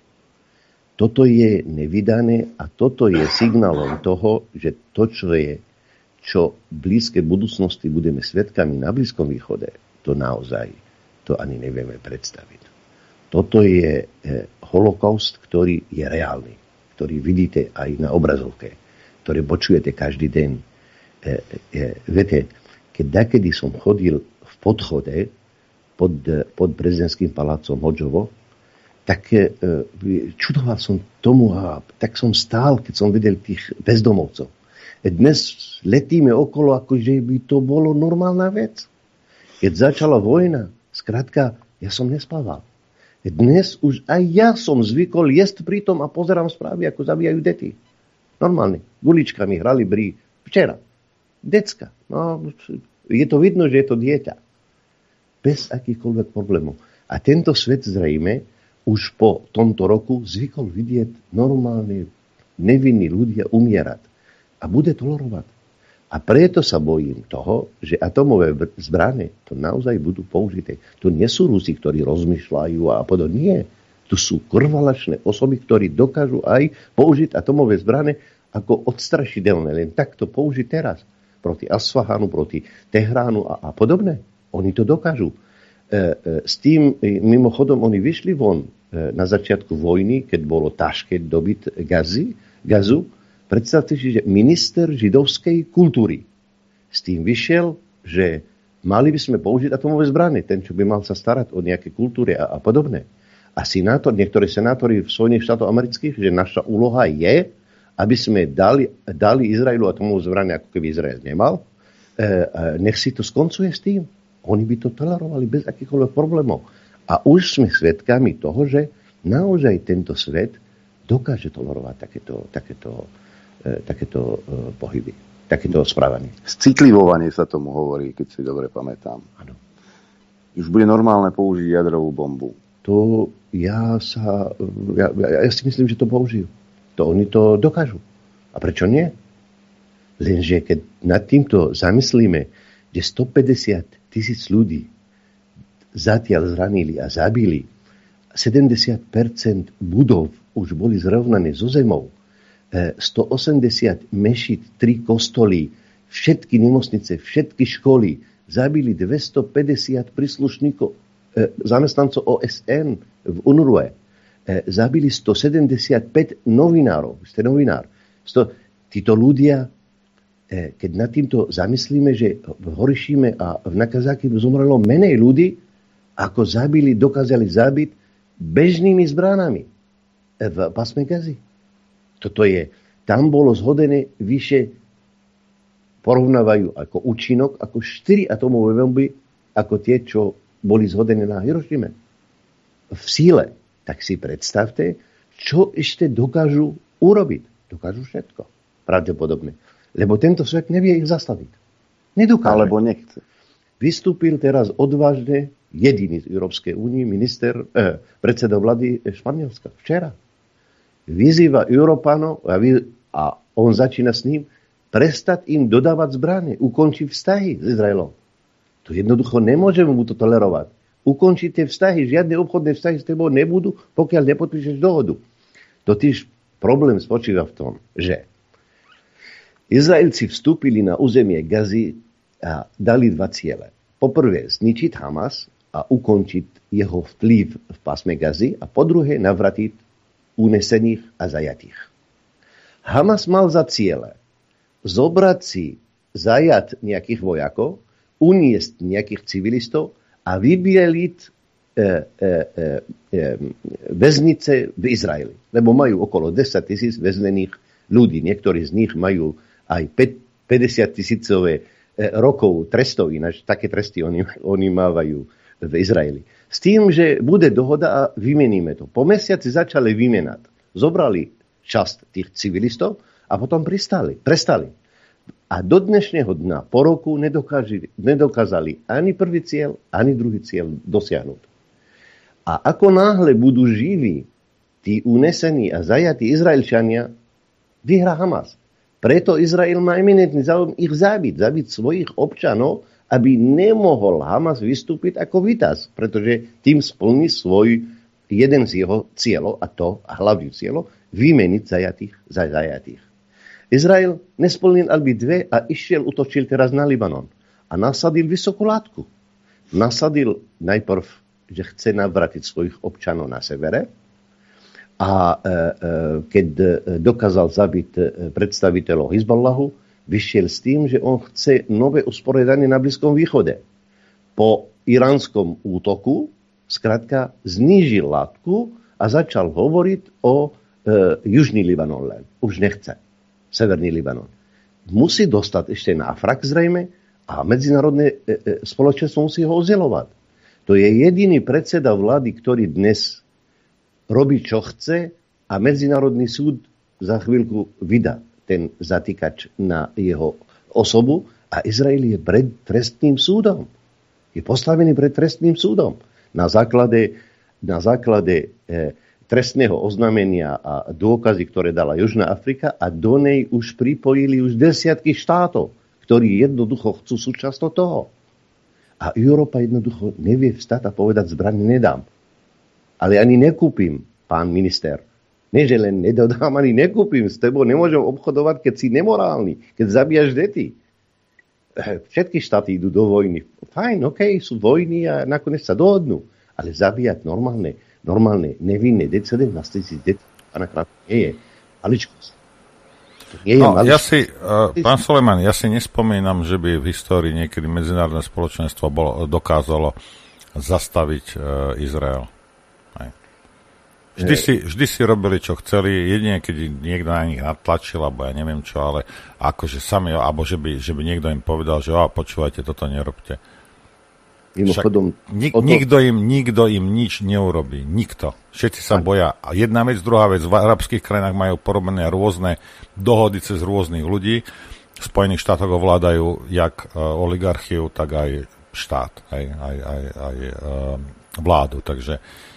Toto je nevydané a toto je signálom toho, že to, čo je čo v blízkej budúcnosti budeme svedkami na Blízkom východe, to naozaj, to ani nevieme predstaviť. Toto je holokaust, ktorý je reálny, ktorý vidíte aj na obrazovke, ktorý počujete každý deň. E, e, viete, keď dakedy som chodil v podchode pod, pod prezidentským palácom Hodžovo, tak e, čudoval som tomu a tak som stál, keď som videl tých bezdomovcov. Dnes letíme okolo, ako že by to bolo normálna vec. Keď začala vojna, skrátka, ja som nespával. Dnes už aj ja som zvykol jesť pritom a pozerám správy, ako zabíjajú deti. Normálne. Guličkami hrali brí. Včera. Decka. No, je to vidno, že je to dieťa. Bez akýchkoľvek problémov. A tento svet zrejme už po tomto roku zvykol vidieť normálne nevinní ľudia umierať. A bude tolerovať. A preto sa bojím toho, že atomové zbrane to naozaj budú použité. To nie sú Rusi, ktorí rozmýšľajú a podobne. Nie. Tu sú krvalačné osoby, ktorí dokážu aj použiť atomové zbrane ako odstrašidelné. Len takto použiť teraz. Proti Asfahanu, proti Tehránu a, a podobne. Oni to dokážu. E, e, s tým, mimochodom, oni vyšli von e, na začiatku vojny, keď bolo ťažké dobiť Gazy, Gazu. Predstavte si, že minister židovskej kultúry s tým vyšiel, že mali by sme použiť atomové zbrane, ten, čo by mal sa starať o nejaké kultúry a, a podobné. A senátor, niektorí senátori v Spojených štátoch amerických, že naša úloha je, aby sme dali, dali Izraelu atomovú zbrane, ako keby Izrael nemal, e, e, nech si to skoncuje s tým. Oni by to tolerovali bez akýchkoľvek problémov. A už sme svedkami toho, že naozaj tento svet dokáže tolerovať takéto, takéto takéto uh, pohyby, takéto správanie. Citlivovanie sa tomu hovorí, keď si dobre pamätám. Áno. Už bude normálne použiť jadrovú bombu. To ja sa... Ja, ja si myslím, že to použijú. To oni to dokážu. A prečo nie? Lenže keď nad týmto zamyslíme, že stopäťdesiat tisíc ľudí zatiaľ zranili a zabili, sedemdesiat percent budov už boli zrovnané so zemou, stoosemdesiat mešít, tri kostoly, všetky nemocnice, všetky školy, zabili dvestopäťdesiat príslušníkov, e, zamestnancov ó es en v UNRWA, e, zabili stosedemdesiatpäť novinárov, ste novinár. Sto, títo ľudia, e, keď nad týmto zamyslíme, že v Horišime a v Nakazaki zomrelo menej ľudí, ako zabili, dokázali zabiť bežnými zbránami v pásme Gazy. Toto je, tam bolo zhodené vyše, porovnávajú ako účinok, ako štyri atomové bomby, ako tie, čo boli zhodené na Hirošime. V síle. Tak si predstavte, čo ešte dokážu urobiť. Dokážu všetko. Pravdepodobne. Lebo tento svet nevie ich zastaviť. Nedokáže. Alebo nechce. Vystúpil teraz odvážne jediný z Európskej únie, minister, eh, predseda vlády Španielska. Včera. Vyzýva Európanov a, vy, a on začína s ním prestať im dodávať zbrane, ukončiť vzťahy s Izraelom. To jednoducho nemôžeme mu to tolerovať. Ukončite vzťahy, žiadne obchodné vzťahy s tebou nebudú, pokiaľ nepodpíšeš dohodu. Totiž problém spočíva v tom, že Izraelci vstúpili na územie Gazy a dali dva ciele. Poprvé zničiť Hamas a ukončiť jeho vplyv v pásme Gazy a po druhé navratiť unesených a zajatých. Hamas mal za ciele zobrať si zajat nejakých vojakov, uniesť nejakých civilistov a vybieliť väznice v Izraeli. Lebo majú okolo desať tisíc väznených ľudí. Niektorí z nich majú aj päťdesiat tisícové rokov trestov, ináč také tresty oni, oni mávajú v Izraeli. S tým, že bude dohoda a vymeníme to. Po mesiaci začali vymenať. Zobrali časť tých civilistov a potom pristali, prestali. A do dnešného dňa po roku nedokázali, nedokázali ani prvý cieľ, ani druhý cieľ dosiahnuť. A ako náhle budú živí tí unesení a zajatí Izraelčania, vyhrá Hamas. Preto Izrael má eminentný záujem ich zabiť, zabiť svojich občanov, aby nemohol Hamas vystúpiť ako víťaz, pretože tým splní svoj jeden z jeho cieľov, a to a hlavný cieľ, vymeniť zajatých za zajatých. Izrael nesplnil albi dve a išiel, utočil teraz na Libanon. A nasadil vysokú látku. Nasadil najprv, že chce navrátiť svojich občanov na severe. A e, e, keď dokázal zabiť predstaviteľov Hizballahu, vyšiel s tým, že on chce nové usporiadanie na Blízkom východe. Po iránskom útoku skrátka znížil látku a začal hovoriť o e, južný Libanon len. Už nechce. Severný Libanon. Musí dostať ešte na Afrak zrejme a medzinárodné e, e, spoločenstvo musí ho ozelovať. To je jediný predseda vlády, ktorý dnes robí, čo chce a Medzinárodný súd za chvíľku vydá ten zatýkač na jeho osobu a Izrael je pred trestným súdom. Je postavený pred trestným súdom. Na základe, na základe e, trestného oznámenia a dôkazy, ktoré dala Južná Afrika a do nej už pripojili už desiatky štátov, ktorí jednoducho chcú súčasť toho. A Európa jednoducho nevie vstať a povedať, zbraň nedám. Ale ani nekúpim, pán minister. Nie, že len nedodám, ani nekúpim. S tebou nemôžem obchodovať, keď si nemorálny, keď zabíjaš deti. Všetky štáty idú do vojny. Fajn, okej, okay, sú vojny a nakoniec sa dohodnú. Ale zabíjať normálne, normálne nevinné deti, sedemnásť tisíc detí, a nakrát nie je maličkosť. No, ja si, uh, pán Soleman, ja si nespomínam, že by v histórii niekedy medzinárodné spoločenstvo bolo, dokázalo zastaviť uh, Izrael. Aj. Vždy, si, vždy si robili, čo chceli, jedine, keď niekto na nich natlačil, alebo ja neviem čo, ale akože sami, alebo že by, že by niekto im povedal, že oh, počúvajte, toto nerobte. Však nik, nikto, im, nikto im nič neurobí. Nikto. Všetci sa boja. A jedna vec, druhá vec. V arabských krajinách majú porobené rôzne dohody cez rôznych ľudí. V Spojených štátoch ovládajú jak uh, oligarchiu, tak aj štát. Aj, aj, aj, aj uh, vládu. Takže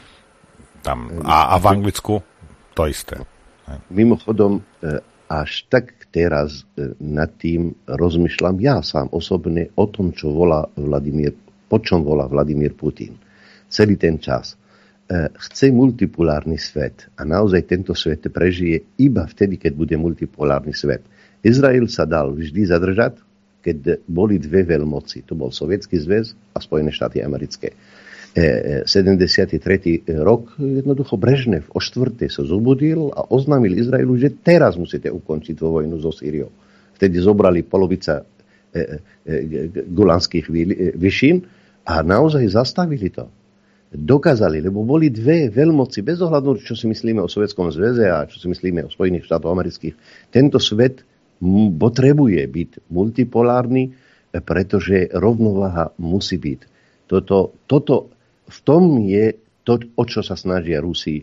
tam, a, a v Anglicku to isté. Mimochodom, až tak teraz nad tým rozmýšľam ja sám osobne o tom, čo volá Vladimír po čom volá Vladimír Putin. Celý ten čas. E, chce multipolárny svet a naozaj tento svet prežije iba vtedy, keď bude multipolárny svet. Izrael sa dal vždy zadržať, keď boli dve veľmoci. To bol Sovietsky zväz a Spojené štáty americké. E, sedemdesiaty tretí rok jednoducho Brežnev o štvrtej sa zobudil a oznámil Izraelu, že teraz musíte ukončiť vojnu so Sýriou. Vtedy zobrali polovica e, e, Golanských vyšín a naozaj zastavili to. Dokázali, lebo boli dve veľmoci, bez ohľadu, čo si myslíme o Sovietskom zväze a čo si myslíme o Spojených štátoch amerických. Tento svet potrebuje byť multipolárny, pretože rovnováha musí byť. Toto, toto, v tom je to, o čo sa snažia Rusi,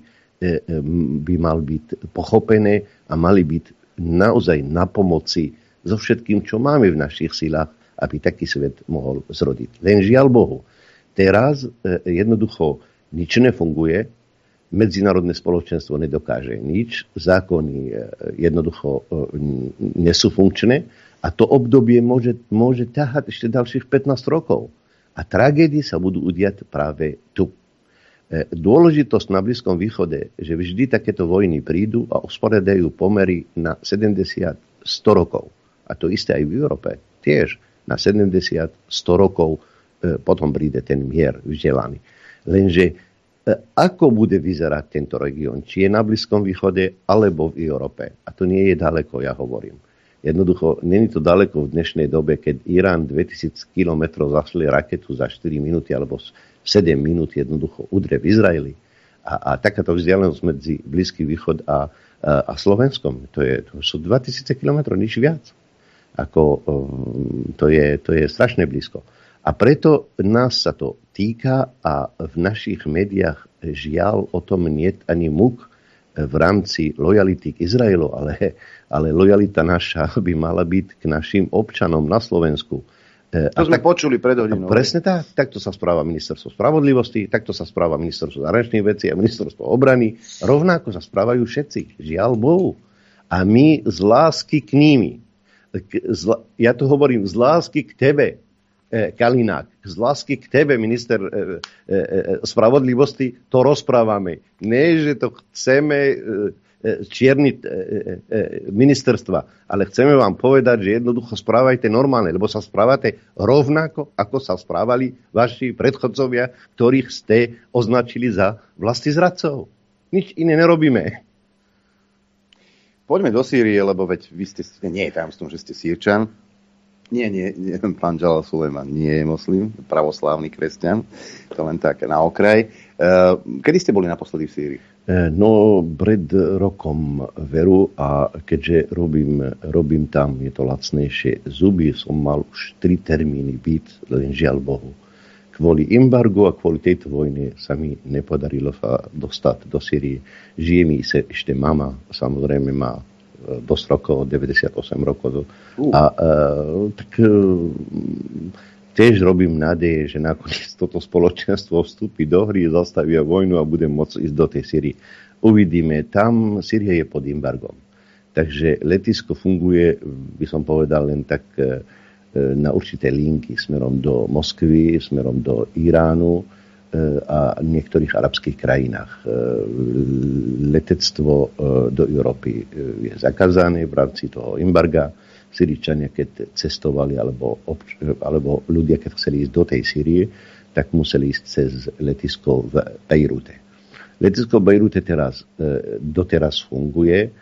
by mal byť pochopené a mali byť naozaj na pomoci so všetkým, čo máme v našich silách, aby taký svet mohol zrodiť. Len žiaľ Bohu, teraz jednoducho nič nefunguje, medzinárodné spoločenstvo nedokáže nič, zákony jednoducho nie sú funkčné a to obdobie môže, môže ťahať ešte ďalších pätnásť rokov. A tragédie sa budú udiať práve tu. Dôležitosť na Blízkom východe, že vždy takéto vojny prídu a usporiadajú pomery na sedemdesiat sto rokov. A to isté aj v Európe. Tiež na sedemdesiat sto rokov e, potom príde ten mier vzdelaný. Lenže e, ako bude vyzerať tento región? Či je na Blízkom východe, alebo v Európe? A to nie je ďaleko, ja hovorím. Jednoducho, nie je to daleko v dnešnej dobe, keď Irán dvetisíc kilometrov zašli raketu za štyri minúty, alebo sedem minút jednoducho udre v Izraeli. A, a takáto vzdialenosť medzi Blízky východ a, a, a Slovenskom, to, je, to sú dvetisíc kilometrov, nič viac. Ako, to, je, to je strašne blízko. A preto nás sa to týka a v našich médiách žiaľ o tom niet ani múk v rámci lojality k Izraelu, ale, ale lojalita naša by mala byť k našim občanom na Slovensku. To a sme tak, počuli pred hodinou. Presne tak. Takto sa správa ministerstvo spravodlivosti, takto sa správa ministerstvo zahraničných vecí a ministerstvo obrany. Rovnako sa správajú všetci. Žiaľ Bohu. A my z lásky k nimi, ja to hovorím z lásky k tebe, Kalinák, z lásky k tebe, minister e, e, spravodlivosti, to rozprávame. Nie, že to chceme e, čierniť e, e, ministerstva, ale chceme vám povedať, že jednoducho správajte normálne, lebo sa správate rovnako, ako sa správali vaši predchodcovia, ktorých ste označili za vlastizradcov. Nič iné nerobíme. Poďme do Sýrie, lebo veď vy ste, nie je tajomstvom, že ste Sýrčan. Nie, nie, nie, pán Jalal Sulejman nie je moslim, pravoslávny kresťan, to len tak na okraj. Kedy ste boli naposledy v Sýrii? No, pred rokom veru a keďže robím, robím tam, je to lacnejšie zuby, som mal už tri termíny byť, len žiaľ Bohu. Kvôli embargu a kvôli tejto vojne sa mi nepodarilo sa dostať do Sýrie. Žije mi sa ešte mama, samozrejme má dosť rokov, deväťdesiatosem rokov. Uh. A uh, tak uh, tiež robím nádeje, že nakoniec toto spoločenstvo vstúpi do hry, zastavia vojnu a budem môcť ísť do tej Sýrie. Uvidíme. Tam Sýria je pod embargom. Takže letisko funguje, by som povedal, len tak uh, na určité linky smerom do Moskvy, smerom do Iránu a niektorých arabských krajinách. Letectvo do Európy je zakázané v rámci toho embarga. Syričania, keď cestovali, alebo, obč- alebo ľudia, keď chceli ísť do tej Sýrie, tak museli ísť cez letisko v Bejrute. Letisko v Bejrute teraz, doteraz funguje,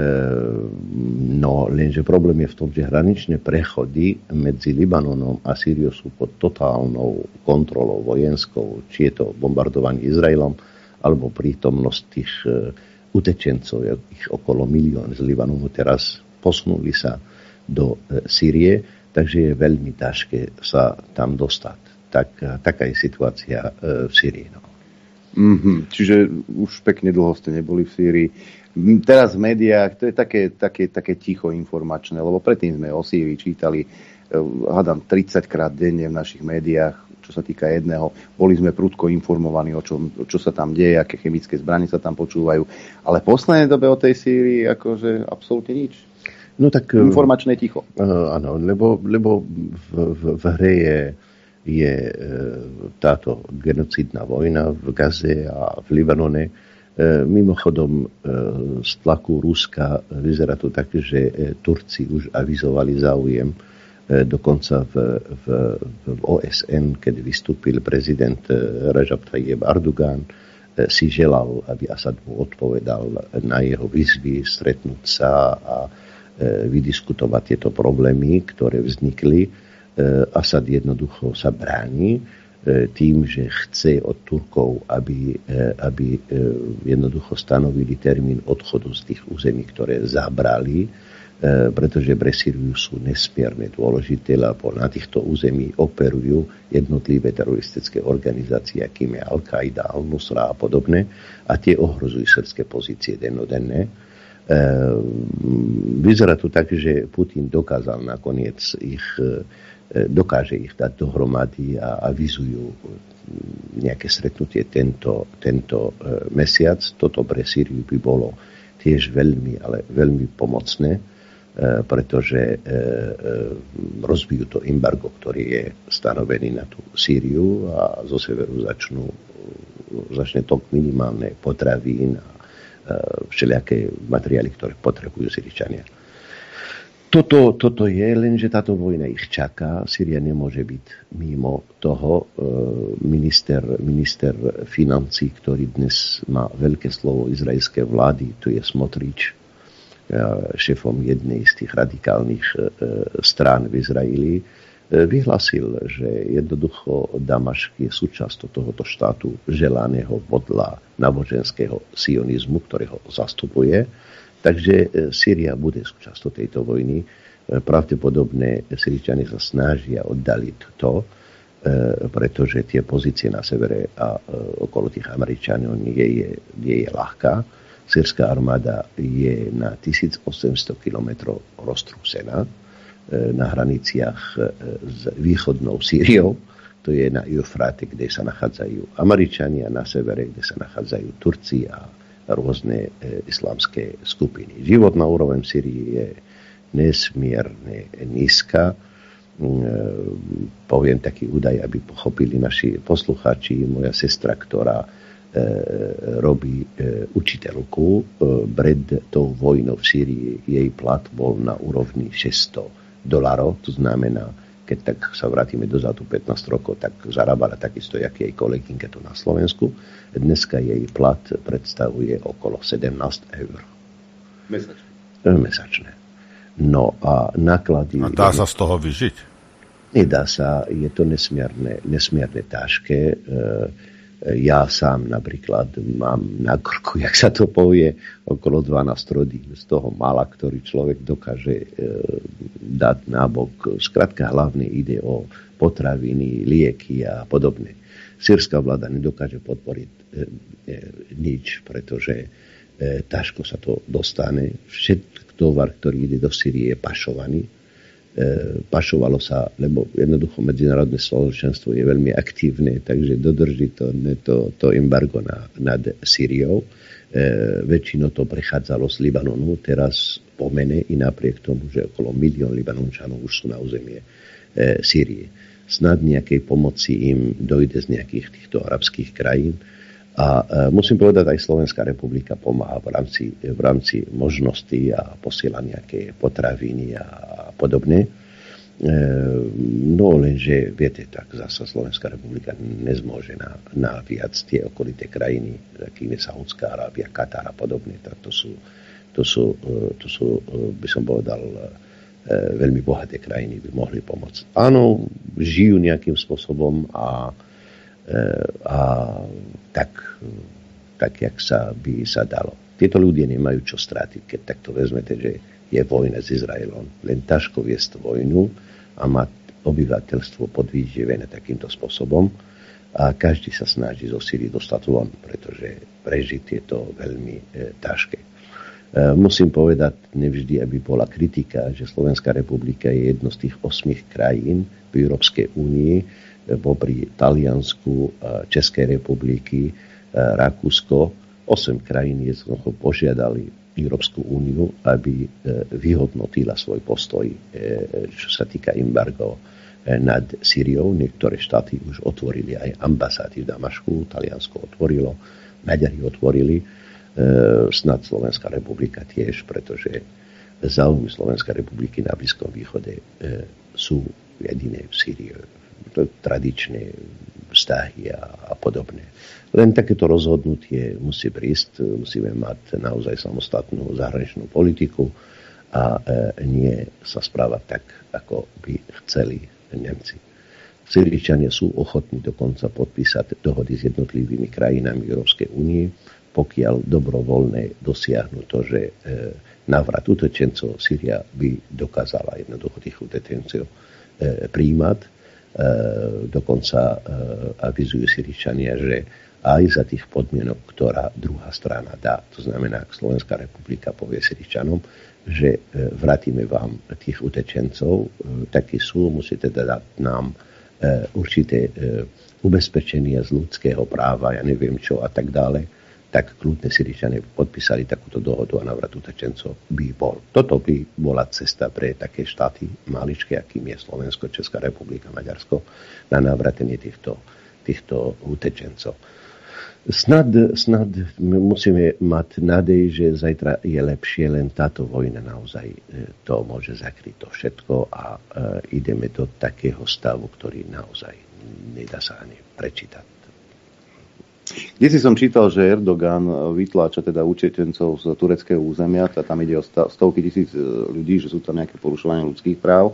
no lenže problém je v tom, že hraničné prechody medzi Libanonom a Sýriou sú pod totálnou kontrolou vojenskou, či je to bombardovanie Izraelom, alebo prítomnosť tých utečencov, ich okolo milión z Libanonu teraz posunuli sa do Sýrie, takže je veľmi ťažké sa tam dostať. Tak, taká je situácia v Sýrii. No. Mm-hmm. Čiže už pekne dlho ste neboli v Sýrii. Teraz v médiách, to je také, také, také ticho informačné, lebo predtým sme o Sýrii čítali, hádam, tridsaťkrát denne v našich médiách, čo sa týka jedného. Boli sme prudko informovaní, o čom, čo sa tam deje, aké chemické zbrane sa tam počúvajú. Ale v poslednej dobe o tej Sýrii akože absolútne nič. No tak, informačné ticho. Uh, áno, lebo, lebo v, v, v hre je, je uh, táto genocidná vojna v Gaze a v Libanone. Mimochodom, z tlaku Ruska vyzerá to tak, že Turci už avizovali záujem. Dokonca v, v, v ó es en, keď vystúpil prezident Recep Tayyip Erdogan, si želal, aby Asad mu odpovedal na jeho výzvy, stretnúť sa a vydiskutovať tieto problémy, ktoré vznikli. Asad jednoducho sa bráni tým, že chce od Turkov, aby, aby jednoducho stanovili termín odchodu z tých území, ktoré zabrali, pretože pre Sýriu sú nesmierne dôležité, lebo na týchto území operujú jednotlivé teroristické organizácie, akým je Al-Qaida, Al-Nusra a podobné, a tie ohrozujú srbské pozície dennodenné. Vyzerá to tak, že Putin dokázal nakoniec ich dokáže ich dať dohromady a avizujú nejaké stretnutie tento, tento mesiac. Toto pre Sýriu by bolo tiež veľmi, ale veľmi pomocné, pretože rozbijú to embargo, ktorý je stanovený na tú Sýriu a zo severu začnú, začne tok minimálne potravín a všelijaké materiály, ktoré potrebujú Syričania. Toto, toto je, lenže táto vojna ich čaká. Sýria nemôže byť mimo toho. Minister, minister financí, ktorý dnes má veľké slovo izraelskej vlády, tu je Smotrič, šéfom jednej z tých radikálnych strán v Izraeli, vyhlasil, že jednoducho Damašk je súčasťou tohoto štátu želaného podľa náboženského sionizmu, ktorého zastupuje. Takže Sýria bude súčasťou tejto vojny. Pravdepodobne Syričania sa snažia oddaliť to, pretože tie pozície na severe a okolo tých Američanov nie je, nie je ľahká. Sýrska armáda je na tisícosemsto kilometrov roztrúsená na hraniciach s východnou Sýriou. To je na Eufráte, kde sa nachádzajú Američania, na severe, kde sa nachádzajú Turci a rôzne islamské skupiny. Životná úroveň v Sýrii je nesmierne nízka. Poviem taký údaj, aby pochopili naši poslucháči. Moja sestra, ktorá robí učiteľku, pred tou vojnou v Sýrii jej plat bol na úrovni šesťsto dolarov, to znamená, keď tak sa vrátime dozadu pätnásť rokov, tak zarábala takisto, jak jej kolegynka tu na Slovensku. Dneska jej plat predstavuje okolo sedemnásť eur. Mesačne. Mesačne. No a náklady... A dá sa z toho vyžiť? Nedá sa, je to nesmierne, nesmierne ťažké. Ja sám napríklad mám na krku, jak sa to povie, okolo dvanásť rodín z toho mála, ktorý človek dokáže e, dať nábok. Skrátka hlavne ide o potraviny, lieky a podobne. Sýrska vláda nedokáže podporiť e, e, nič, pretože e, ťažko sa to dostane. Všetko tovar, ktorý ide do Sýrie, je pašovaný. Pašovalo sa, lebo jednoducho medzinárodné spoločenstvo je veľmi aktívne, takže dodrží to, to, to embargo na, nad Sýriou. E, väčšinou to prechádzalo z Libanonu, teraz pomene i napriek tomu, že okolo milión Libanončanov už sú na územie e, Sýrie. Snad nejakej pomoci im dojde z nejakých týchto arabských krajín. A e, musím povedať, aj Slovenská republika pomáha v rámci, v rámci možností a posiela nejaké potraviny a podobne. E, no lenže, viete, tak zasa Slovenská republika nezmôže na, na viac tie okolité krajiny, akými Saudská Arábia, Katar a podobne. Tak to sú, to sú, to sú, by som povedal, veľmi bohaté krajiny by mohli pomôcť. Áno, žijú nejakým spôsobom a a tak, tak, jak sa by sa dalo. Tieto ľudia nemajú čo strátiť, keď takto vezmete, že je vojna s Izraelom. Len ťažko viesť vojnu a mať obyvateľstvo podvýživené takýmto spôsobom a každý sa snaží zo Sýrie dostať von, pretože prežiť je to veľmi e, ťažké. E, musím povedať nevždy, aby bola kritika, že Slovenská republika je jedno z tých osmých krajín v Európskej únii, popri Taliansku, Českej republiky, Rakúsko. Osem krajín jednoducho požiadali Európsku úniu, aby vyhodnotila svoj postoj, čo sa týka embargo nad Sýriou. Niektoré štáty už otvorili aj ambasády v Damašku, Taliansko otvorilo, Maďari otvorili, snad Slovenská republika tiež, pretože záujmy Slovenskej republiky na Blízkom východe sú jediné v Sýrii. Tradičné vzťahy a, a podobne. Len takéto rozhodnutie musí prísť, musíme mať naozaj samostatnú zahraničnú politiku a e, nie sa správať tak, ako by chceli Nemci. Syričania sú ochotní dokonca podpísať dohody s jednotlivými krajinami Európskej únie, pokiaľ dobrovoľne dosiahnu to, že e, návrat utečencov Sýria by dokázala jednoducho tých utečencov e, prijímať. E, dokonca e, avizujú Syričania, že aj za tých podmienok, ktorá druhá strana dá. To znamená, ak Slovenská republika povie Syričanom, že e, vrátime vám tých utečencov, e, takí sú, musíte dať nám e, určité e, ubezpečenia z ľudského práva, ja neviem čo a tak ďalej, tak kľudne Syričania podpísali takúto dohodu a návrat utečencov by bol. Toto by bola cesta pre také štáty maličké, akým je Slovensko, Česká republika, Maďarsko, na návratenie týchto, týchto utečencov. Snad, snad musíme mať nádej, že zajtra je lepšie, len táto vojna naozaj to môže zakryť to všetko a ideme do takého stavu, ktorý naozaj nedá sa ani prečítať. Kde si som čítal, že Erdogan vytláča teda utečencov z tureckého územia, tam ide o stovky tisíc ľudí, že sú tam nejaké porušovania ľudských práv.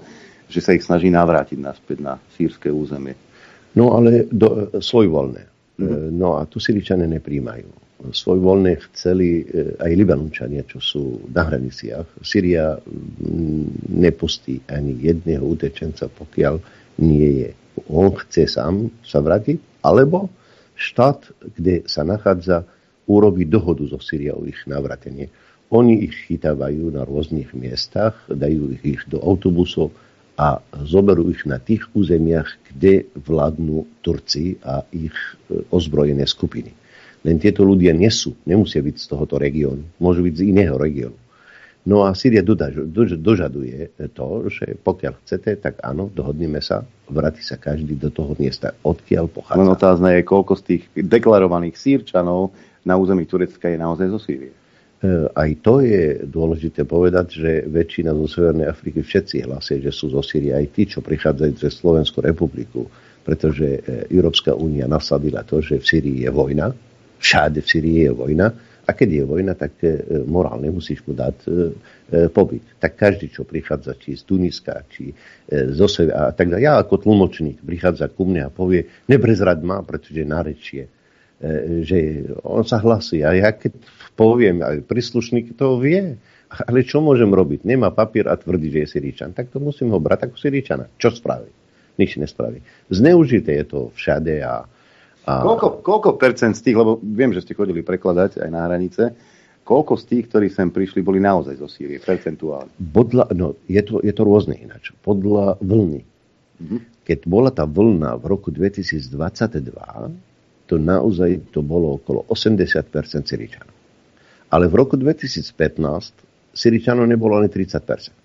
že sa ich snaží navrátiť naspäť na sýrske územie. No ale do, svojvoľné. Mm-hmm. No a tu Syričania nepríjmajú. Svojvoľne chceli aj Libanončania, čo sú na hraniciach. Syria nepustí ani jedného utečenca, pokiaľ nie je. On chce sám sa vrátiť, alebo štát, kde sa nachádza, urobí dohodu so Syriou o ich navrátenie. Oni ich chytávajú na rôznych miestach, dajú ich do autobusov a zoberú ich na tých územiach, kde vládnu Turci a ich ozbrojené skupiny. Len tieto ľudia nie sú, nemusia byť z tohoto regiónu, môžu byť z iného regiónu. No a Syria dožaduje to, že pokiaľ chcete, tak áno, dohodneme sa, vráti sa každý do toho miesta, odkiaľ pochádza. Len otázne je, koľko z tých deklarovaných Sýrčanov na území Turecka je naozaj zo Sýrie. Aj to je dôležité povedať, že väčšina zo Severnej Afriky všetci hlásia, že sú zo Sýrie, aj tí, čo prichádzajú cez Slovenskú republiku, pretože Európska únia nasadila to, že v Sýrii je vojna. Všade v Syrii je vojna a keď je vojna, tak morálne musíš mu dať e, pobyt. Tak každý, čo prichádza, či z Tuniska, či e, zo Severa, a tak ďalej. Ja ako tlmočník prichádza ku mne a povie, neprezrad ma, pretože nárečie, e, že on sa hlasí. A ja keď poviem, aj príslušník to vie, ale čo môžem robiť? Nemá papier a tvrdí, že je Syričan. Tak to musím ho brať ako Syričana. Čo spraví? Nič nespraví. Zneužité je to všade a A... Koľko, koľko percent z tých, lebo viem, že ste chodili prekladať aj na hranice, koľko z tých, ktorí sem prišli, boli naozaj zo Sýrie, percentuálne? Podľa, no, je, to, je to rôzne ináč. Podľa vlny. Mm-hmm. Keď bola tá vlna v roku dvetisícdvadsaťdva, to naozaj to bolo okolo osemdesiat percent Syričanov. Ale v roku dvetisícpätnásť Syričanov nebolo len tridsať percent.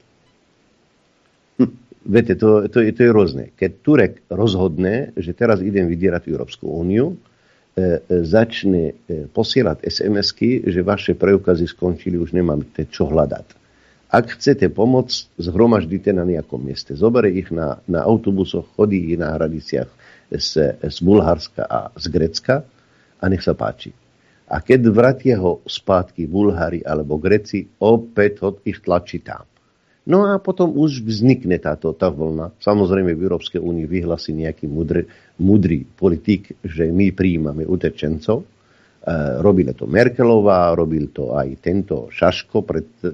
Hm. Viete, to, to, to je rôzne. Keď Turek rozhodne, že teraz idem vydierať Európsku úniu, e, e, začne e, posielať es em esky, že vaše preukazy skončili, už nemáte čo hľadať. Ak chcete pomôcť, zhromaždite na nejakom mieste. Zobere ich na, na autobusoch, chodí na hraniciach z, z Bulharska a z Grécka a nech sa páči. A keď vrátia ho spátky Bulhári alebo Gréci, opäť ho ich tlačí tam. No a potom už vznikne táto tá vlna. Samozrejme v Európskej únii vyhlasí nejaký mudrý, mudrý politik, že my prijímame utečencov. E, robila to Merkelová, robil to aj tento Šaško, pred, e,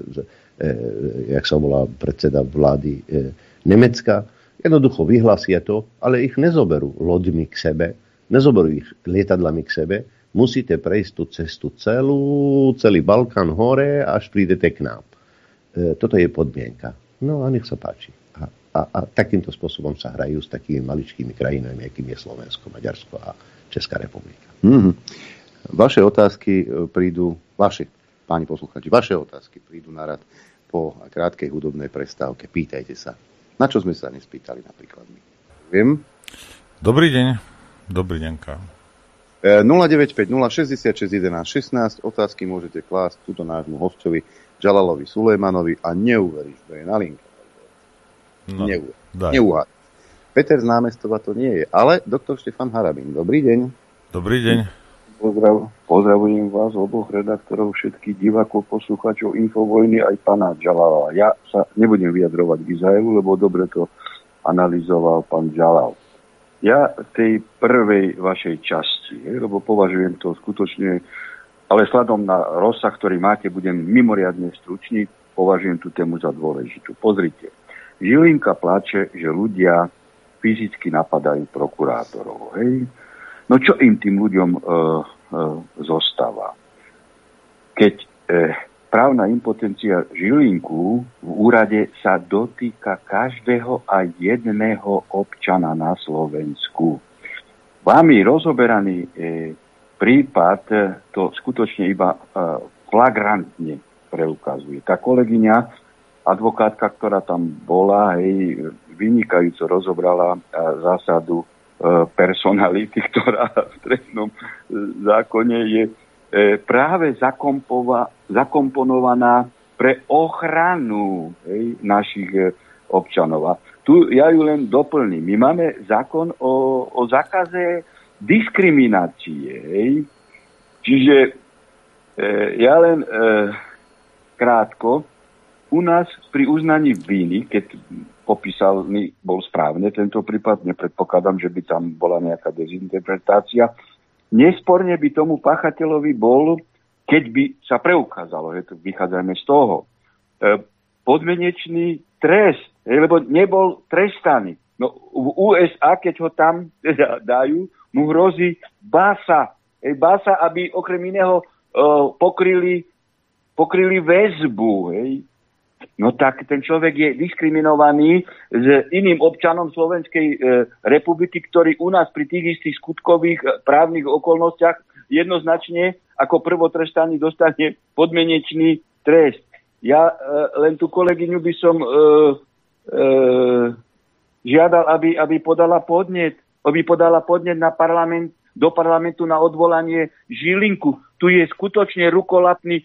jak sa volá predseda vlády e, Nemecka. Jednoducho vyhlasia to, ale ich nezoberú loďmi k sebe, nezoberú ich lietadlami k sebe. Musíte prejsť tú cestu celú, celý Balkán hore, až prídete k nám. Toto je podmienka. No a nech sa páči. A, a, a takýmto spôsobom sa hrajú s takými maličkými krajinami, akým je Slovensko, Maďarsko a Česká republika. Mm-hmm. Vaše otázky prídu, vaši, páni poslucháči, vaše otázky prídu na rad po krátkej hudobnej prestávke. Pýtajte sa. Na čo sme sa nespýtali napríklad my? Viem? Dobrý deň. Dobrý deňka. nula deväť päť nula šesť šesť jeden šesť šesť. Otázky môžete klásť túto nášmu hosťovi Džalalovi Sulejmanovi a neuveríš, to je na linke. No, Neuhád. Peter z Námestova to nie je, ale doktor Štefan Harabín. Dobrý deň. Dobrý deň. Pozdrav, pozdravujem vás, oboch redaktorov, všetkých divákov, poslucháčov Infovojny, aj pána Džalala. Ja sa nebudem vyjadrovať k Izraelu, lebo dobre to analyzoval pán Džalal. Ja tej prvej vašej časti, lebo považujem to skutočne, ale vzhľadom na rozsah, ktorý máte, budem mimoriadne stručný, považujem tú tému za dôležitú. Pozrite, Žilinka plače, že ľudia fyzicky napadajú prokurátorov. Hej? No čo im tým ľuďom e, e, zostáva? Keď e, právna impotencia Žilinku v úrade sa dotýka každého a jedného občana na Slovensku. Vámi rozoberaný e, prípad to skutočne iba uh, flagrantne preukazuje. Tá kolegyňa, advokátka, ktorá tam bola, hej, vynikajúco rozobrala uh, zásadu uh, personality, ktorá v trestnom uh, zákone je uh, práve zakompova, zakomponovaná pre ochranu, hej, našich uh, občanov. A tu ja ju len doplním. My máme zákon o, o zákaze diskriminácie. Hej. Čiže e, ja len e, krátko, u u nás pri uznaní viny, keď popísaný bol správne tento prípad, nepredpokladám, že by tam bola nejaká dezinterpretácia, nesporne by tomu páchateľovi bol, keď by sa preukázalo, že to vychádzame z toho, podmienečný trest, lebo nebol trestaný. No v ú es á, keď ho tam teda dajú, mu hrozí basa. Basa, aby okrem iného pokryli pokryli väzbu, hej. No tak ten človek je diskriminovaný s iným občanom Slovenskej e, republiky, ktorý u nás pri tých istých skutkových e, právnych okolnostiach jednoznačne ako prvotrestaný dostane podmienečný trest. Ja e, len tú kolegyňu by som e, e, žiadal, aby, aby podala podnet, aby podala podnet na parlament, do parlamentu na odvolanie Žilinku. Tu je skutočne rukolapný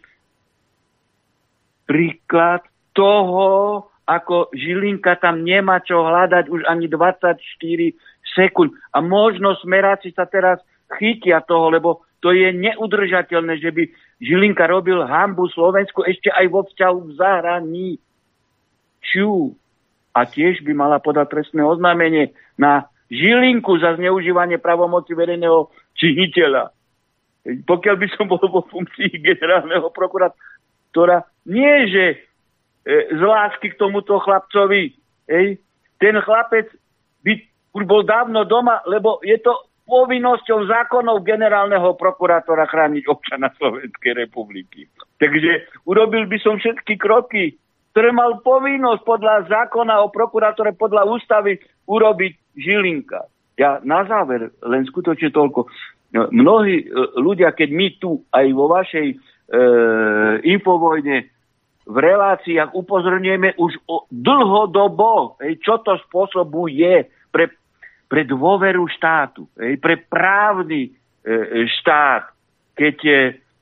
príklad toho, ako Žilinka tam nemá čo hľadať už ani dvadsaťštyri sekúnd. A možno smeráci sa teraz chytia toho, lebo to je neudržateľné, že by Žilinka robil hanbu Slovensku ešte aj vo vzťahu v zahraničiu. A tiež by mala podať trestné oznámenie na Žilinku za zneužívanie pravomoci verejného činiteľa. Pokiaľ by som bol vo funkcii generálneho prokurátora, nie, že e, z lásky k tomuto chlapcovi. Ej, ten chlapec by už bol dávno doma, lebo je to povinnosťou zákonov generálneho prokurátora chrániť občana Slovenskej republiky. Takže urobil by som všetky kroky, ktoré mal povinnosť podľa zákona o prokurátore, podľa ústavy urobiť Žilinka. Ja na záver len skutočne toľko. Mnohí ľudia, keď my tu aj vo vašej e, Infovojne v reláciách upozorňujeme už o dlhodobo, hej, čo to spôsobuje pre, pre dôveru štátu, hej, pre právny e, štát, keď je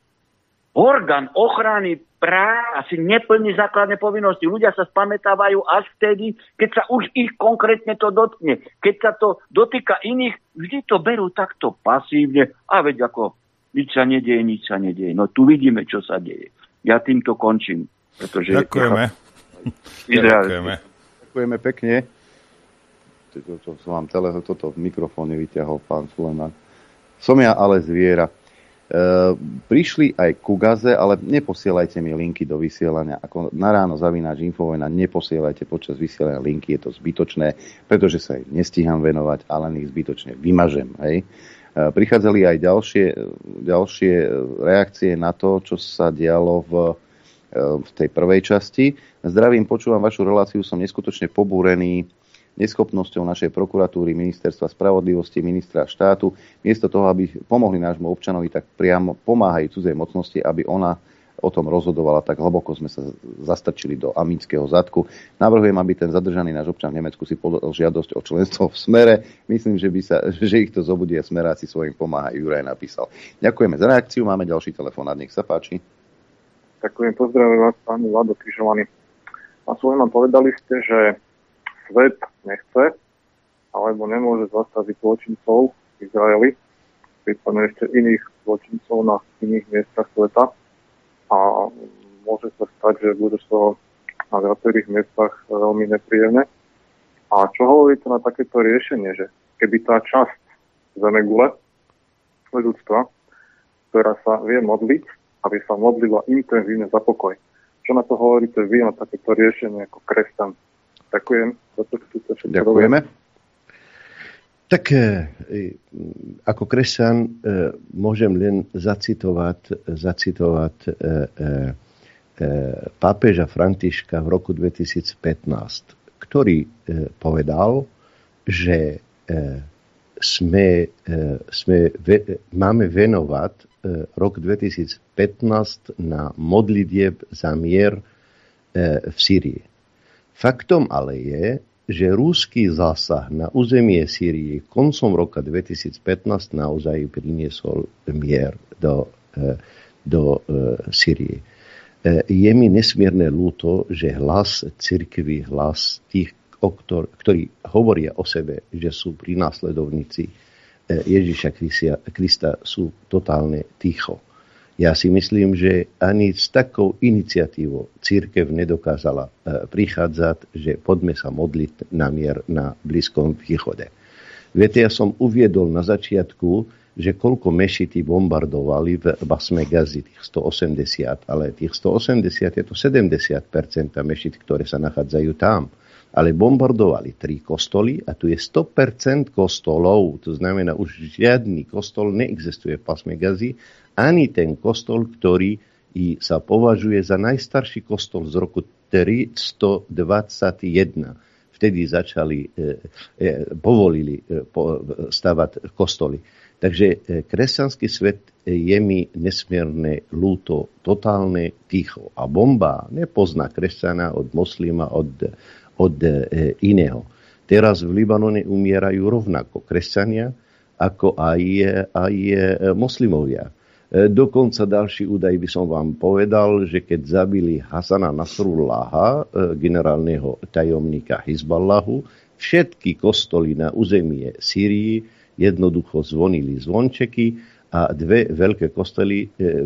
orgán ochrany práv si neplní základné povinnosti. Ľudia sa spamätávajú až vtedy, keď sa už ich konkrétne to dotkne. Keď sa to dotýka iných, vždy to berú takto pasívne. A veď ako, nič sa nedieje, nič sa nedieje. No tu vidíme, čo sa deje. Ja týmto končím. Pretože Ďakujeme. Ja... Ďakujeme. Ďakujeme pekne. Toto, to, to vám celé toto v mikrofóne vyťahol pán Suleman. Som ja ale zviera. Uh, prišli aj ku Gaze, ale neposielajte mi linky do vysielania. Ako na ráno zavináč Infovojna, neposielajte počas vysielania linky, je to zbytočné, pretože sa ich nestíham venovať, ale ich zbytočne vymažem. Hej. Uh, prichádzali aj ďalšie, ďalšie reakcie na to, čo sa dialo v, uh, v tej prvej časti. Zdravím, počúvam vašu reláciu, som neskutočne pobúrený neschopnosťou našej prokuratúry, ministerstva spravodlivosti, ministra štátu. Miesto toho, aby pomohli nášmu občanovi, tak priamo pomáhajú cudzej mocnosti, aby ona o tom rozhodovala. Tak hlboko sme sa zastrčili do amínskeho zadku. Navrhujem, aby ten zadržaný náš občan v Nemecku si podal žiadosť o členstvo v Smere. Myslím, že, by sa, že ich to zobudí a smeráci svojim pomáhajú. Juraj napísal. Ďakujeme za reakciu. Máme ďalší telefonát. Nech sa páči. Ďakujem, pozdravujem vás, pán Vlado Križovaný. A svojom vám povedali ste, že svet nechce, alebo nemôže zastaviť zločincov v Izraeli, prípadne ešte iných zločincov na iných miestach sveta. A môže sa stať, že bude to na viacerých miestach veľmi nepríjemné. A čo hovoríte na takéto riešenie, že keby tá časť zemegule ľudstva, ktorá sa vie modliť, aby sa modlila intenzívne za pokoj. Čo na to hovoríte vy na takéto riešenie ako kresťan? Ďakujem. Ďakujeme. Tak ako kresťan môžem len zacitovať, zacitovať pápeža Františka v roku dvetisícpätnásť, ktorý povedal, že sme, sme, máme venovať rok dvetisícpätnásť na modlitieb za mier v Sýrii. Faktom ale je, že ruský zásah na územie Sýrie koncom roka dvetisícpätnásť naozaj priniesol mier do, do Sýrie. Je mi nesmierne ľúto, že hlas cirkvi, hlas tých, ktorí hovoria o sebe, že sú prinásledovníci Ježiša Krista, sú totálne ticho. Ja si myslím, že ani s takou iniciatívou cirkev nedokázala prichádzať, že poďme sa modliť na mier na Blízkom východe. Viete, ja som uviedol na začiatku, že koľko mešity bombardovali v Basme Gazi, tých stoosemdesiat, ale tých stoosemdesiat je to sedemdesiat percent mešit, ktoré sa nachádzajú tam. Ale bombardovali tri kostoly a tu je sto percent kostolov, to znamená, už žiadny kostol neexistuje v Pásme Gazi, ani ten kostol, ktorý sa považuje za najstarší kostol z roku tristodvadsaťjeden. Vtedy začali, e, e, povolili e, po, stavať kostoly. Takže kresťanský svet je mi nesmierne ľúto, totálne ticho. A bomba nepozná kresťana od moslima, od, od iného. Teraz v Libanone umierajú rovnako kresťania, ako aj, aj moslimovia. Dokonca další údaj by som vám povedal, že keď zabili Hasana Nasrullaha, generálneho tajomníka Hizballahu, všetky kostoly na území Sýrii jednoducho zvonili zvončeky a dve veľké kostoly e,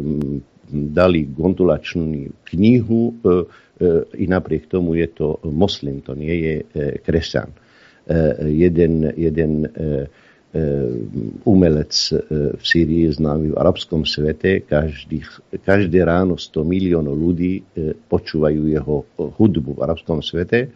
dali gondolačnú knihu e, e, i napriek tomu je to moslim, to nie je e, kresťan. E, jeden jeden e, e, umelec e, v Sýrii, známy v arabskom svete, každý, každé ráno sto miliónov ľudí e, počúvajú jeho hudbu v arabskom svete,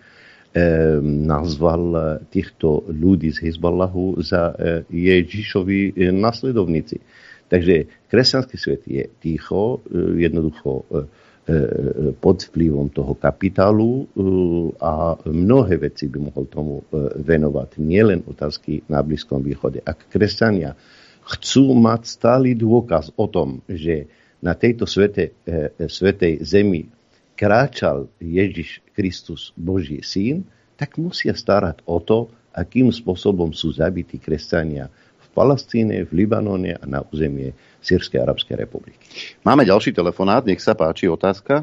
nazval týchto ľudí z Hizballahu za Ježišovi nasledovníci. Takže kresťanský svet je ticho, jednoducho pod vplyvom toho kapitálu a mnohé veci by mohol tomu venovať, nielen otázky na Blízkom východe. Ak kresťania chcú mať stály dôkaz o tom, že na tejto svete, svetej zemi kráčal Ježiš Kristus, Boží syn, tak musia starať o to, akým spôsobom sú zabití kresťania v Palestíne, v Libanone a na územie Sýrskej arabskej republiky. Máme ďalší telefonát, nech sa páči, otázka.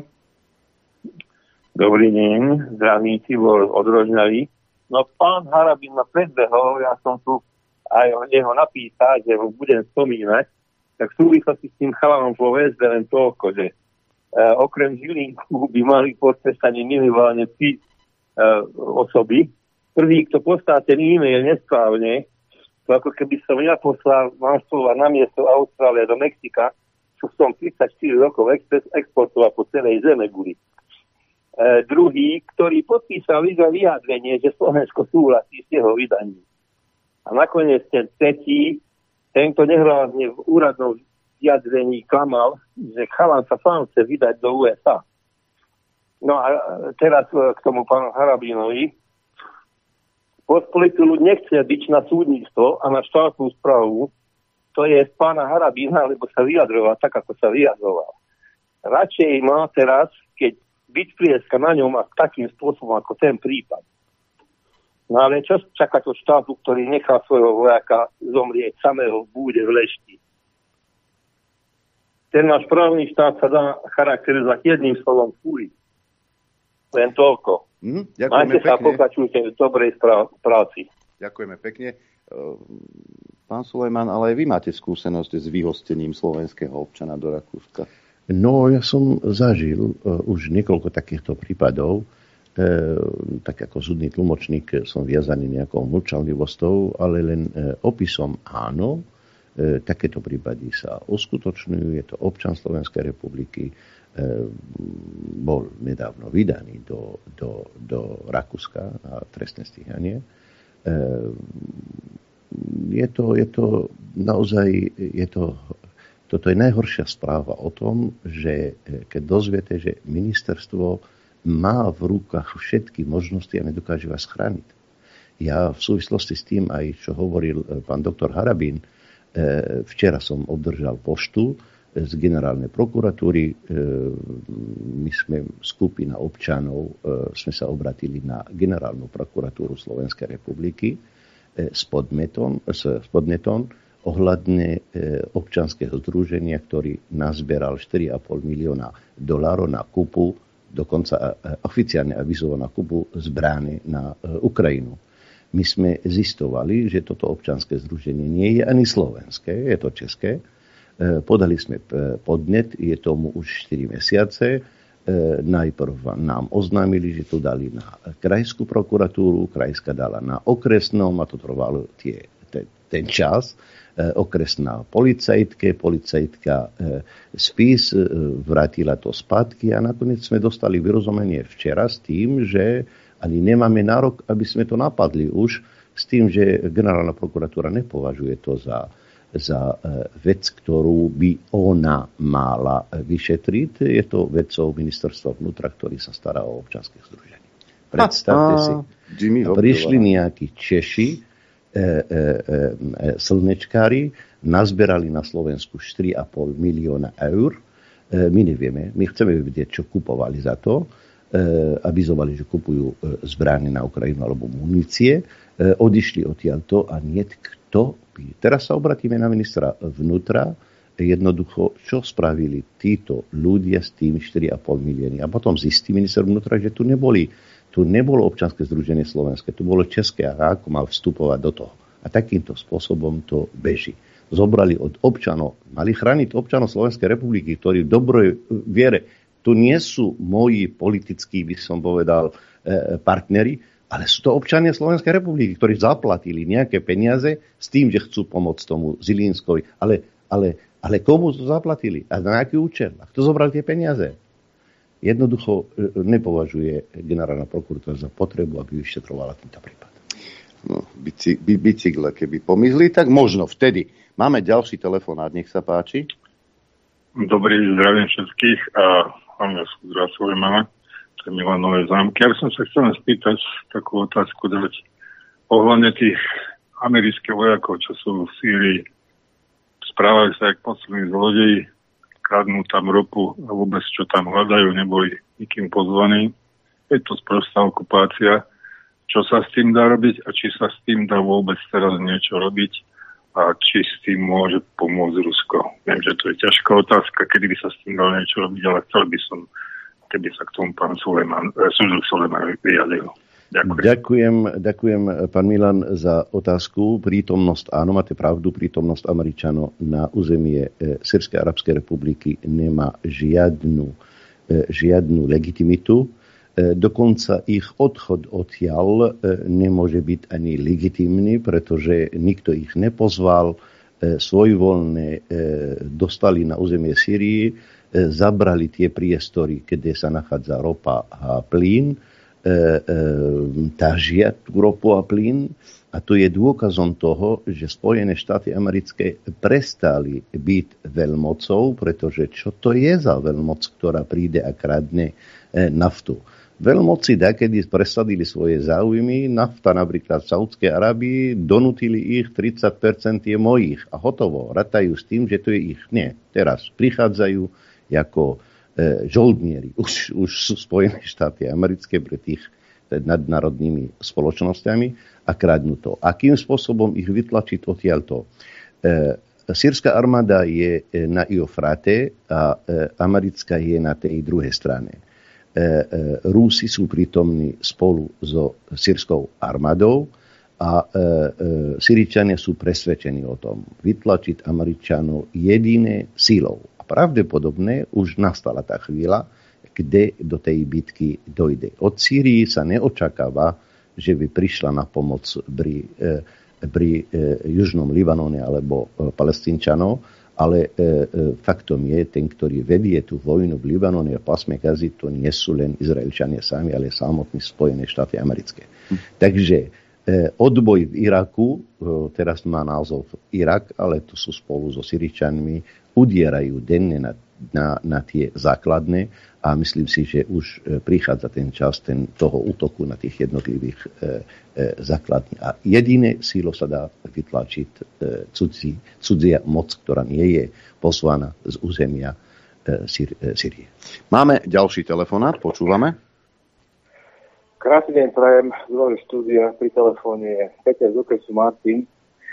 Dobrý deň, zdravím Tibor od Rožňavy. No pán Harabin ma predbehol, ja som tu aj o neho napísať, že ho budem spomínať, tak v súvislosti s tým chalanom povedz len toľko, že Uh, okrem Žilinku by mali podpísanie minimálne tri uh, osoby. Prvý, kto poslal ten e-mail nesprávne, to ako keby som ja poslal manželstva na miesto Austrálie do Mexika, čo som tridsaťštyri rokov expres, exportoval po celej zeme guli. Uh, druhý, ktorý podpísal vyjadrenie, že Slovensko súhlasí s jeho vydaním. A nakoniec ten tretí, tento nehrávne v úradnom vyjadrení klamal, že chalan sa sám chce vydať do ú es á. No a teraz k tomu pánu Harabinovi. Pospolitý ľud nechce byť na súdnictvo a na štátnu správu, to je pána Harabina, lebo sa vyjadroval tak, ako sa vyjadroval. Radšej má teraz, keď byť prieska na ňom a takým spôsobom, ako ten prípad. No ale čo čakať od štátu, ktorý nechá svojho vojaka zomrieť samého v búde v Lešti? Ten náš právny štát sa dá charakterizovať jedným slovom fúri. Len toľko. Mm, Majte sa, pokračujte v dobrej práci. Ďakujeme pekne. Pán Sulejman, ale aj vy máte skúsenosť s vyhostením slovenského občana do Rakúska. No, ja som zažil uh, už niekoľko takýchto prípadov. Uh, tak ako súdny tlmočník som viazaný nejakou mlčanlivosťou, ale len uh, opisom áno. E, takéto prípady sa uskutočňujú. Je to občan Slovenskej republiky. E, bol nedávno vydaný do, do, do Rakúska na trestné stíhanie. E, je, to, je to naozaj, je to, toto je najhoršia správa o tom, že keď dozviete, že ministerstvo má v rukách všetky možnosti a nedokáže vás chrániť. Ja v súvislosti s tým aj, čo hovoril pán doktor Harabin, včera som obdržal poštu z generálnej prokuratúry. My sme, skupina občanov, sme sa obratili na generálnu prokuratúru Slovenskej republiky s podnetom, s podnetom ohľadne občanského združenia, ktorý nazberal štyri a pol milióna dolárov na kúpu, dokonca oficiálne avizoval na kúpu zbraní na Ukrajinu. My sme zistovali, že toto občanské združenie nie je ani slovenské, je to české Podali sme podnet, je tomu už štyri mesiace. Najprv nám oznámili, že to dali na krajskú prokuratúru, krajská dala na okresnom a to trvalo tie, ten, ten čas. Okresná policajtke, policajtka spis, vrátila to spätky a nakoniec sme dostali vyrozumenie včera s tým, že ani nemáme nárok, aby sme to napadli už, s tým, že generálna prokuratúra nepovažuje to za za vec, ktorú by ona mala vyšetriť. Je to vecou ministerstva vnútra, ktorý sa stará o občianske združenie. Predstavte si, prišli nejakí Češi, e, e, e, slnečkári, nazberali na Slovensku štyri a pol milióna eur. E, my nevieme, my chceme vedieť, čo kupovali za to. E, avizovali, že kupujú zbrane na Ukrajinu alebo munície. E, odišli odtiaľto a niet kto. Teraz sa obratíme na ministra vnútra, jednoducho, čo spravili títo ľudia s tými štyri a pol milióny. A potom zistí minister vnútra, že tu neboli, tu nebolo občianske združenie slovenské, tu bolo české a ako mal vstupovať do toho. A takýmto spôsobom to beží. Zobrali od občanov, mali chrániť občanov Slovenskej republiky, ktorí v dobrej viere, tu nie sú moji politickí, by som povedal, partneri, ale sú to občania Slovenskej republiky, ktorí zaplatili nejaké peniaze s tým, že chcú pomôcť tomu Zilínskovi. Ale, ale, ale komu to zaplatili? A na aký účel? A kto zobral tie peniaze? Jednoducho nepovažuje generálna prokuratúra za potrebu, aby vyšetrovala tento prípad. No, bicy, by, bicykle, keby pomizli, tak možno vtedy. Máme ďalší telefonát, nech sa páči. Dobrý, zdravím všetkých a mám ja súdra svoje mama. Milanové zámky. Ja by som sa chcel spýtať takú otázku dať ohľadne tých amerických vojakov, čo sú v Sýrii. Správajú sa jak poslední zlodeji, kradnú tam ropu a vôbec čo tam hľadajú, neboli nikým pozvaní. Je to sprostá okupácia. Čo sa s tým dá robiť a či sa s tým dá vôbec teraz niečo robiť a či s tým môže pomôcť Rusko. Viem, že to je ťažká otázka, kedy by sa s tým dalo niečo robiť, ale chcel by som, keby sa k tomu pán Sulejman, Súdruh Sulejman vyjadril. Ďakujem. Ďakujem, ďakujem, pán Milan, za otázku. Prítomnosť, áno, máte pravdu, prítomnosť Američanov na územie Sýrskej arabskej republiky nemá žiadnu, žiadnu legitimitu. Dokonca ich odchod odtiaľ nemôže byť ani legitímny, pretože nikto ich nepozval, svojvoľne dostali na územie Sýrii, zabrali tie priestory, kde sa nachádza ropa a plyn, ťažia tú ropu a plyn. A to je dôkazom toho, že Spojené štáty americké prestali byť veľmocou, pretože čo to je za veľmoc, ktorá príde a kradne naftu. Veľmoci dakedy presadili svoje záujmy, nafta napríklad v Saúdskej Arábii, donútili ich, tridsať percent je mojich a hotovo. Ratajú s tým, že to je ich. Nie, teraz prichádzajú ako e, žoldnieri. Už, už sú Spojené štáty americké pre tých nadnárodnými spoločnosťami a kradnú to. Akým spôsobom ich vytlačiť odtiaľto? E, Sýrska armáda je na Eufrate a e, americká je na tej druhej strane. E, e, Rusi sú prítomní spolu so sýrskou armádou a e, e, Syričania sú presvedčení o tom. Vytlačiť Američanov jediné sílou. Pravdepodobne už nastala tá chvíľa, kde do tej bitky dojde. Od Sýrii sa neočakáva, že by prišla na pomoc pri, pri južnom Libanone alebo Palestínčanov, ale faktom je, ten, ktorý vedie tú vojnu v Libanone a pásme Gazy, to nie sú len Izraelčania sami, ale samotní Spojené štáty americké. Hm. Takže odboj v Iraku, teraz má názov Irak, ale to sú spolu so Syričanmi, udierajú denne na, na, na tie základné a myslím si, že už prichádza ten čas ten, toho útoku na tých jednotlivých e, e, základní. A jediné sílo sa dá vytlačiť e, cudzí, cudzia moc, ktorá nie je poslaná z územia e, Syr, e, Syrie. Máme ďalší telefonát, počúvame. Krásny deň prajem, z štúdia, pri telefóne je Peter z okresu Martin.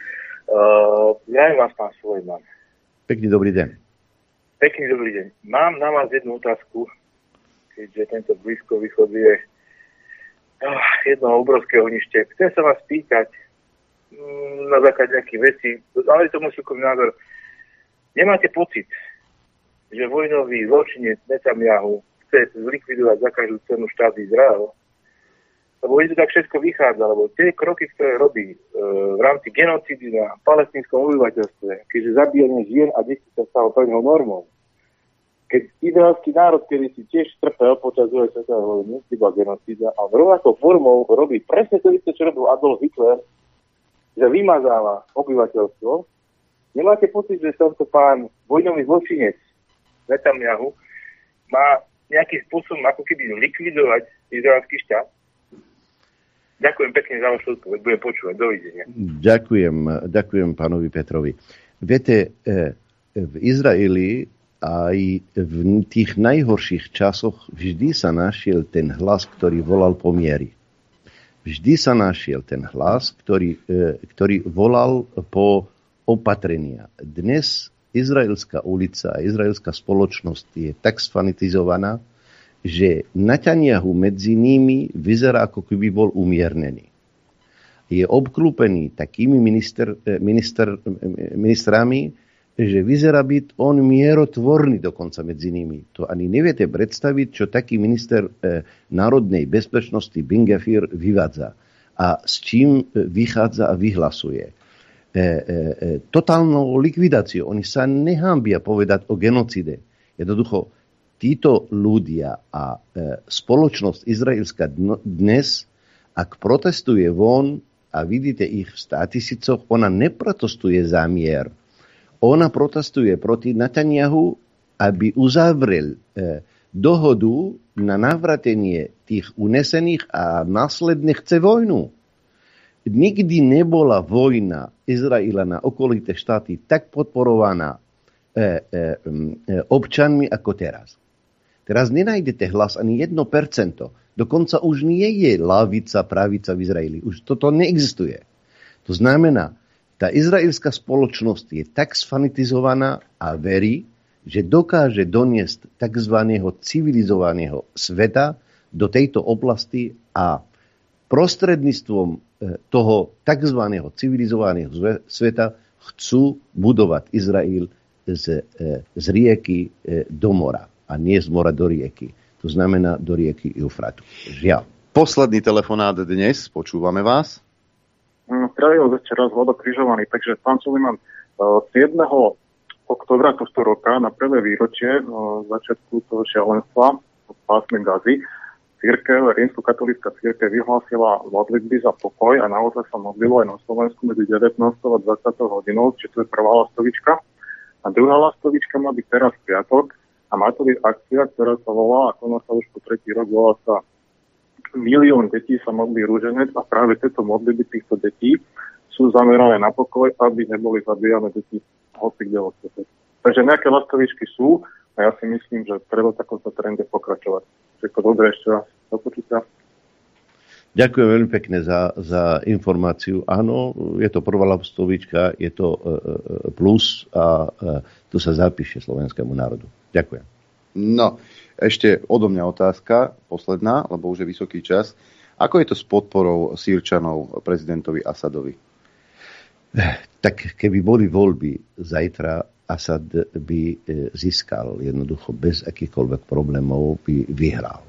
Uh, ja vás, pán Sulejman. Pekný dobrý deň. Pekný dobrý deň. Mám na vás jednu otázku, keďže tento Blízko východ je uh, jedno obrovské ohnište. Chcem sa vás pýtať um, na základe nejakých vecí, ale to môj súkromný názor. Nemáte pocit, že vojnový zločinec Netanjahu chce zlikvidovať za každú cenu štát Izrael? Lebo to tak všetko vychádza, lebo tie kroky, ktoré robí e, v rámci genocídy na palestínskom obyvateľstve, keďže zabíjanie žien a detí sa stalo pre neho normou, keď izraelský národ, ktorý si tiež trpel počas druhej svetovej vojny, iba genocída, a rovnakou formou robí presne to isté, čo robil Adolf Hitler, že vymazáva obyvateľstvo, nemáte pocit, že tento pán vojnový zločinec Netanjahu má nejakým spôsobom ako keby likvidovať izraelský štát? Ďakujem pekne za vašu odpoveď, budem počúvať, dovidenia. Ďakujem, ďakujem pánovi Petrovi. Viete, v Izraeli aj v tých najhorších časoch vždy sa našiel ten hlas, ktorý volal po miery. Vždy sa našiel ten hlas, ktorý, ktorý volal po opatrenia. Dnes izraelská ulica a izraelská spoločnosť je tak sfanatizovaná, že Netanjahu medzi nimi vyzerá, ako keby bol umiernený. Je obklúpený takými minister, minister, ministrami, že vyzerá byť on mierotvorný dokonca medzi nimi. To ani neviete predstaviť, čo taký minister e, národnej bezpečnosti Ben-Gvir vyvádza a s čím vychádza a vyhlasuje. E, e, totálnou likvidáciou. Oni sa nehambia povedať o genocide. Jednoducho, títo ľudia a e, spoločnosť izraelská dnes, ak protestuje von a vidíte ich v státisícoch, ona neprotestuje za mier. Ona protestuje proti Netanjahu, aby uzavrel e, dohodu na navratenie tých unesených a následne chce vojnu. Nikdy nebola vojna Izraela na okolité štáty tak podporovaná e, e, občanmi ako teraz. Teraz nenájdete hlas ani jedno percento. Dokonca už nie je lavica, pravica v Izraeli. Už toto neexistuje. To znamená, tá izraelská spoločnosť je tak sfanatizovaná a verí, že dokáže doniesť tzv. Civilizovaného sveta do tejto oblasti a prostredníctvom toho tzv. Civilizovaného sveta chcú budovať Izrael z, z rieky do mora a nie z mora do rieky. To znamená do rieky Eufratu. Žiaľ. Posledný telefonát dnes, počúvame vás. Zdravím vás ešte raz, Vlado Križovaný. Takže, pán Suliman, siedmeho októbra tohto roka na prvé výročie začiatku toho šialenstva v pásme Gazy cirkev, rímskokatolícka cirkev vyhlásila modlitby za pokoj a naozaj sa modlilo aj na Slovensku medzi devätnástou a dvadsiatou hodinou, čiže to je prvá lastovička. A druhá lastovička má byť teraz v piatok a má to byť akcia, ktorá sa volá, ako sa už po tretí rok volá sa milión detí sa modlí rúženec a práve tieto modlitby týchto detí sú zamerané na pokoj, aby neboli zabíjane deti hoci kde vo svete. Takže nejaké lastovičky sú a ja si myslím, že treba takomto trende pokračovať. Všetko dobré ešte raz. Do počutia. Ďakujem veľmi pekne za, za informáciu. Áno, je to prvá lastovička, je to uh, plus a uh, tu sa zapíše slovenskému národu. Ďakujem. No, ešte odo mňa otázka, posledná, lebo už je vysoký čas. Ako je to s podporou Sýrčanov prezidentovi Asadovi? Tak keby boli voľby zajtra, Asad by získal jednoducho bez akýchkoľvek problémov, by vyhral.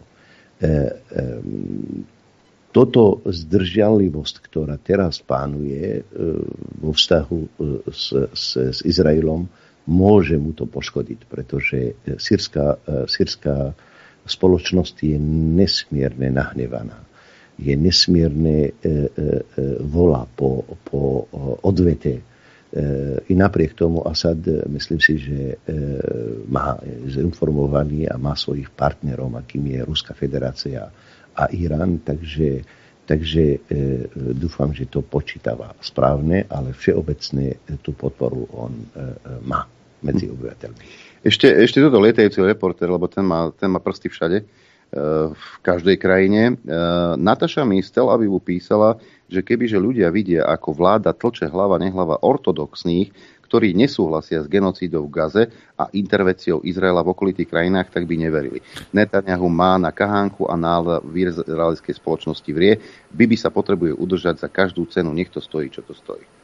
Toto zdržanlivosť, ktorá teraz pánuje vo vzťahu s, s, s Izraelom, môže mu to poškodiť, pretože sýrska, sýrska spoločnosť je nesmierne nahnevaná. Je nesmierne e, e, volá po, po odvete. E, I napriek tomu Asad, myslím si, že e, má zinformovaný a má svojich partnerov, akým je Ruská federácia a Irán, takže, takže e, dúfam, že to počítava správne, ale všeobecne tú podporu on e, má medzi obyvateľmi. Ešte, ešte toto lietajúci reportér, lebo ten má, ten má prsty všade, e, v každej krajine. E, Nataša Mi z Tel Avivu písala, že kebyže ľudia vidia, ako vláda tlče hlava nehlava ortodoxných, ktorí nesúhlasia s genocídou v Gaze a intervenciou Izraela v okolitých krajinách, tak by neverili. Netanjahu má na kahánku a nálada v izraelskej spoločnosti vrie. Bibi sa potrebuje udržať za každú cenu, nech to stojí, čo to stojí.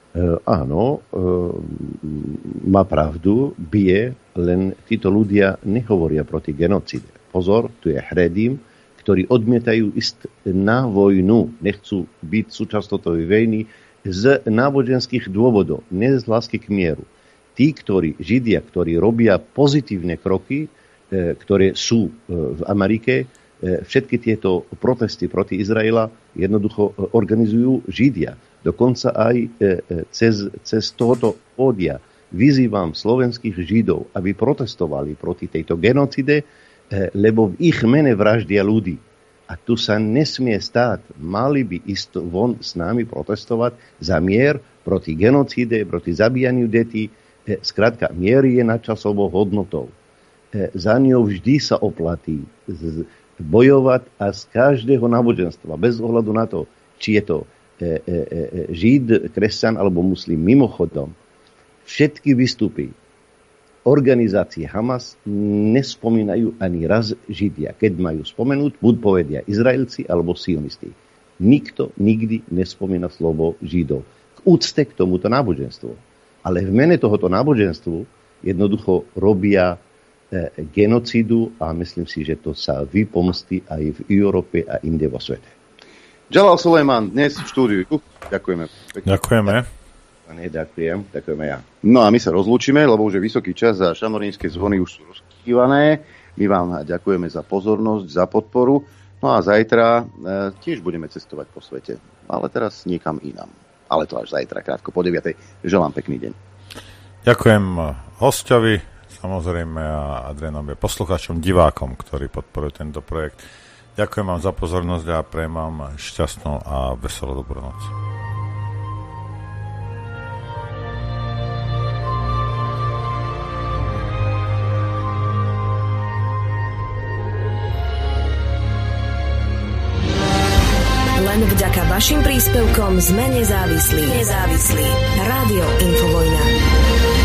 áno, má pravdu, bije, len títo ľudia nehovoria proti genocíde. Pozor, tu je Hredim, ktorí odmietajú ísť na vojnu, nechcú byť súčasťou tej vojny z náboženských dôvodov, nie z lásky k mieru. Tí, ktorí, Židia, ktorí robia pozitívne kroky, ktoré sú v Amerike, všetky tieto protesty proti Izraela jednoducho organizujú Židia. Dokonca aj cez, cez tohoto pódia vyzývam slovenských Židov, aby protestovali proti tejto genocide, lebo v ich mene vraždia ľudí. A tu sa nesmie stáť. Mali by ísť von s nami protestovať za mier, proti genocíde, proti zabíjaniu detí. Skrátka, mier je nadčasovou hodnotou. Za ňou vždy sa oplatí bojovať a z každého náboženstva, bez ohľadu na to, či je to Žid, kresťan alebo muslim. Mimochodom, všetky výstupy organizácie Hamas nespomínajú ani raz Židia. Keď majú spomenúť, buď povedia Izraelci alebo sionisti. Nikto nikdy nespomína slovo Židov. K úcte k tomuto náboženstvu. Ale v mene tohoto náboženstvu jednoducho robia genocídu a myslím si, že to sa vypomstí aj v Európe a inde vo svete. Jalal Sulejman dnes v štúdiu. Ďakujeme. Ďakujeme. Pane, ďakujem. Ďakujeme ja. No a my sa rozlúčime, lebo už je vysoký čas a šamorínske zvony už sú rozkývané. My vám ďakujeme za pozornosť, za podporu. No a zajtra e, tiež budeme cestovať po svete. Ale teraz niekam inám. Ale to až zajtra, krátko po deviatej. Želám pekný deň. Ďakujem hosťovi, samozrejme a Adrianovi, poslucháčom, divákom, ktorí podporujú tento projekt. Ďakujem vám za pozornosť a prajem vám šťastnú a veselú dobrú noc. Len vďaka vašim príspevkom sme nezávislí. Nezávislí. Rádio Infovojna.